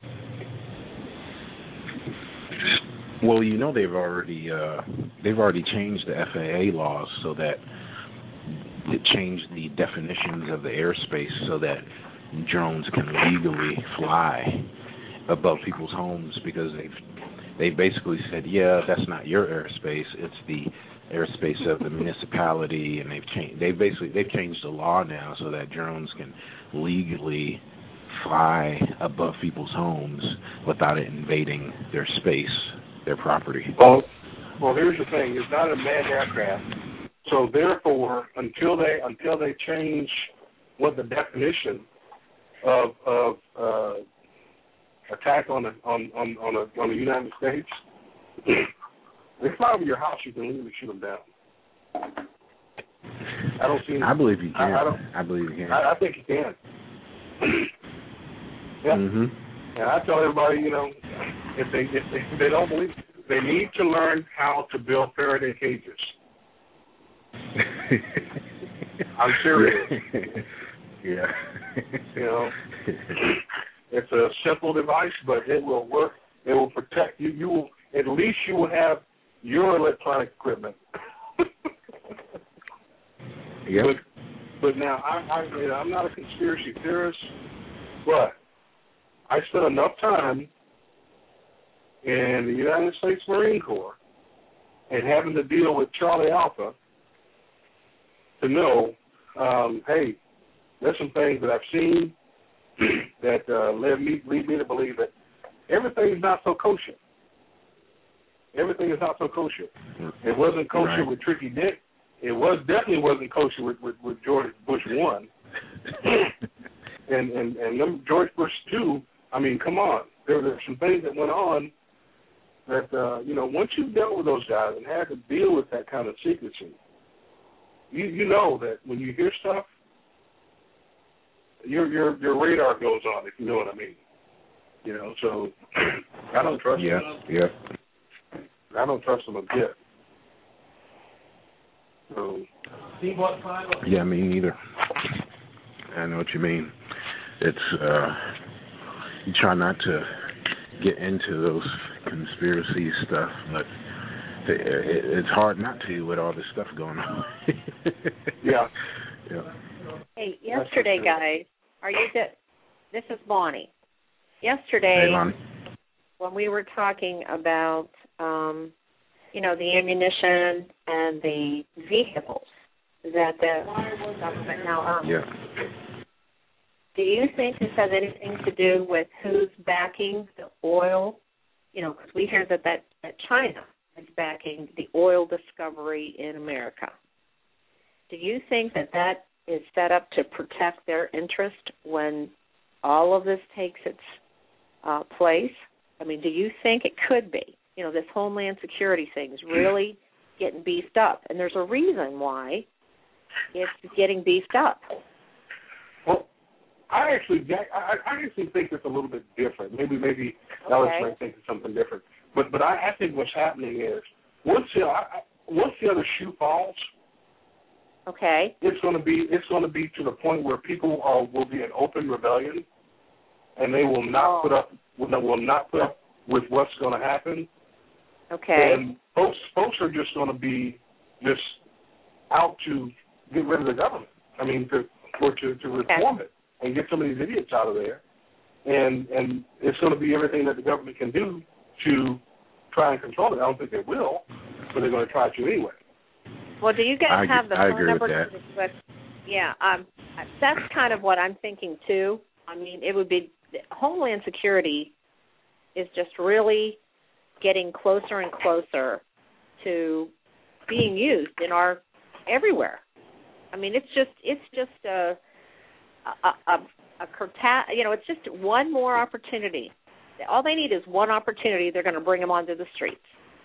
Well, you know they've already changed the FAA laws so that it changed the definitions of the airspace so that drones can legally fly above people's homes, because they basically said, yeah, that's not your airspace, it's the airspace of the municipality, and they've changed the law now so that drones can legally fly above people's homes without it invading their space, their property. Well, here's the thing: it's not a manned aircraft, so therefore, until they change what the definition of attack on the United States, they fly over your house, you can legally shoot them down. I don't see. I believe you can. I believe you can. I think you can. Yeah. Mm-hmm. And I tell everybody, if they don't believe, they need to learn how to build Faraday cages. I'm serious. Yeah. It's a simple device, but it will work. It will protect you. You will, at least you will have your electronic equipment. Yep. But now I'm not a conspiracy theorist, but I spent enough time in the United States Marine Corps and having to deal with Charlie Alpha to know, hey, there's some things that I've seen that lead me to believe that everything is not so kosher. Everything is not so kosher. It wasn't kosher with Tricky Dick. It definitely wasn't kosher with George Bush 1. and George Bush 2, I mean, come on. There were some things that went on that, once you've dealt with those guys and had to deal with that kind of secrecy, you know that when you hear stuff, your radar goes on, if you know what I mean. So I don't trust them. Yeah. I don't trust them a bit. So, yeah, me neither. I know what you mean. It's you try not to get into those conspiracy stuff, but it's hard not to with all this stuff going on. Yeah. Hey, yesterday, guys, this is Bonnie. Yesterday, hey, Bonnie. When we were talking about, the ammunition and the vehicles that the government now owns. Yeah. Do you think this has anything to do with who's backing the oil? Because we hear that China is backing the oil discovery in America. Do you think that is set up to protect their interest when all of this takes its place? I mean, do you think it could be? This Homeland Security thing is really getting beefed up, and there's a reason why it's getting beefed up. Well, I actually think it's a little bit different. Maybe Alex might think it's something different. But I think what's happening is once the other shoe falls, Okay. It's going to be to the point where people will be in open rebellion, and they will not put up with what's going to happen. Okay. And folks are just going to be just out to get rid of the government. I mean, to reform it and get some of these idiots out of there. And it's going to be everything that the government can do to try and control it. I don't think they will, but they're going to try to anyway. Well, do you guys have the phone number? I agree with that. Yeah, that's kind of what I'm thinking too. I mean, it would be Homeland Security is just really getting closer and closer to being used in our everywhere. I mean, it's just a it's just one more opportunity. All they need is one opportunity. They're going to bring them onto the streets.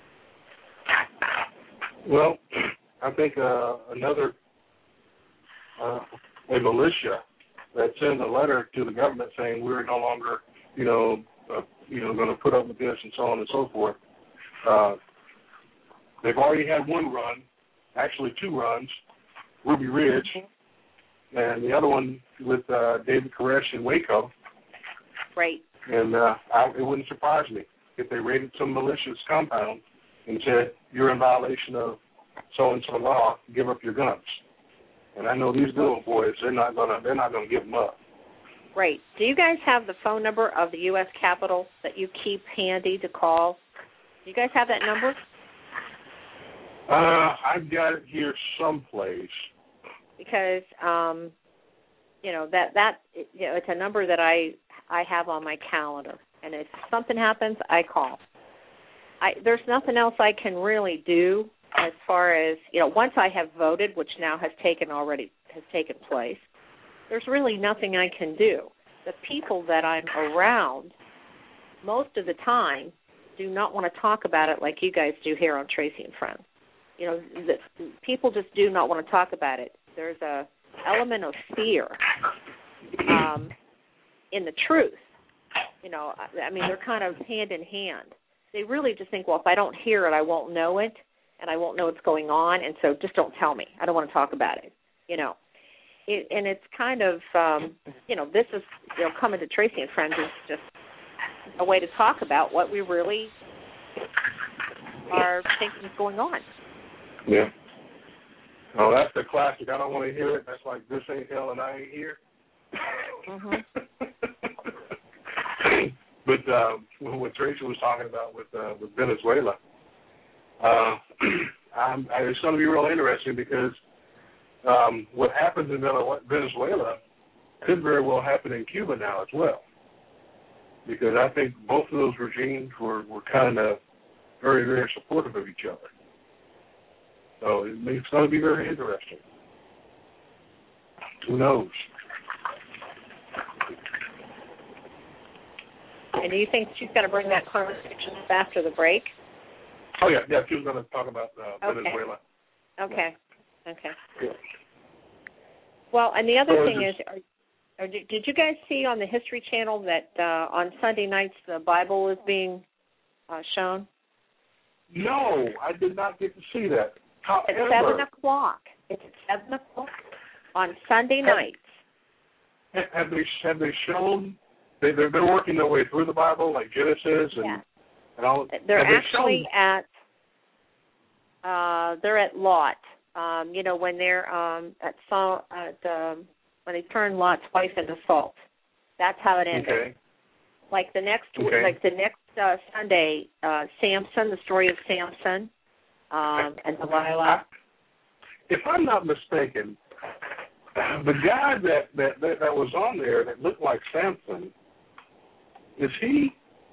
Well, I think another a militia that sends a letter to the government saying we're no longer, going to put up with this and so on and so forth. They've already had one run, actually two runs, Ruby Ridge, and the other one with David Koresh in Waco. Right. And it wouldn't surprise me if they raided some malicious compound and said, you're in violation of so-and-so law, give up your guns. And I know these little boys, they're not gonna give them up. Right. Do you guys have the phone number of the U.S. Capitol that you keep handy to call? Do you guys have that number? I've got it here someplace. Because it's a number that I have on my calendar, and if something happens, I call. There's nothing else I can really do as far as once I have voted, which now has taken place. There's really nothing I can do. The people that I'm around, most of the time, do not want to talk about it like you guys do here on Tracy and Friends. The people just do not want to talk about it. There's a element of fear in the truth. I mean, they're kind of hand in hand. They really just think, well, if I don't hear it, I won't know it, and I won't know what's going on, and so just don't tell me. I don't want to talk about it, and it's kind of, this is, coming to Tracy and Friends is just a way to talk about what we really are thinking is going on. Yeah. Oh, that's the classic. I don't want to hear it. That's like, this ain't hell and I ain't here. Mm-hmm. But what Tracy was talking about with Venezuela, it's going to be real interesting because what happens in Venezuela could very well happen in Cuba now as well. Because I think both of those regimes were kind of very, very supportive of each other. So it's going to be very interesting. Who knows? And do you think she's going to bring that conversation up after the break? Oh, yeah, she was going to talk about Venezuela. Okay. Yeah. Well, and the other thing is, did you guys see on the History Channel that on Sunday nights the Bible is being shown? No, I did not get to see that. It's 7 o'clock. It's at 7 o'clock on Sunday nights. Have they shown? They've been working their way through the Bible, like Genesis and all. They're actually at Lot. When they're when they turn Lot's wife into salt. That's how it ended. Okay. Like the next Sunday, Samson, the story of Samson and Delilah. If I'm not mistaken, the guy that was on there that looked like Samson, is he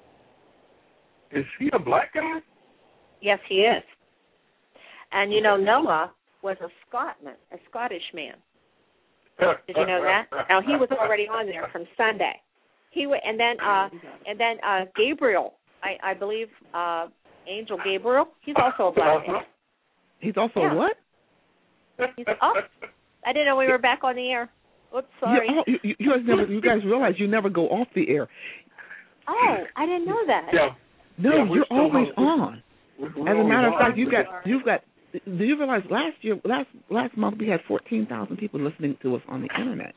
a black guy? Yes, he is. And Noah was a Scottish man. Did you know that? Now he was already on there from Sunday. And then Gabriel, I believe, Angel Gabriel. He's also a black man. He's also a what? He's I didn't know we were back on the air. Oops, sorry. You guys realize you never go off the air. Oh, I didn't know that. Yeah. No, you're always on. As a matter of fact, you've got do you realize last month we had 14,000 people listening to us on the internet?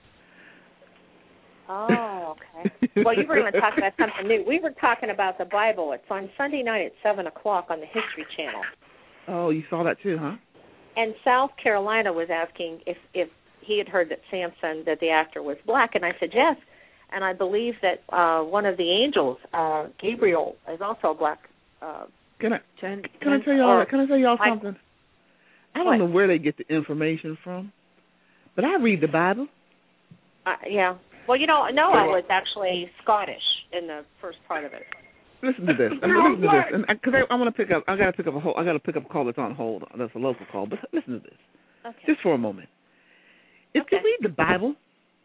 Oh, okay. Well, you were going to talk about something new. We were talking about the Bible. It's on Sunday night at 7 o'clock on the History Channel. Oh, you saw that too, huh? And South Carolina was asking if he had heard that Samson, that the actor, was black, and I said yes. And I believe that one of the angels, Gabriel, is also black. Can I tell y'all? Can I tell y'all something? I don't know where they get the information from, but I read the Bible. Yeah. Well, Noah was actually Scottish in the first part of it. Listen to this. Listen to this. And because I want to pick up, I got to pick up a call that's on hold. That's a local call. But listen to this, just for a moment. If you read the Bible,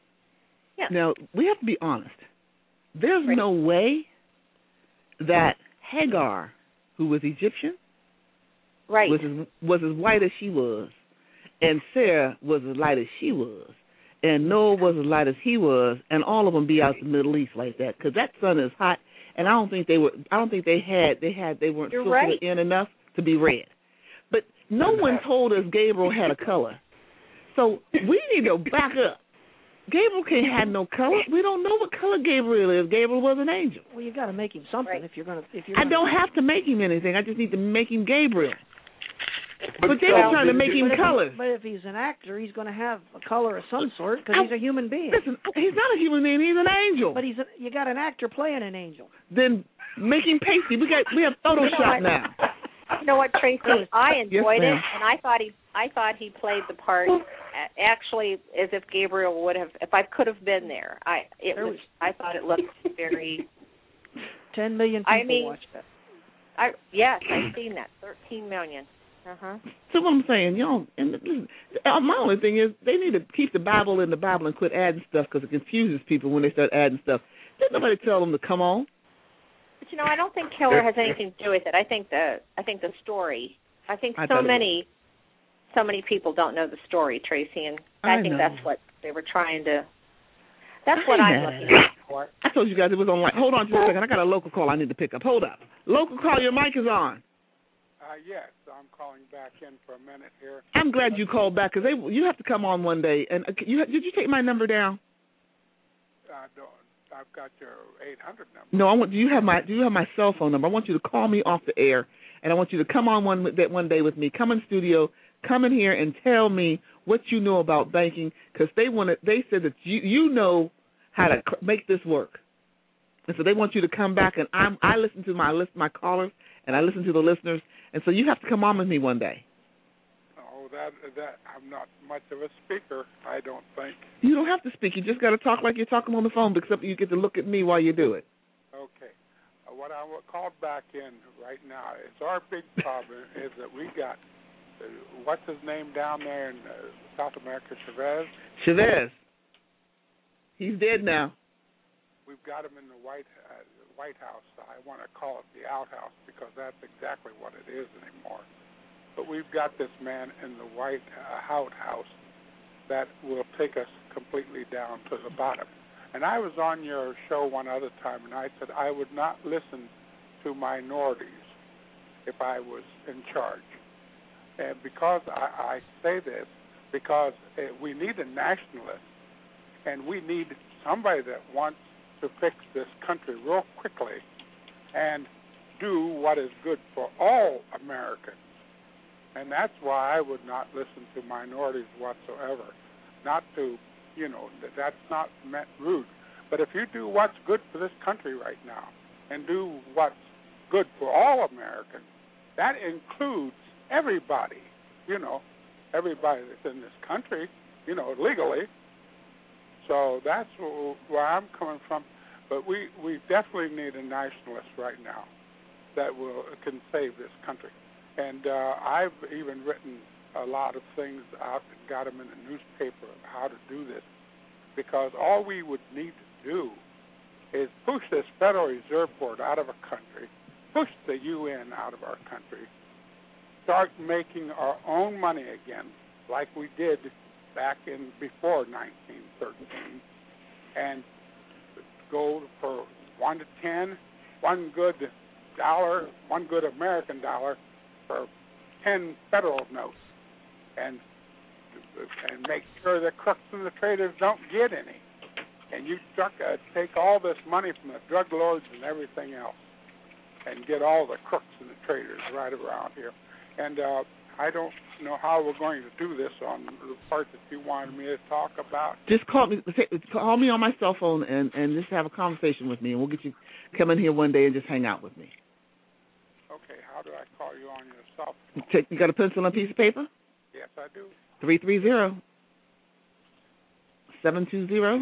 now we have to be honest. There's no way that Hagar, who was Egyptian, was as white as she was, and Sarah was as light as she was, and Noah was as light as he was, and all of them be out the Middle East like that, because that sun is hot, and I don't think they weren't filtered in enough to be red. But no one told us Gabriel had a color, so we need to back up. Gabriel can't have no color. We don't know what color Gabriel is. Gabriel was an angel. Well, you got to make him something if you're gonna. I don't have to make him anything. I just need to make him Gabriel. But they were trying to make him colors. But if he's an actor, he's going to have a color of some sort because he's a human being. Listen, he's not a human being. He's an angel. But you got an actor playing an angel. Then make him pasty. We have Photoshop now. You know what, Tracy? I enjoyed it, and I thought he played the part actually as if Gabriel would have. If I could have been there, I thought it looked very. 10 million people watched it. Yes, I've seen that. 13 million. So what I'm saying, my only thing is they need to keep the Bible in the Bible and quit adding stuff because it confuses people when they start adding stuff. Didn't nobody tell them to come on? But I don't think Keller has anything to do with it. I think the story. I think so many people don't know the story, Tracy, and I think that's what they were trying to. That's what I'm looking for. I told you guys it was on. Hold on just a second. I got a local call I need to pick up. Hold up. Local call. Your mic is on. Yes, I'm calling back in for a minute here. I'm glad you called back because you have to come on one day. And did you take my number down? I've got your 800 number. No, do you have my cell phone number? I want you to call me off the air, and I want you to come on one day with me. Come in studio, come in here, and tell me what you know about banking because they said that you know how to make this work, and so they want you to come back. And I listen to my callers, and I listen to the listeners. And so you have to come on with me one day. Oh, that I'm not much of a speaker, I don't think. You don't have to speak. You just got to talk like you're talking on the phone, except you get to look at me while you do it. Okay. What I called back in right now is our big problem is that we got, what's his name down there in South America, Chavez? Chavez. He's dead now. We've got him in the White House. I want to call it the outhouse because that's exactly what it is anymore. But we've got this man in the White House that will take us completely down to the bottom. And I was on your show one other time, and I said I would not listen to minorities if I was in charge. And because I say this, because we need a nationalist, and we need somebody that wants to fix this country real quickly and do what is good for all Americans. And that's why I would not listen to minorities whatsoever. Not to, that's not meant rude. But if you do what's good for this country right now and do what's good for all Americans, that includes everybody, everybody that's in this country, legally. So that's where I'm coming from. But we definitely need a nationalist right now that can save this country. And I've even written a lot of things out and got them in the newspaper of how to do this, because all we would need to do is push this Federal Reserve Board out of our country, push the UN out of our country, start making our own money again like we did back in before 1913, and go for 1 to 10, one good dollar, one good American dollar for 10 federal notes and make sure the crooks and the traders don't get any. And you take all this money from the drug lords and everything else and get all the crooks and the traders right around here. And I don't know how we're going to do this on the part that you wanted me to talk about. Just call me on my cell phone and just have a conversation with me, and we'll get you come in here one day and just hang out with me. Okay, how do I call you on your cell phone? You got a pencil and a piece of paper? Yes, I do. 330-720-0000.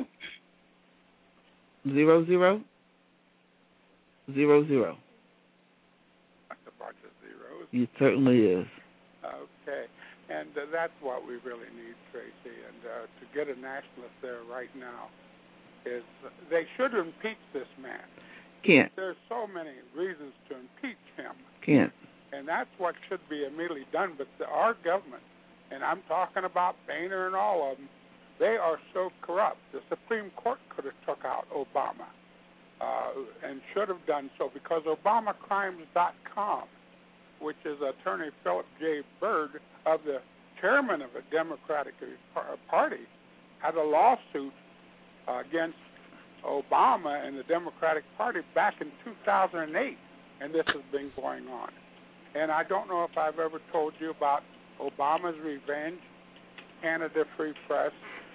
That's a bunch of zeros. It certainly is. Okay, and that's what we really need, Tracy. And to get a nationalist there right now is they should impeach this man. Can't. There's so many reasons to impeach him. Can't. And that's what should be immediately done. But our government, and I'm talking about Boehner and all of them, they are so corrupt. The Supreme Court could have took out Obama and should have done so, because ObamaCrimes.com, which is Attorney Philip J. Byrd, of the chairman of the Democratic Party, had a lawsuit against Obama and the Democratic Party back in 2008, and this has been going on. And I don't know if I've ever told you about Obama's Revenge, Canada Free Press,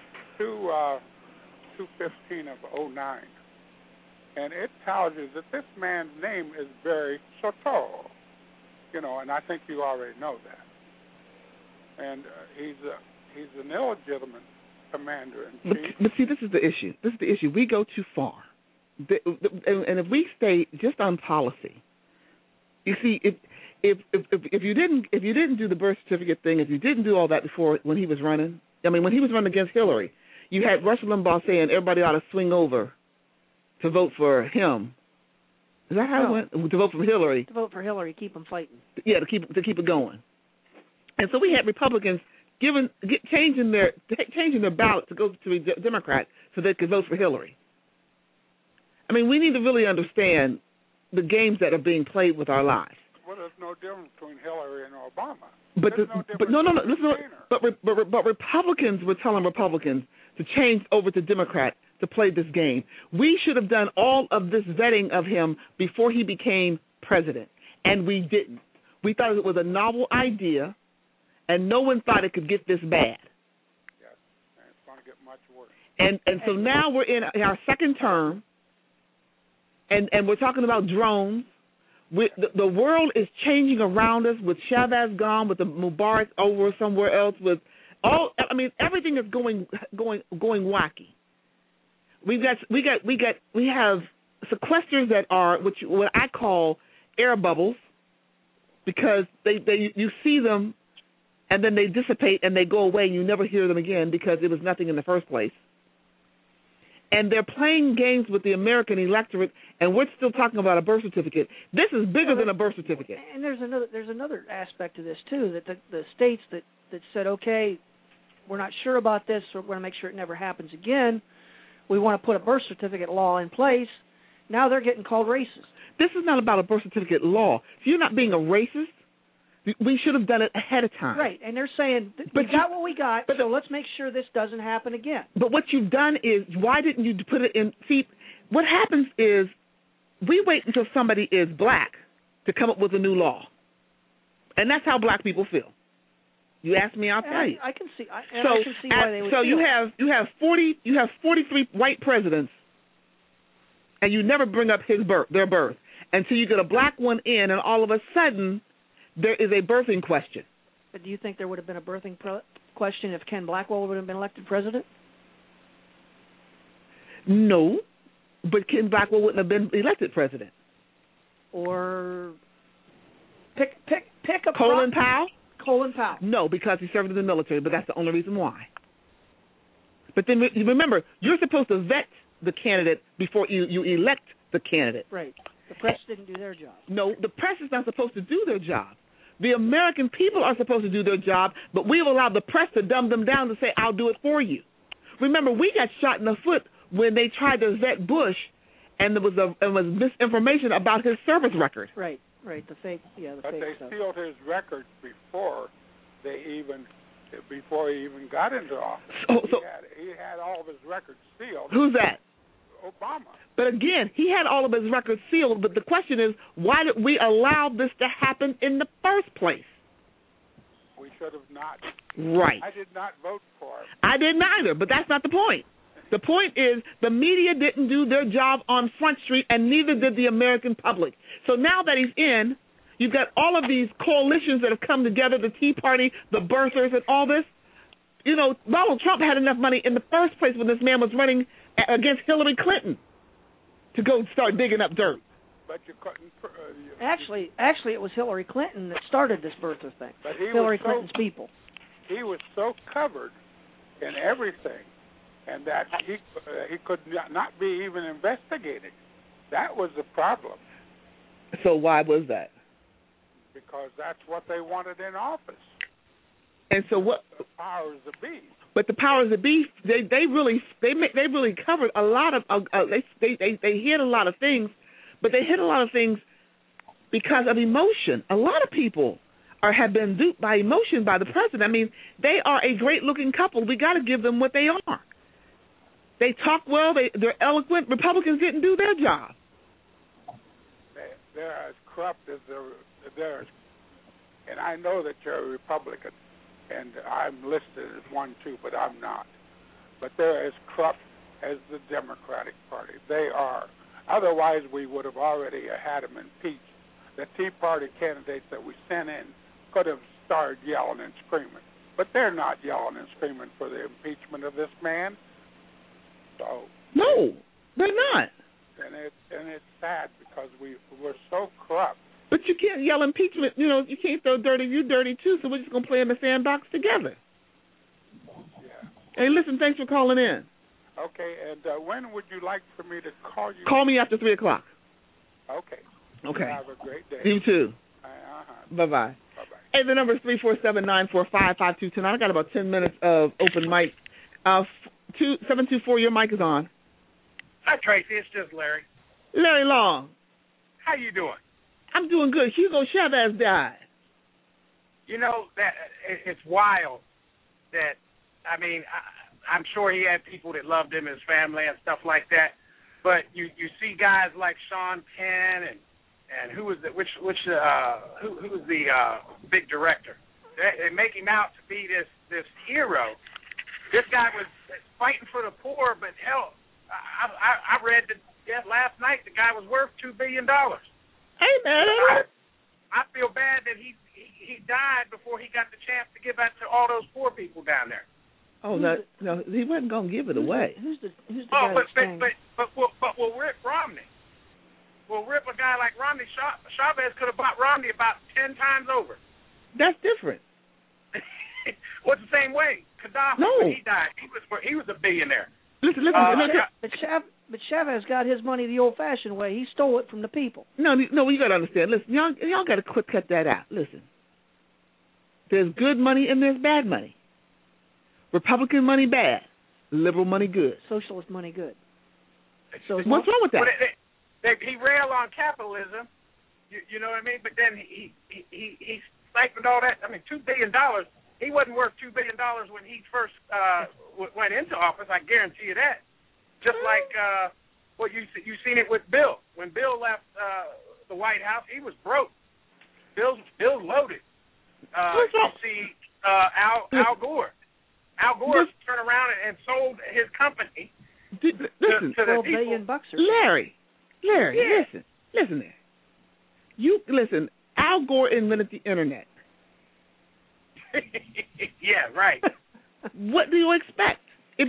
2/15 of 2009. And it tells you that this man's name is Barry Soto, and I think you already know that. And he's an illegitimate commander-in-chief. But see, this is the issue. We go too far. And if we stay just on policy, you see, if you didn't do the birth certificate thing, if you didn't do all that before when he was running, when he was running against Hillary, you had Rush Limbaugh saying everybody ought to swing over to vote for him. Is that how it went? To vote for Hillary. To vote for Hillary, keep them fighting. Yeah, to keep it going. And so we had Republicans changing their ballot to go to a Democrat so they could vote for Hillary. We need to really understand the games that are being played with our lives. Well, there's no difference between Hillary and Obama. But Republicans were telling Republicans to change over to Democrat to play this game. We should have done all of this vetting of him before he became president, and we didn't. We thought it was a novel idea, and no one thought it could get this bad. Yes, and it's going to get much worse. And so now we're in our second term, and we're talking about drones. The world is changing around us with Chavez gone, with the Mubarak over somewhere else, with everything is going wacky. We have sequesters that are what I call air bubbles, because you see them and then they dissipate and they go away and you never hear them again because it was nothing in the first place. And they're playing games with the American electorate, and we're still talking about a birth certificate. This is bigger than a birth certificate. And there's another aspect to this too, that the states that said, okay, we're not sure about this, or we're going to make sure it never happens again. We want to put a birth certificate law in place. Now they're getting called racist. This is not about a birth certificate law. If you're not being a racist, we should have done it ahead of time. Right, and they're saying, we got what we got, so let's make sure this doesn't happen again. But what you've done is, why didn't you put it in? See, what happens is we wait until somebody is black to come up with a new law. And that's how black people feel. You ask me, I'll tell you. I can see why they would feel. So you have 43 white presidents, and you never bring up their birth until you get a black one in, and all of a sudden there is a birthing question. But do you think there would have been a birthing question if Ken Blackwell would have been elected president? No, but Ken Blackwell wouldn't have been elected president. Or pick a Colin Powell? Colin Powell. No, because he served in the military, but that's the only reason why. But then remember, you're supposed to vet the candidate before you elect the candidate. Right. The press didn't do their job. No, the press is not supposed to do their job. The American people are supposed to do their job, but we've allowed the press to dumb them down to say, I'll do it for you. Remember, we got shot in the foot when they tried to vet Bush, and there was misinformation about his service record. Right. Right, the fake, the but fake they stuff. sealed his records before he even got into office. He had all of his records sealed. Who's that? Obama. But again, he had all of his records sealed, but the question is, why did we allow this to happen in the first place? We should have not. Right. I did not vote for him. I didn't either, but that's not the point. The point is the media didn't do their job on Front Street, and neither did the American public. So now that he's in, you've got all of these coalitions that have come together, the Tea Party, the birthers, and all this. You know, Donald Trump had enough money in the first place when this man was running against Hillary Clinton to go start digging up dirt. But you couldn't. Actually, it was Hillary Clinton that started this birther thing. But Hillary Clinton's people. He was so covered in everything, and that he could not be even investigated. That was the problem. So why was that? Because that's what they wanted in office. And so what? The powers that be. But the powers that be, they really covered a lot of they hid a lot of things, but they hid a lot of things because of emotion. A lot of people have been duped by emotion by the president. I mean, they are a great looking couple. We got to give them what they are. They talk well. They're eloquent. Republicans didn't do their job. They're as corrupt as they're. And I know that you're a Republican, and I'm listed as one too, but I'm not. But they're as corrupt as the Democratic Party. They are. Otherwise, we would have already had them impeached. The Tea Party candidates that we sent in could have started yelling and screaming, but they're not yelling and screaming for the impeachment of this man. So no, they're not. And it's sad because we're so corrupt. But you can't yell impeachment. You know, you can't throw dirty. You're dirty too. So we're just gonna play in the sandbox together. Yeah. Hey, listen. Thanks for calling in. Okay. And when would you like for me to call you? Call me after 3:00. Okay. Okay. Have a great day. You too. Uh-huh. Bye-bye. Bye-bye. Hey, the number is 347-945-5229. I got about 10 minutes of open mic. 724, your mic is on. Hi, Tracy. It's just Larry. Larry Long. How you doing? I'm doing good. Hugo Chavez died. You know, that it's wild that, I mean, I'm sure he had people that loved him, his family and stuff like that, but you see guys like Sean Penn and who was the who was the big director? They make him out to be this hero. This guy was fighting for the poor, but hell, I read that last night the guy was worth $2 billion. Hey man, I feel bad that he died before he got the chance to give back to all those poor people down there. Oh no, he wasn't gonna give it away. Who's the guy but will Rip Romney? Will Rip a guy like Romney? Chavez could have bought Romney about 10 times over. That's different. Well, it's the same way. Gaddafi, when he died, he was a billionaire. Listen. But Chavez got his money the old-fashioned way. He stole it from the people. No, you got to understand. Listen, y'all got to cut that out. Listen, there's good money and there's bad money. Republican money bad, liberal money good. Socialist money good. So what's wrong with that? He railed on capitalism, you know what I mean? But then he siphoned all that. I mean, $2 billion. He wasn't worth $2 billion when he first went into office. I guarantee you that. Just like you seen it with Bill. When Bill left the White House, he was broke. Bill's loaded. You see Al Gore. Al Gore turned around and sold his company listen, to the $12 billion bucks or Larry, yeah. listen there. Listen. Al Gore invented the internet. Yeah, right. What do you expect? If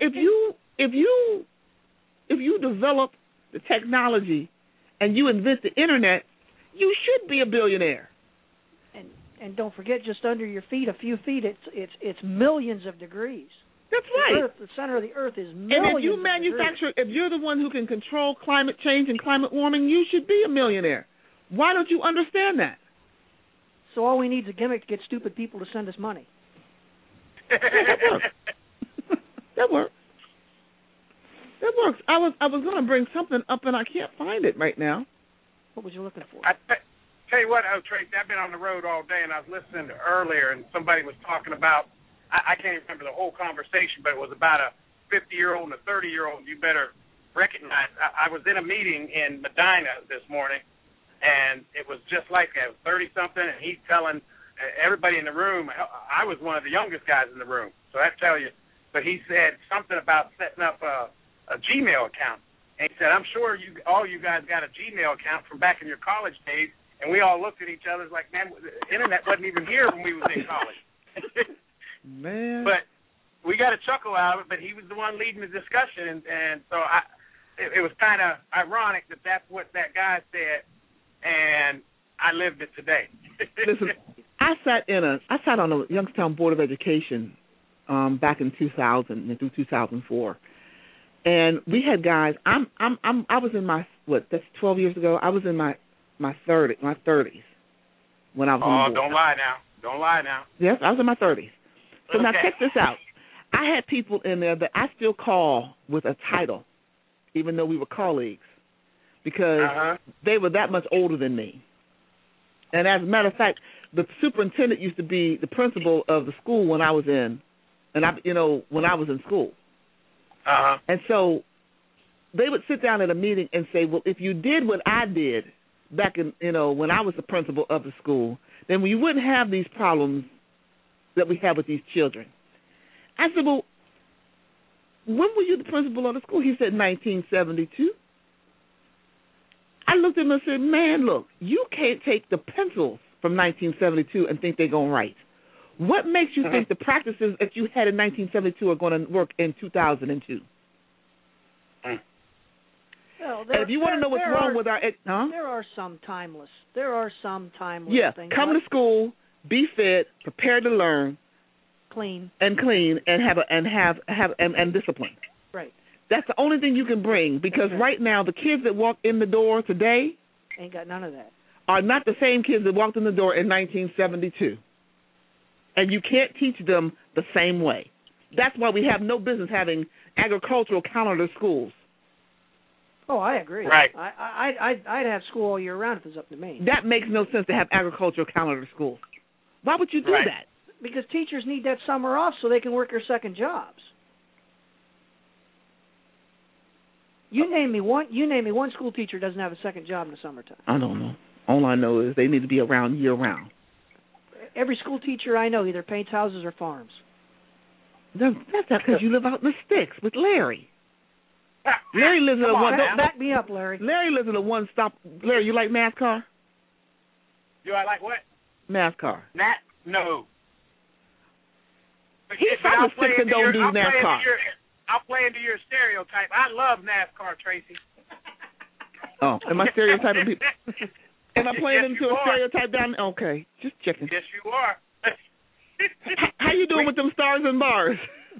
you develop the technology and you invent the internet, you should be a billionaire. And don't forget, just under your feet, a few feet, it's millions of degrees. That's right. The center of the Earth is millions. And if you manufacture, if you're the one who can control climate change and climate warming, you should be a millionaire. Why don't you understand that? So all we need is a gimmick to get stupid people to send us money. That works. That works. I was going to bring something up, and I can't find it right now. What was you looking for? tell you what, Tracy, I've been on the road all day, and I was listening to earlier, and somebody was talking about, I can't even remember the whole conversation, but it was about a 50-year-old and a 30-year-old. You better recognize. I was in a meeting in Medina this morning, and it was just like that, 30-something, and he's telling everybody in the room, I was one of the youngest guys in the room, so I tell you, but he said something about setting up a Gmail account. And he said, I'm sure all you guys got a Gmail account from back in your college days. And we all looked at each other like, man, the internet wasn't even here when we was in college. Man. But we got a chuckle out of it, but he was the one leading the discussion. And so it was kind of ironic that that's what that guy said, and I lived it today. Listen, I sat on the Youngstown Board of Education back in 2000 and through 2004. And we had guys. I was in my that's 12 years ago. I was in my 30s when I was. Oh, don't lie now. Yes, I was in my 30s. So okay. Now check this out. I had people in there that I still call with a title, even though we were colleagues, because they were that much older than me. And as a matter of fact, the superintendent used to be the principal of the school when I was in, when I was in school. And so they would sit down at a meeting and say, well, if you did what I did back in, when I was the principal of the school, then we wouldn't have these problems that we have with these children. I said, well, when were you the principal of the school? He said 1972. I looked at him and said, man, look, you can't take the pencils from 1972 and think they're going to write. What makes you think the practices that you had in 1972 are going to work in 2002? Well, and if you want to know what's wrong with our... There are some timeless things. Yeah, come to school, be fit, prepared to learn, clean, and have discipline. Right. That's the only thing you can bring, because right now the kids that walk in the door today ain't got none of that. Are not the same kids that walked in the door in 1972. And you can't teach them the same way. That's why we have no business having agricultural calendar schools. Oh, I agree. Right. I'd have school all year round if it was up to me. That makes no sense to have agricultural calendar schools. Why would you do that? Because teachers need that summer off so they can work their second jobs. You name me one school teacher doesn't have a second job in the summertime. I don't know. All I know is they need to be around year round. Every school teacher I know either paints houses or farms. That's not because you live out in the sticks with Larry. Larry lives in a one. Don't back me up, Larry. Larry lives in a one-stop. Larry, you like NASCAR? Do I like what? NASCAR. No. He's from the sticks and don't do NASCAR. I'll play into your stereotype. I love NASCAR, Tracy. Oh, am I stereotyping people? Am I playing into a stereotype down? Okay, just checking. Yes, you are. How you doing with them stars and bars?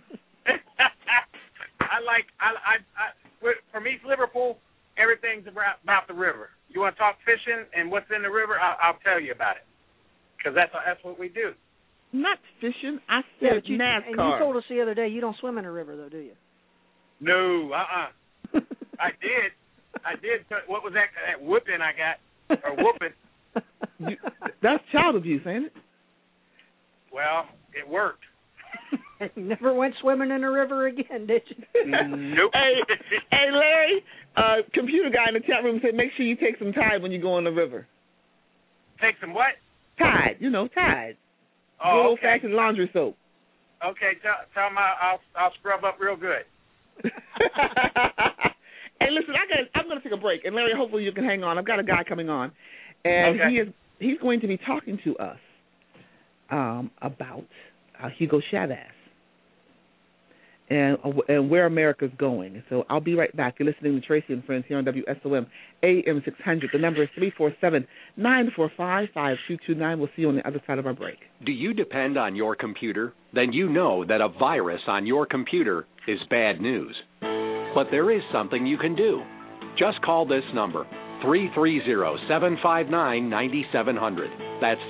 From East Liverpool, everything's about the river. You want to talk fishing and what's in the river? I'll tell you about it, because that's what we do. Not fishing. I said NASCAR. And you told us the other day you don't swim in a river, though, do you? No, I did. What was that whooping I got? Or whooping. That's child abuse, ain't it? Well, it worked. Never went swimming in a river again, did you? Nope. Hey, Larry, computer guy in the chat room said make sure you take some Tide when you go in the river. Take some what? Tide. Tide. Oh, old-fashioned laundry soap. Okay, tell him I'll scrub up real good. Hey, listen, I'm going to take a break, and Larry, hopefully you can hang on. I've got a guy coming on, and he's going to be talking to us about Hugo Chavez and where America's going. So I'll be right back. You're listening to Tracy and Friends here on WSOM AM 600. The number is 347-945-5229. We'll see you on the other side of our break. Do you depend on your computer? Then you know that a virus on your computer is bad news. But there is something you can do. Just call this number, 330-759-9700. That's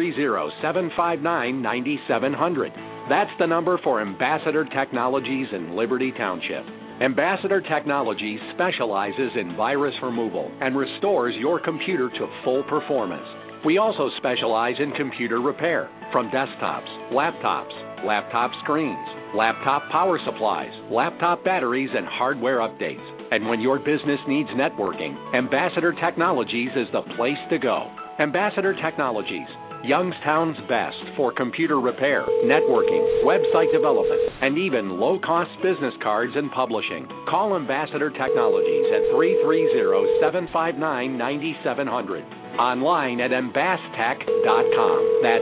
330-759-9700. That's the number for Ambassador Technologies in Liberty Township. Ambassador Technologies specializes in virus removal and restores your computer to full performance. We also specialize in computer repair, from desktops, laptop screens, laptop power supplies, laptop batteries, and hardware updates. And when your business needs networking, Ambassador Technologies is the place to go. Ambassador Technologies, Youngstown's best for computer repair, networking, website development, and even low-cost business cards and publishing. Call Ambassador Technologies at 330-759-9700. Online at ambasstech.com. That's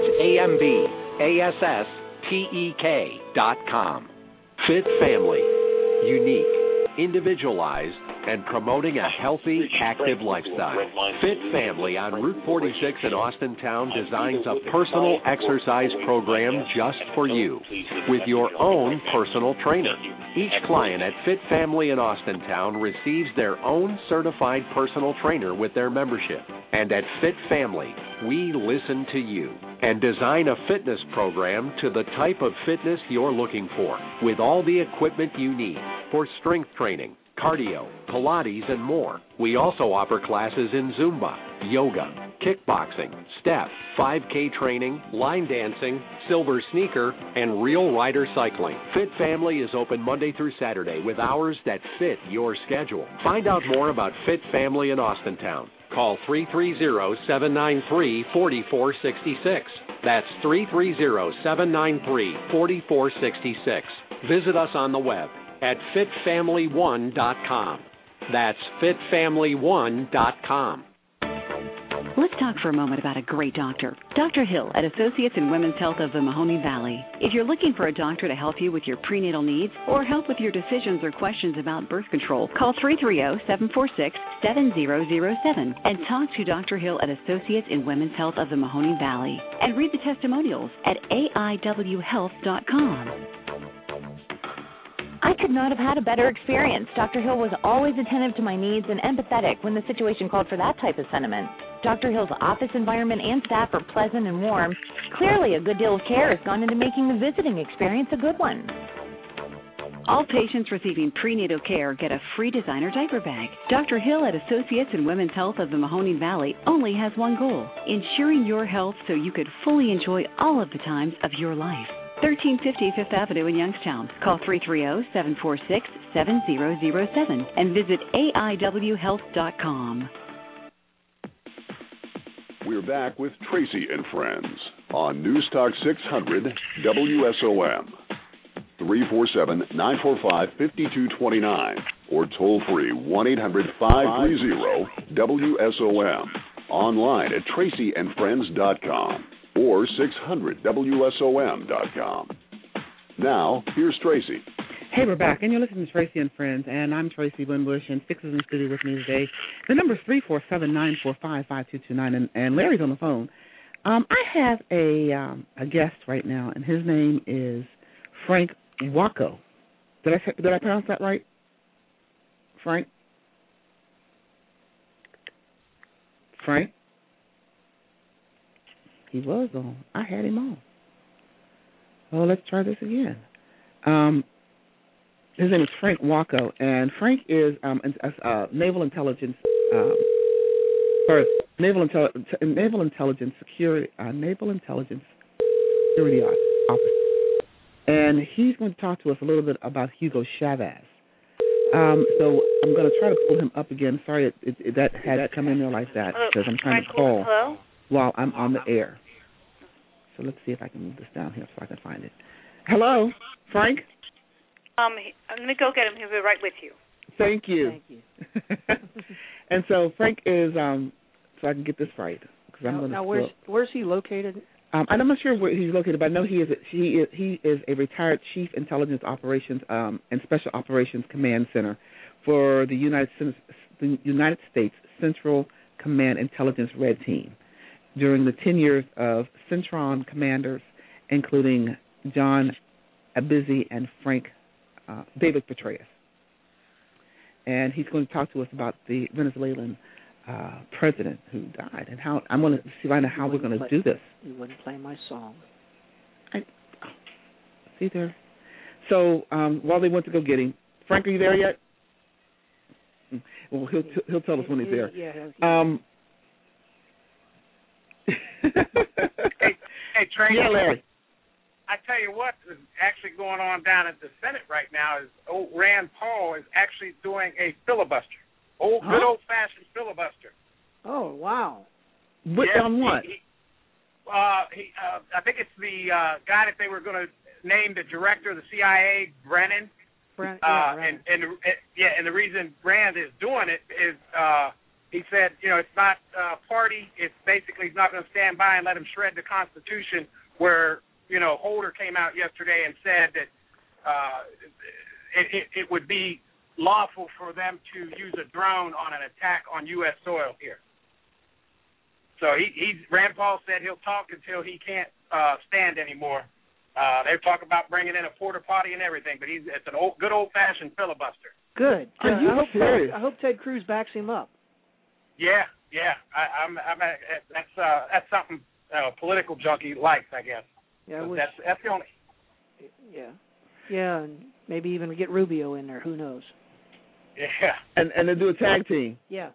AMBASSTEK.com. Fit Family. Unique, individualized, and promoting a healthy, active lifestyle. Fit Family on Route 46 in Austintown designs a personal exercise program just for you with your own personal trainer. Each client at Fit Family in Austintown receives their own certified personal trainer with their membership. And at Fit Family, we listen to you and design a fitness program to the type of fitness you're looking for, with all the equipment you need for strength training, cardio, Pilates, and more. We also offer classes in Zumba, yoga, kickboxing, step, 5K training, line dancing, silver sneaker, and real rider cycling. Fit Family is open Monday through Saturday with hours that fit your schedule. Find out more about Fit Family in Austintown. Call 330-793-4466. That's 330-793-4466. Visit us on the web at fitfamily1.com. That's fitfamily1.com. Let's talk for a moment about a great doctor. Dr. Hill at Associates in Women's Health of the Mahoning Valley. If you're looking for a doctor to help you with your prenatal needs or help with your decisions or questions about birth control, call 330-746-7007 and talk to Dr. Hill at Associates in Women's Health of the Mahoning Valley. And read the testimonials at aiwhealth.com. I could not have had a better experience. Dr. Hill was always attentive to my needs and empathetic when the situation called for that type of sentiment. Dr. Hill's office environment and staff are pleasant and warm. Clearly, a good deal of care has gone into making the visiting experience a good one. All patients receiving prenatal care get a free designer diaper bag. Dr. Hill at Associates in Women's Health of the Mahoning Valley only has one goal: ensuring your health so you could fully enjoy all of the times of your life. 1350 Fifth Avenue in Youngstown. Call 330-746-7007 and visit aiwhealth.com. We're back with Tracy and Friends on News Talk 600 WSOM. 347-945-5229 or toll free 1-800-530-WSOM. Online at tracyandfriends.com. or 600WSOM.com. Now, here's Tracy. Hey, we're back, and you're listening to Tracy and Friends, and I'm Tracy Winbush, and Fix is in the studio with me today. The number is 347-945-5229, and Larry's on the phone. I have a guest right now, and his name is Frank Wacko. Did I pronounce that right? Frank? Frank? He was on. I had him on. Oh, let's try this again. His name is Frank Wacko, and Frank is Naval Intelligence Security Officer, and he's going to talk to us a little bit about Hugo Chavez. So I'm going to try to pull him up again. Sorry, that had to come in there like that because I'm trying to call. Hello? While I'm on the air. So let's see if I can move this down here so I can find it. Hello, Frank? Let me go get him. He'll be right with you. Thank you. Thank you. And so Frank is, so I can get this right. Now where's he located? I'm not sure where he's located, but I know he is a retired Chief Intelligence Operations and Special Operations Command Center for the United States Central Command Intelligence Red Team during the 10 years of Centron commanders, including John Abizi and David Petraeus. And he's going to talk to us about the Venezuelan president who died and how I'm going to find out how we're going to do this. You wouldn't play my song. See there. So while they went to go get him, Frank, are you there yet? Well, he'll tell us when he's there. Yeah. Hey, Tracy. Yeah, Larry. I tell you what is actually going on down at the Senate right now is Rand Paul is actually doing a filibuster. Good old-fashioned filibuster. Oh, wow. On what? I think it's the guy that they were going to name the director of the CIA, Brennan. Brennan. And the reason Rand is doing it is he said, it's not party. It's basically he's not going to stand by and let him shred the Constitution. Where Holder came out yesterday and said that it would be lawful for them to use a drone on an attack on U.S. soil here. So Rand Paul said he'll talk until he can't stand anymore. They're talking about bringing in a porta potty and everything, but it's a good old-fashioned filibuster. Good. I hope Ted Cruz backs him up. Yeah. That's something political junkie likes, I guess. Yeah, that's the only. Yeah, and maybe even get Rubio in there. Who knows? Yeah. And they do a tag team. Yeah.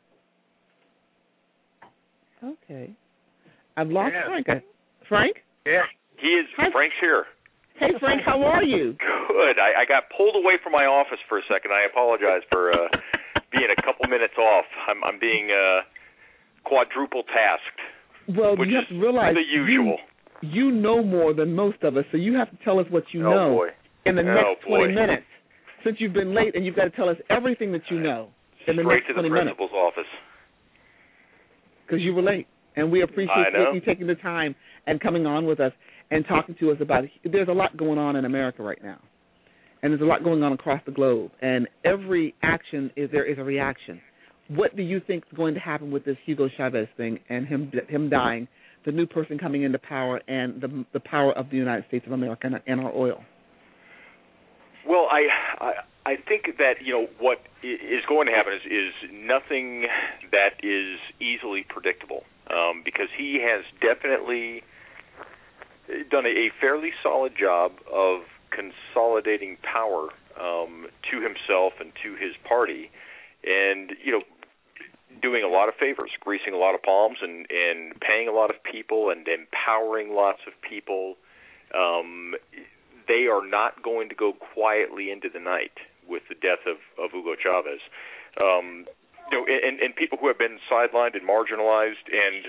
Okay. I've lost Frank. Frank? Yeah. Frank's here. Hey, Frank, how are you? Good. I got pulled away from my office for a second. I apologize for being a couple minutes off. I'm being quadruple tasked. Well, you have to realize the usual. You know more than most of us, so you have to tell us what you know in the next 20 minutes. Since you've been late, and you've got to tell us everything that you know in the next 20 minutes. Straight to the principal's office. Because you were late, and we appreciate you taking the time and coming on with us and talking to us about it. There's a lot going on in America right now, and there's a lot going on across the globe, and every action there is a reaction. What do you think is going to happen with this Hugo Chavez thing and him dying, the new person coming into power, and the power of the United States of America and our oil? Well, I think that what is going to happen is nothing that is easily predictable, because he has definitely done a fairly solid job of consolidating power to himself and to his party, and doing a lot of favors, greasing a lot of palms, and paying a lot of people, and empowering lots of people. They are not going to go quietly into the night with the death of Hugo Chavez. And people who have been sidelined and marginalized and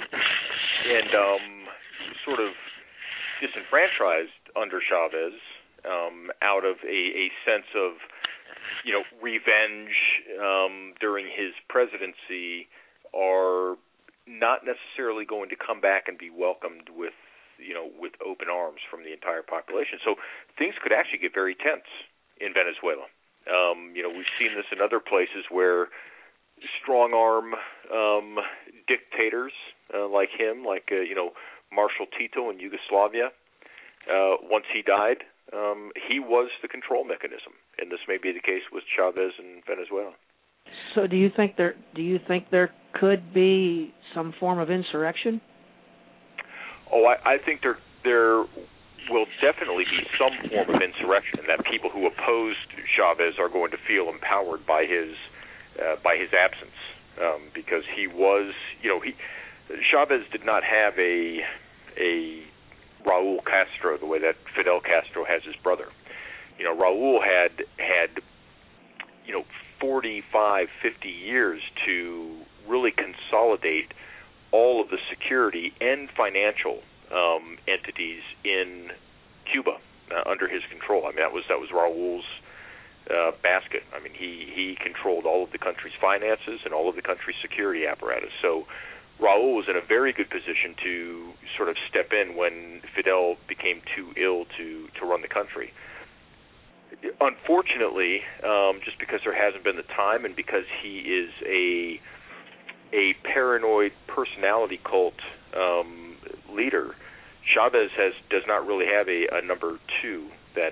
sort of disenfranchised under Chavez, out of a sense of revenge during his presidency, are not necessarily going to come back and be welcomed with open arms from the entire population. So things could actually get very tense in Venezuela. We've seen this in other places where strong-arm dictators like him, Marshal Tito in Yugoslavia, once he died, he was the control mechanism, and this may be the case with Chavez in Venezuela. So, do you think there could be some form of insurrection? Oh, I think there will definitely be some form of insurrection, and that people who opposed Chavez are going to feel empowered by his absence, because he was, Chavez did not have a Raul Castro the way that Fidel Castro has his brother. Raul had 45, 50 years to really consolidate all of the security and financial entities in Cuba under his control. I mean, that was Raul's basket. I mean, he controlled all of the country's finances and all of the country's security apparatus. So Raul was in a very good position to sort of step in when Fidel became too ill to run the country. Unfortunately, just because there hasn't been the time, and because he is a paranoid personality cult leader, Chavez does not really have a number two that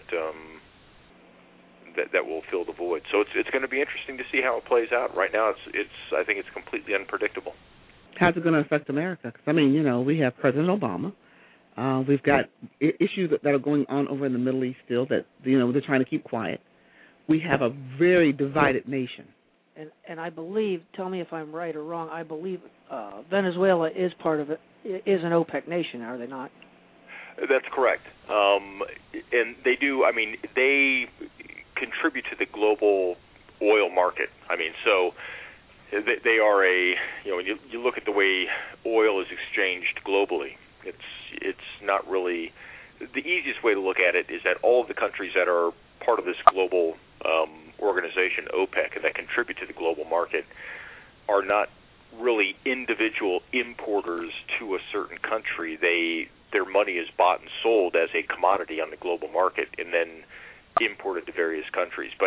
will fill the void. So it's going to be interesting to see how it plays out. Right now, I think it's completely unpredictable. How's it going to affect America? Because, I mean, we have President Obama. We've got issues that are going on over in the Middle East still that, they're trying to keep quiet. We have a very divided nation. and I believe, tell me if I'm right or wrong, I believe Venezuela is part of it, is an OPEC nation, are they not? That's correct. And they do, I mean, they contribute to the global oil market. I mean, so they are when you look at the way oil is exchanged globally, it's not really, the easiest way to look at it is that all of the countries that are part of this global organization, OPEC, that contribute to the global market are not really individual importers to a certain country. Their money is bought and sold as a commodity on the global market and then imported to various countries. But,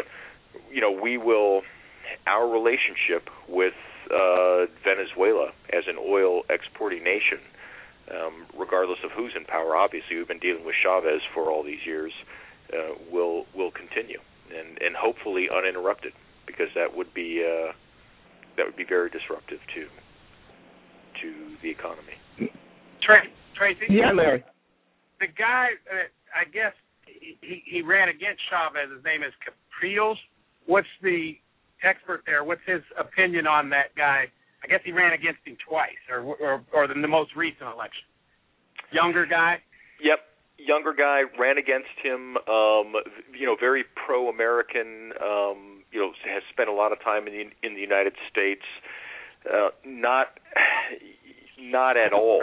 our relationship with Venezuela as an oil exporting nation, regardless of who's in power, obviously we've been dealing with Chavez for all these years, will continue and hopefully uninterrupted, because that would be very disruptive to the economy. Tracy? Yeah, Larry. The guy, I guess he ran against Chavez. His name is Capriles. What's the expert there? What's his opinion on that guy? I guess he ran against him twice, or the most recent election. Younger guy? Yep. Younger guy, ran against him, very pro-American, has spent a lot of time in the United States. Not at all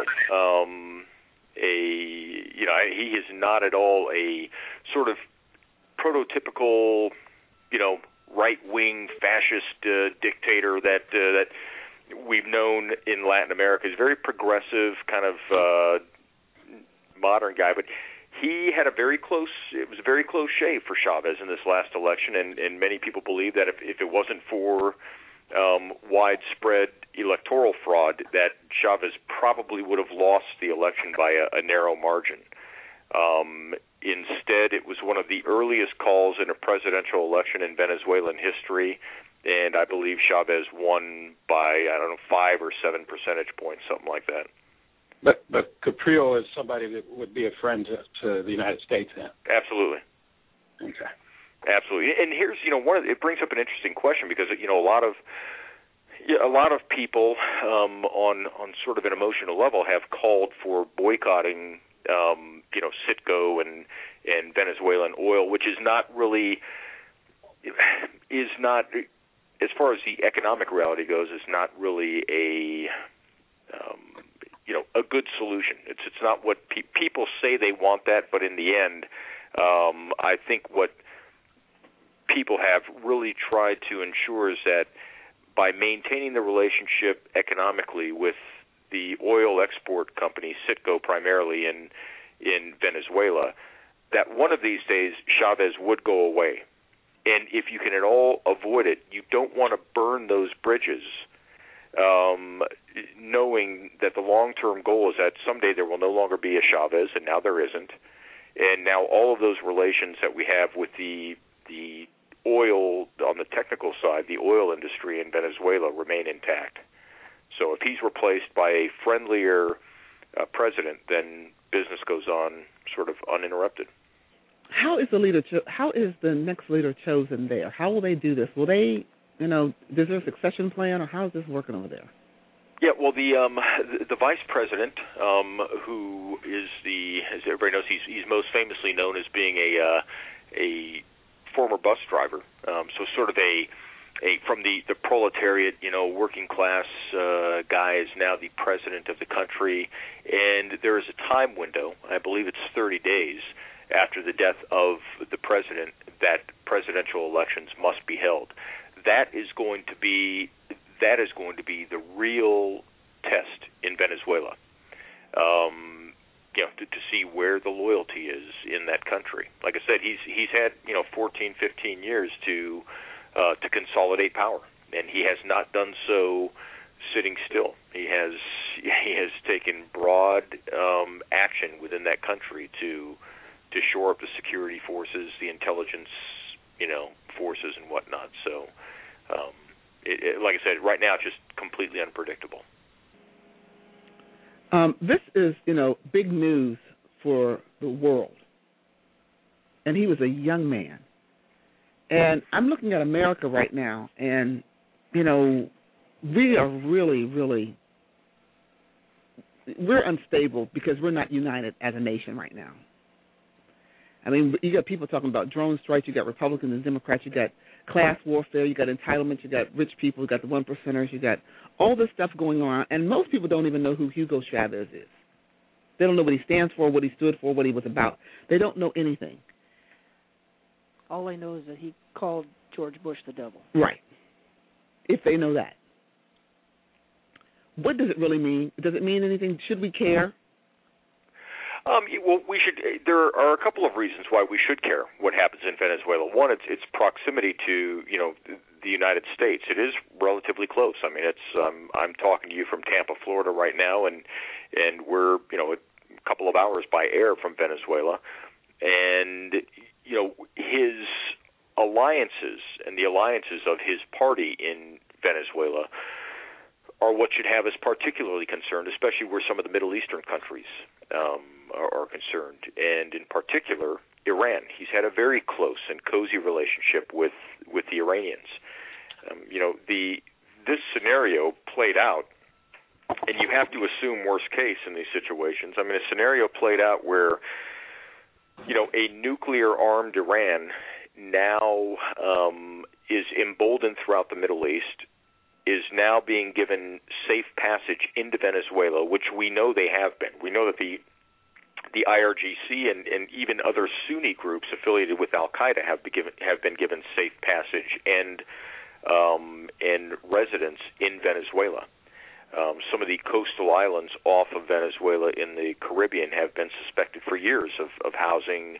he is not at all a sort of prototypical, right-wing fascist dictator that we've known in Latin America. He's a very progressive kind of modern guy, but he had it was a very close shave for Chavez in this last election, and many people believe that if it wasn't for widespread electoral fraud, that Chavez probably would have lost the election by a narrow margin. Instead, it was one of the earliest calls in a presidential election in Venezuelan history, and I believe Chavez won by, 5 or 7 percentage points, something like that. But Capriles is somebody that would be a friend to the United States then? Absolutely. Okay. Absolutely. And here's, it brings up an interesting question, because, a lot of people on sort of an emotional level have called for boycotting, Citgo and Venezuelan oil, which is not, as far as the economic reality goes, is not really a good solution. It's not what people say they want that, but in the end, I think what people have really tried to ensure is that by maintaining the relationship economically with the oil export company, Citgo primarily in Venezuela, that one of these days Chavez would go away. And if you can at all avoid it, you don't want to burn those bridges, knowing that the long-term goal is that someday there will no longer be a Chavez, and now there isn't. And now all of those relations that we have with the oil, on the technical side, the oil industry in Venezuela remain intact. So if he's replaced by a friendlier president, then business goes on sort of uninterrupted. How is the next leader chosen there? How will they do this? Will they, is there a succession plan, or how is this working over there? Yeah, well, the vice president, who is as everybody knows, he's most famously known as being a former bus driver, so sort of a from the proletariat, working class guy, is now the president of the country, and there is a time window, I believe it's 30 days, after the death of the president, that presidential elections must be held. That is going to be the real test in Venezuela. To see where the loyalty is in that country. Like I said, he's had 14, 15 years to consolidate power, and he has not done so sitting still. He has taken broad action within that country to shore up the security forces, the intelligence, forces and whatnot. So, like I said, right now it's just completely unpredictable. This is, big news for the world. And he was a young man. And I'm looking at America right now, and we are really, really, we're unstable because we're not united as a nation right now. I mean, you got people talking about drone strikes, you got Republicans and Democrats, you got class warfare, you got entitlement, you got rich people, you got the 1%ers, you got all this stuff going on, and most people don't even know who Hugo Chavez is. They don't know what he stands for, what he stood for, what he was about. They don't know anything. All they know is that he called George Bush the devil. Right. If they know that. What does it really mean? Does it mean anything? Should we care? Well, we should. There are a couple of reasons why we should care what happens in Venezuela. One, it's proximity to the United States. It is relatively close. I mean, it's I'm talking to you from Tampa, Florida, right now, and we're a couple of hours by air from Venezuela, and his alliances and the alliances of his party in Venezuela are what should have us particularly concerned, especially where some of the Middle Eastern countries are concerned, and in particular Iran. He's had a very close and cozy relationship with the Iranians. This scenario played out, and you have to assume worst case in these situations. I mean, a scenario played out where a nuclear-armed Iran now is emboldened throughout the Middle East, is now being given safe passage into Venezuela, which we know they have been. We know that the IRGC and even other Sunni groups affiliated with Al-Qaeda have been given safe passage and residence in Venezuela. Some of the coastal islands off of Venezuela in the Caribbean have been suspected for years of housing,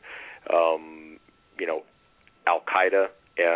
Al-Qaeda,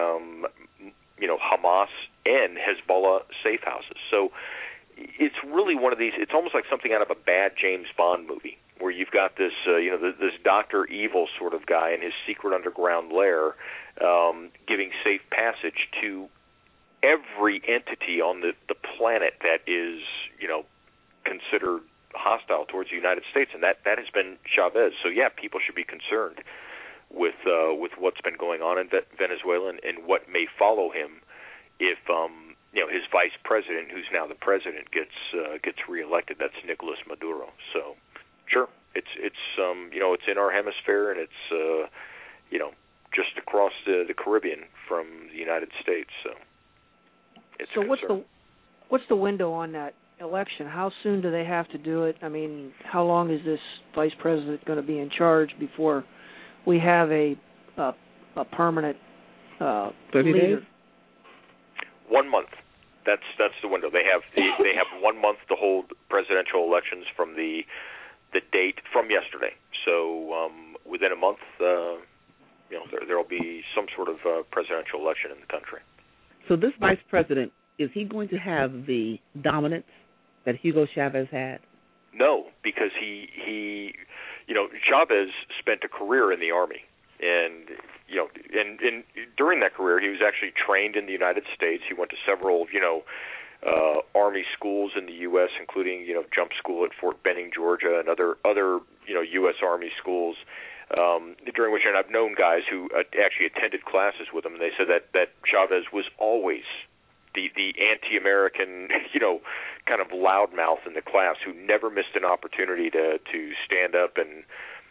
Hamas, and Hezbollah safe houses. So it's really one of these. It's almost like something out of a bad James Bond movie, where you've got this, this Dr. Evil sort of guy in his secret underground lair, giving safe passage to every entity on the planet that is, considered hostile towards the United States, and that has been Chavez. So yeah, people should be concerned with what's been going on in Venezuela and what may follow him if his vice president, who's now the president, gets reelected. That's Nicolas Maduro. So sure, it's in our hemisphere, and it's just across the Caribbean from the United States. So it's so what's the window on that election? How soon do they have to do it? I mean, how long is this vice president going to be in charge before we have a permanent 30 leader? days? 1 month. That's the window. They have 1 month to hold presidential elections from the date from yesterday. So within a month, there'll be some sort of presidential election in the country. So this vice president, is he going to have the dominance that Hugo Chavez had? No, because he Chavez spent a career in the Army, and during that career he was actually trained in the United States. He went to several Army schools in the U.S., including jump school at Fort Benning, Georgia, and other U.S. Army schools. During which, and I've known guys who actually attended classes with him, and they said that Chavez was always the anti-American, kind of loudmouth in the class who never missed an opportunity to stand up and,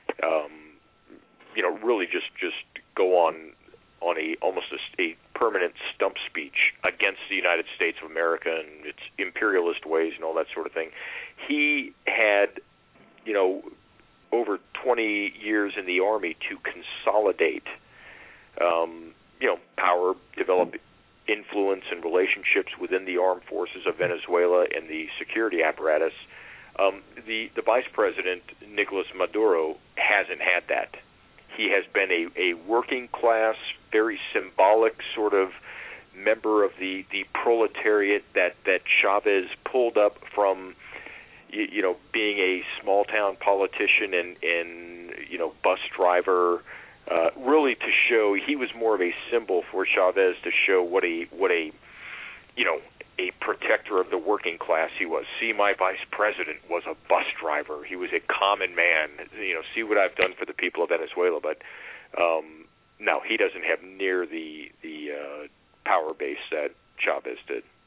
really just go on almost a permanent stump speech against the United States of America and its imperialist ways and all that sort of thing. He had, over 20 years in the Army to consolidate, power, develop influence and relationships within the armed forces of Venezuela and the security apparatus. The vice president, Nicolas Maduro, hasn't had that. He has been a working class, very symbolic sort of member of the proletariat that Chavez pulled up from, being a small town politician and bus driver, really to show he was more of a symbol for Chavez to show what a protector of the working class he was. See, my vice president was a bus driver. He was a common man. See what I've done for the people of Venezuela. But no, he doesn't have near the power base that Chavez did.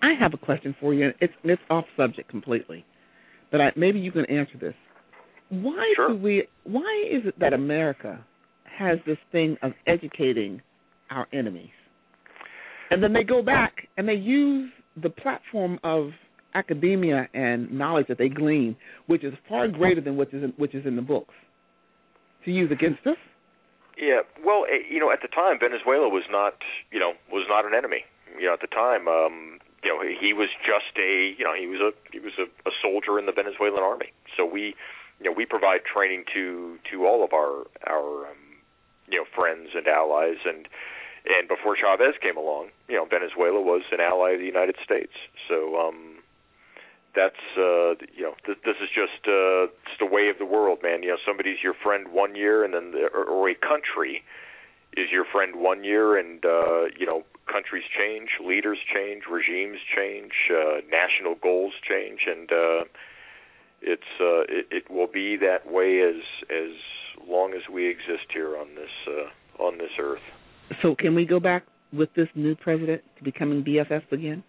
I have a question for you, and it's off subject completely, but maybe you can answer this. Why is it that America has this thing of educating our enemies, and then they go back and they use the platform of academia and knowledge that they glean, which is far greater than which is in the books, to use against us? Yeah, well, at the time, Venezuela was not an enemy. At the time, he was just he was a soldier in the Venezuelan army. So we provide training to all of our friends and allies, and before Chavez came along, Venezuela was an ally of the United States. So that's this is just a way of the world, man. Somebody's your friend one year, and then or a country is your friend one year, and countries change, leaders change, regimes change, national goals change, and it will be that way as long as we exist here on this earth. So can we go back with this new president to becoming BFFs again?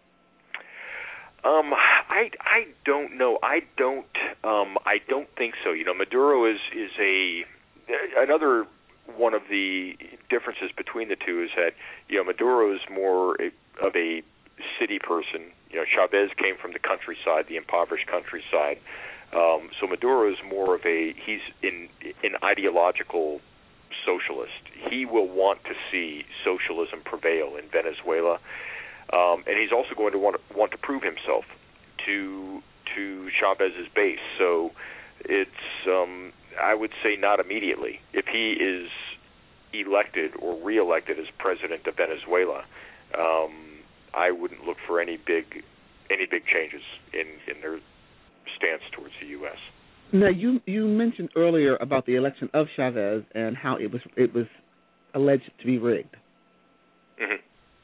I don't know. I don't think so. Maduro is another one of the differences between the two is that Maduro is more of a city person. Chavez came from the countryside, the impoverished countryside. So Maduro is more of he's an ideological socialist. He will want to see socialism prevail in Venezuela. And he's also going to want to prove himself to Chavez's base. So it's I would say not immediately. If he is elected or reelected as president of Venezuela, I wouldn't look for any big changes in their stance towards the U.S. Now you mentioned earlier about the election of Chavez and how it was alleged to be rigged. Mm-hmm.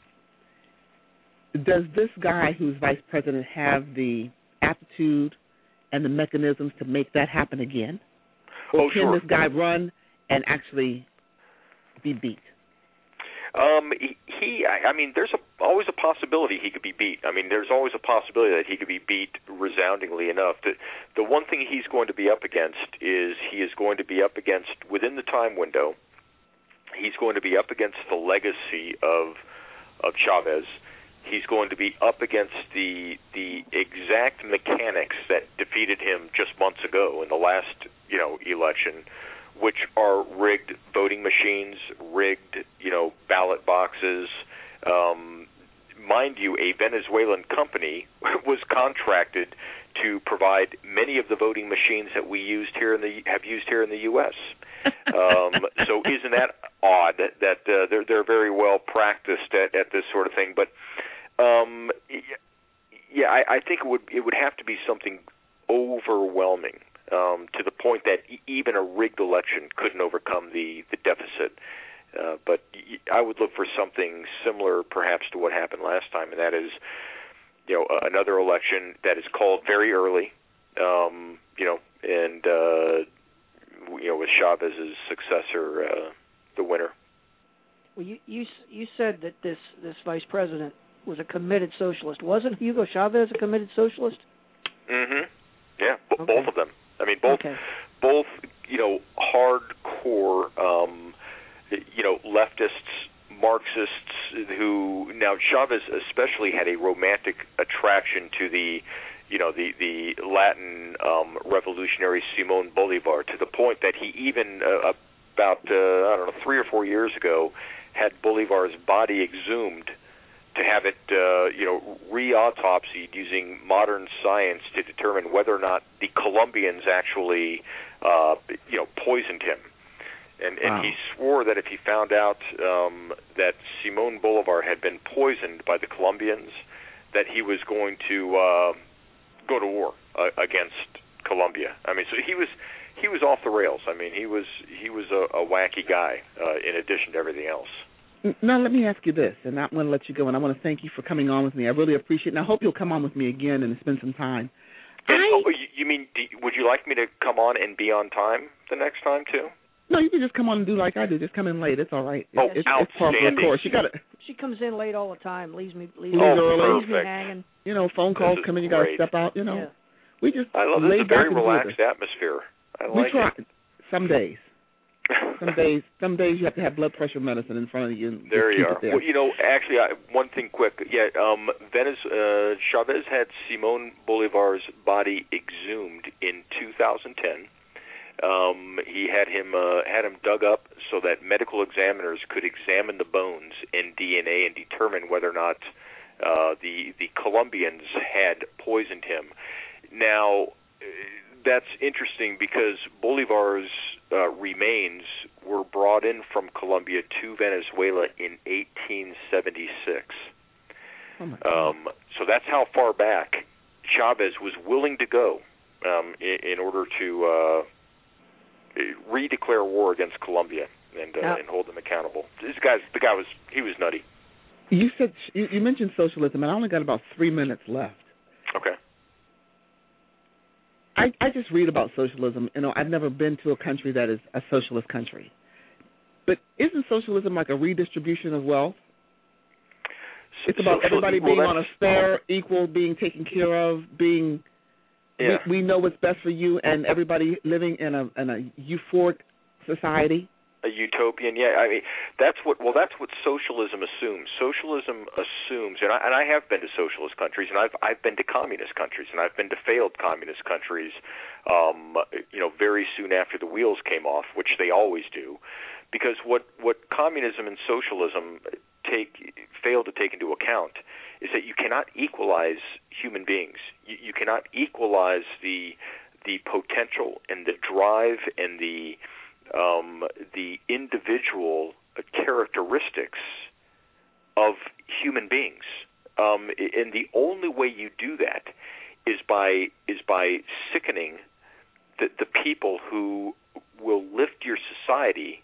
Does this guy who's vice president have the aptitude and the mechanisms to make that happen again? Or can this guy run and actually be beat? There's always a possibility he could be beat. There's always a possibility that he could be beat resoundingly enough. The one thing he's going to be up against is he is going to be up against, within the time window, he's going to be up against the legacy of Chavez. He's going to be up against the exact mechanics that defeated him just months ago in the last election, which are rigged voting machines, rigged ballot boxes. Mind you, a Venezuelan company was contracted to provide many of the voting machines that we have used here in the U.S. So isn't that odd that they're very well practiced at this sort of thing? But I think it would have to be something overwhelming to the point that even a rigged election couldn't overcome the deficit. But I would look for something similar, perhaps, to what happened last time, and that is, another election that is called very early, with Chavez's successor, the winner. Well, you said that this vice president was a committed socialist. Wasn't Hugo Chavez a committed socialist? Mm-hmm. Yeah, both of them. Both hardcore, leftists, Marxists who, now Chavez especially had a romantic attraction to the Latin revolutionary Simón Bolívar, to the point that he even about 3 or 4 years ago had Bolívar's body exhumed to have it re-autopsied using modern science to determine whether or not the Colombians actually poisoned him. And he swore that if he found out that Simón Bolívar had been poisoned by the Colombians, that he was going to go to war against Colombia. So he was off the rails. He was a wacky guy in addition to everything else. Now let me ask you this, and I'm going to let you go, and I want to thank you for coming on with me. I really appreciate it, and I hope you'll come on with me again and spend some time. You mean, would you like me to come on and be on time the next time too? No, you can just come on and do like I do. Just come in late. It's all right. It's part of the course. She comes in late all the time. Leaves me early. Leaves me hanging. You know, phone calls come in. You got to step out. You know, we just I love this. It's a very relaxed atmosphere. I like it. Some days. Some days you have to have blood pressure medicine in front of you. And there you are. There. Well, you know, actually, one thing quick. Yeah, Chavez had Simón Bolívar's body exhumed in 2010. He had him dug up so that medical examiners could examine the bones and DNA and determine whether or not the Colombians had poisoned him. Now, that's interesting because Bolívar's remains were brought in from Colombia to Venezuela in 1876. So that's how far back Chavez was willing to go in order to redeclare war against Colombia and hold them accountable. The guy was nutty. You said you mentioned socialism, and I only got about 3 minutes left. Okay. I just read about socialism. You know, I've never been to a country that is a socialist country. But isn't socialism like a redistribution of wealth? It's about everybody being on a fair, equal, being taken care of, being. Yeah. We know what's best for you, and everybody living in a euphoric society. A utopian, yeah. I mean, that's what socialism assumes. Socialism assumes, and I have been to socialist countries, and I've been to communist countries, and I've been to failed communist countries. Very soon after the wheels came off, which they always do, because what communism and socialism fail to take into account is that you cannot equalize human beings. You cannot equalize the potential and the drive and the individual characteristics of human beings, and the only way you do that is by sickening the people who will lift your society,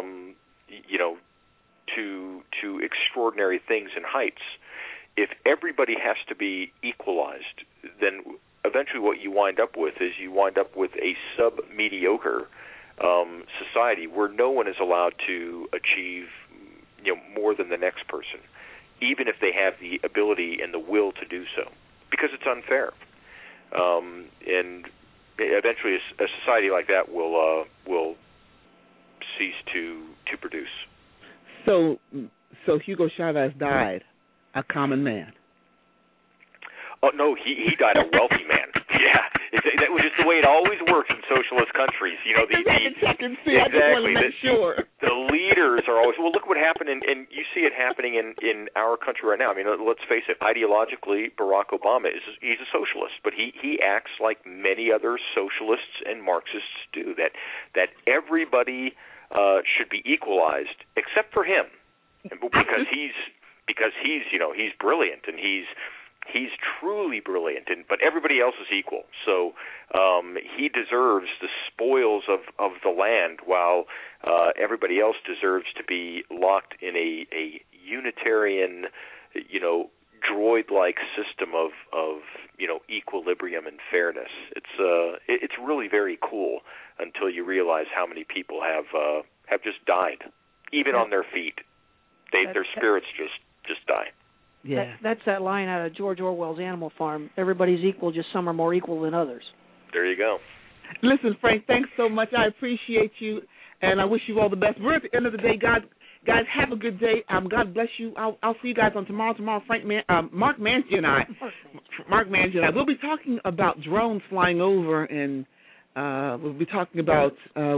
to extraordinary things and heights. If everybody has to be equalized, then eventually what you wind up with is a sub-mediocre society where no one is allowed to achieve more than the next person, even if they have the ability and the will to do so, because it's unfair. And eventually a society like that will cease to produce. So Hugo Chavez died a common man. Oh no, he died a wealthy man. Yeah, that was just the way it always works in socialist countries. You know, I just want to make sure. The leaders are always. Well, look what happened, and you see it happening in our country right now. I mean, let's face it. Ideologically, Barack Obama he's a socialist, but he acts like many other socialists and Marxists do. That everybody should be equalized except for him, because he's brilliant and he's truly brilliant, but everybody else is equal. So he deserves the spoils of the land, while everybody else deserves to be locked in a unitarian, droid-like system of equilibrium and fairness. It's really very cool until you realize how many people have just died, even on their feet. Their spirits just die. Yeah, that's that line out of George Orwell's Animal Farm. Everybody's equal, just some are more equal than others. There you go. Listen, Frank, thanks so much. I appreciate you, and I wish you all the best. We're at the end of the day, guys. Have a good day. God bless you. I'll see you guys on tomorrow. Mark Manji and I. We'll be talking about drones flying over, and we'll be talking about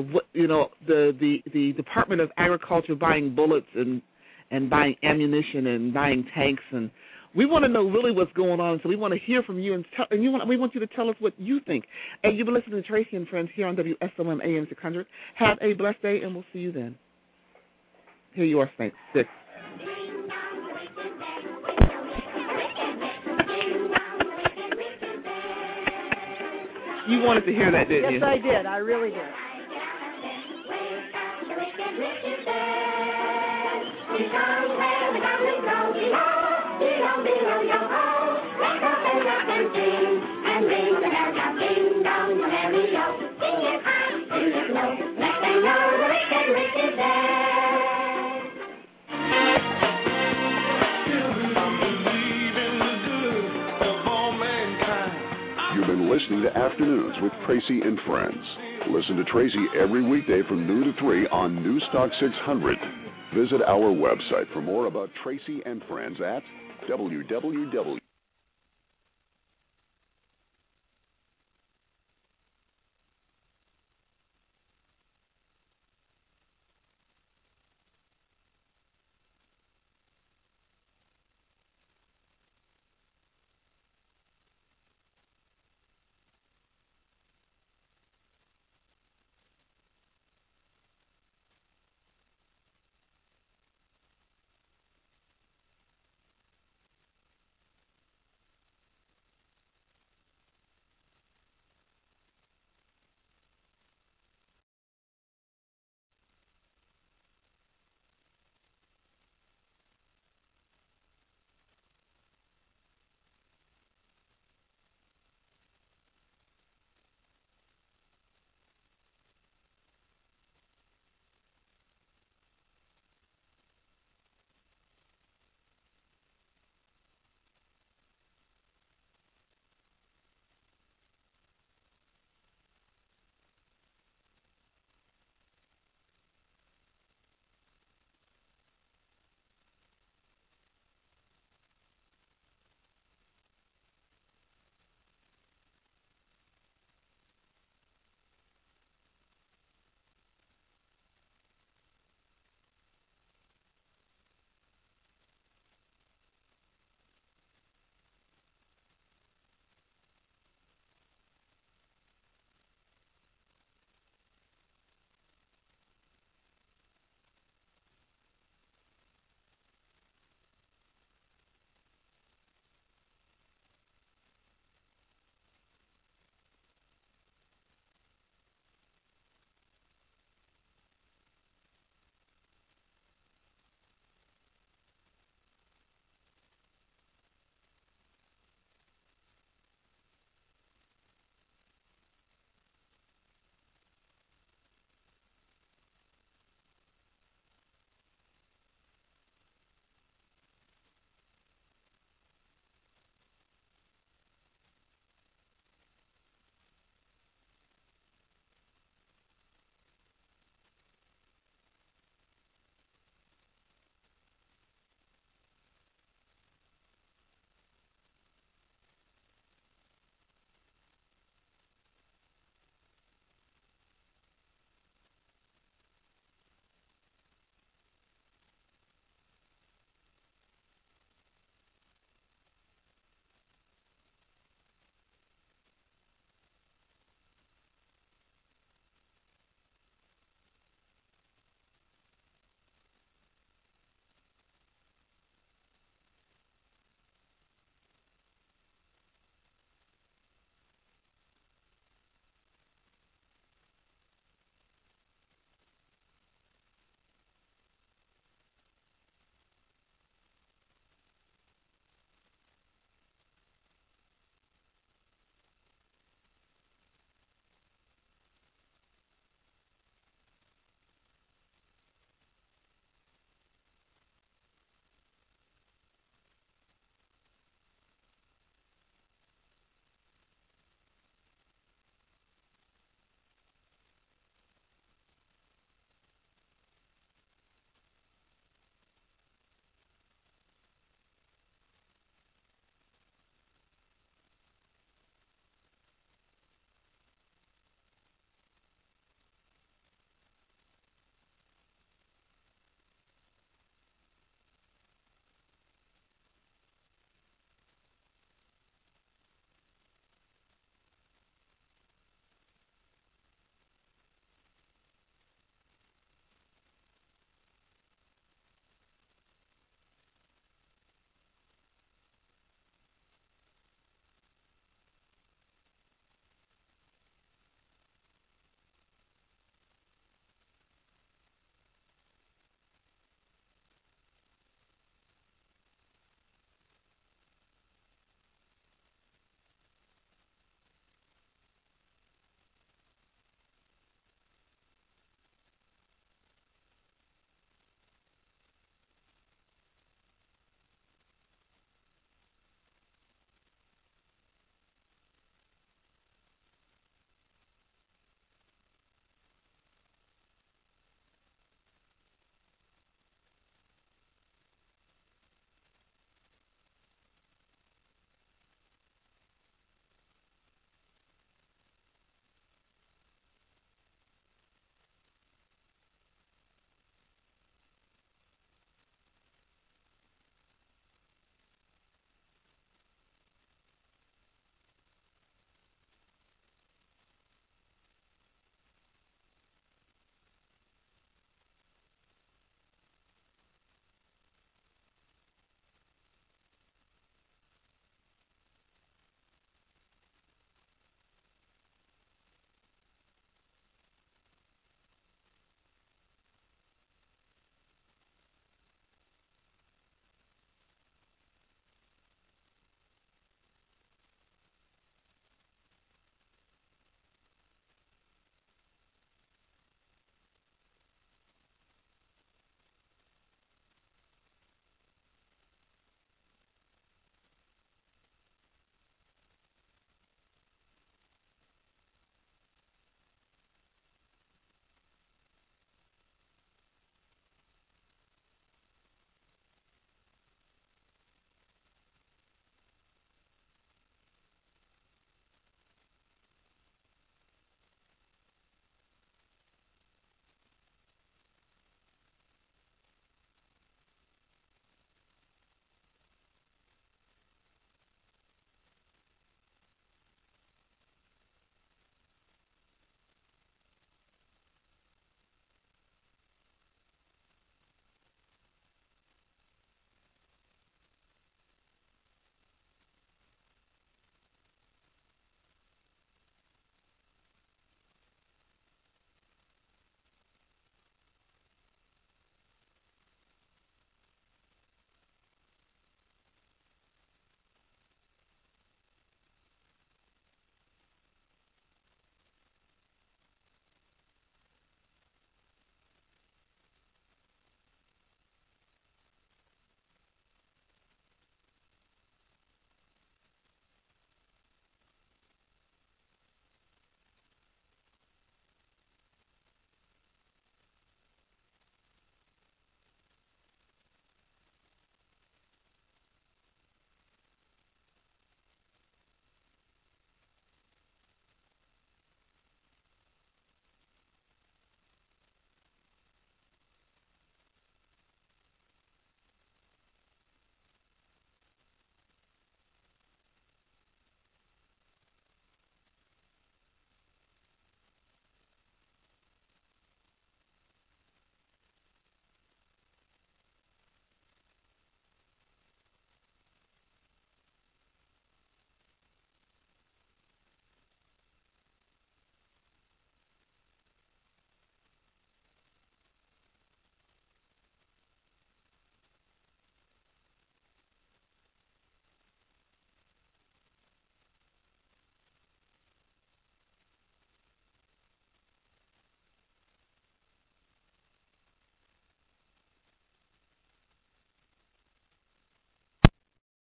the Department of Agriculture buying bullets and buying ammunition and buying tanks, and we want to know really what's going on. So we want to hear from you, we want you to tell us what you think. And you've been listening to Tracy and Friends here on WSOM AM 600. Have a blessed day, and we'll see you then. Here you are, Saint 6. You wanted to hear that, didn't you? Yes, I did. I really did. And ring the bell, ding dong, the merry-o. Sing it high, sing it low, let them know the You've been listening to Afternoons with Tracy and Friends. Listen to Tracy every weekday from noon to 3 on Newstalk 600. Visit our website for more about Tracy and Friends at www.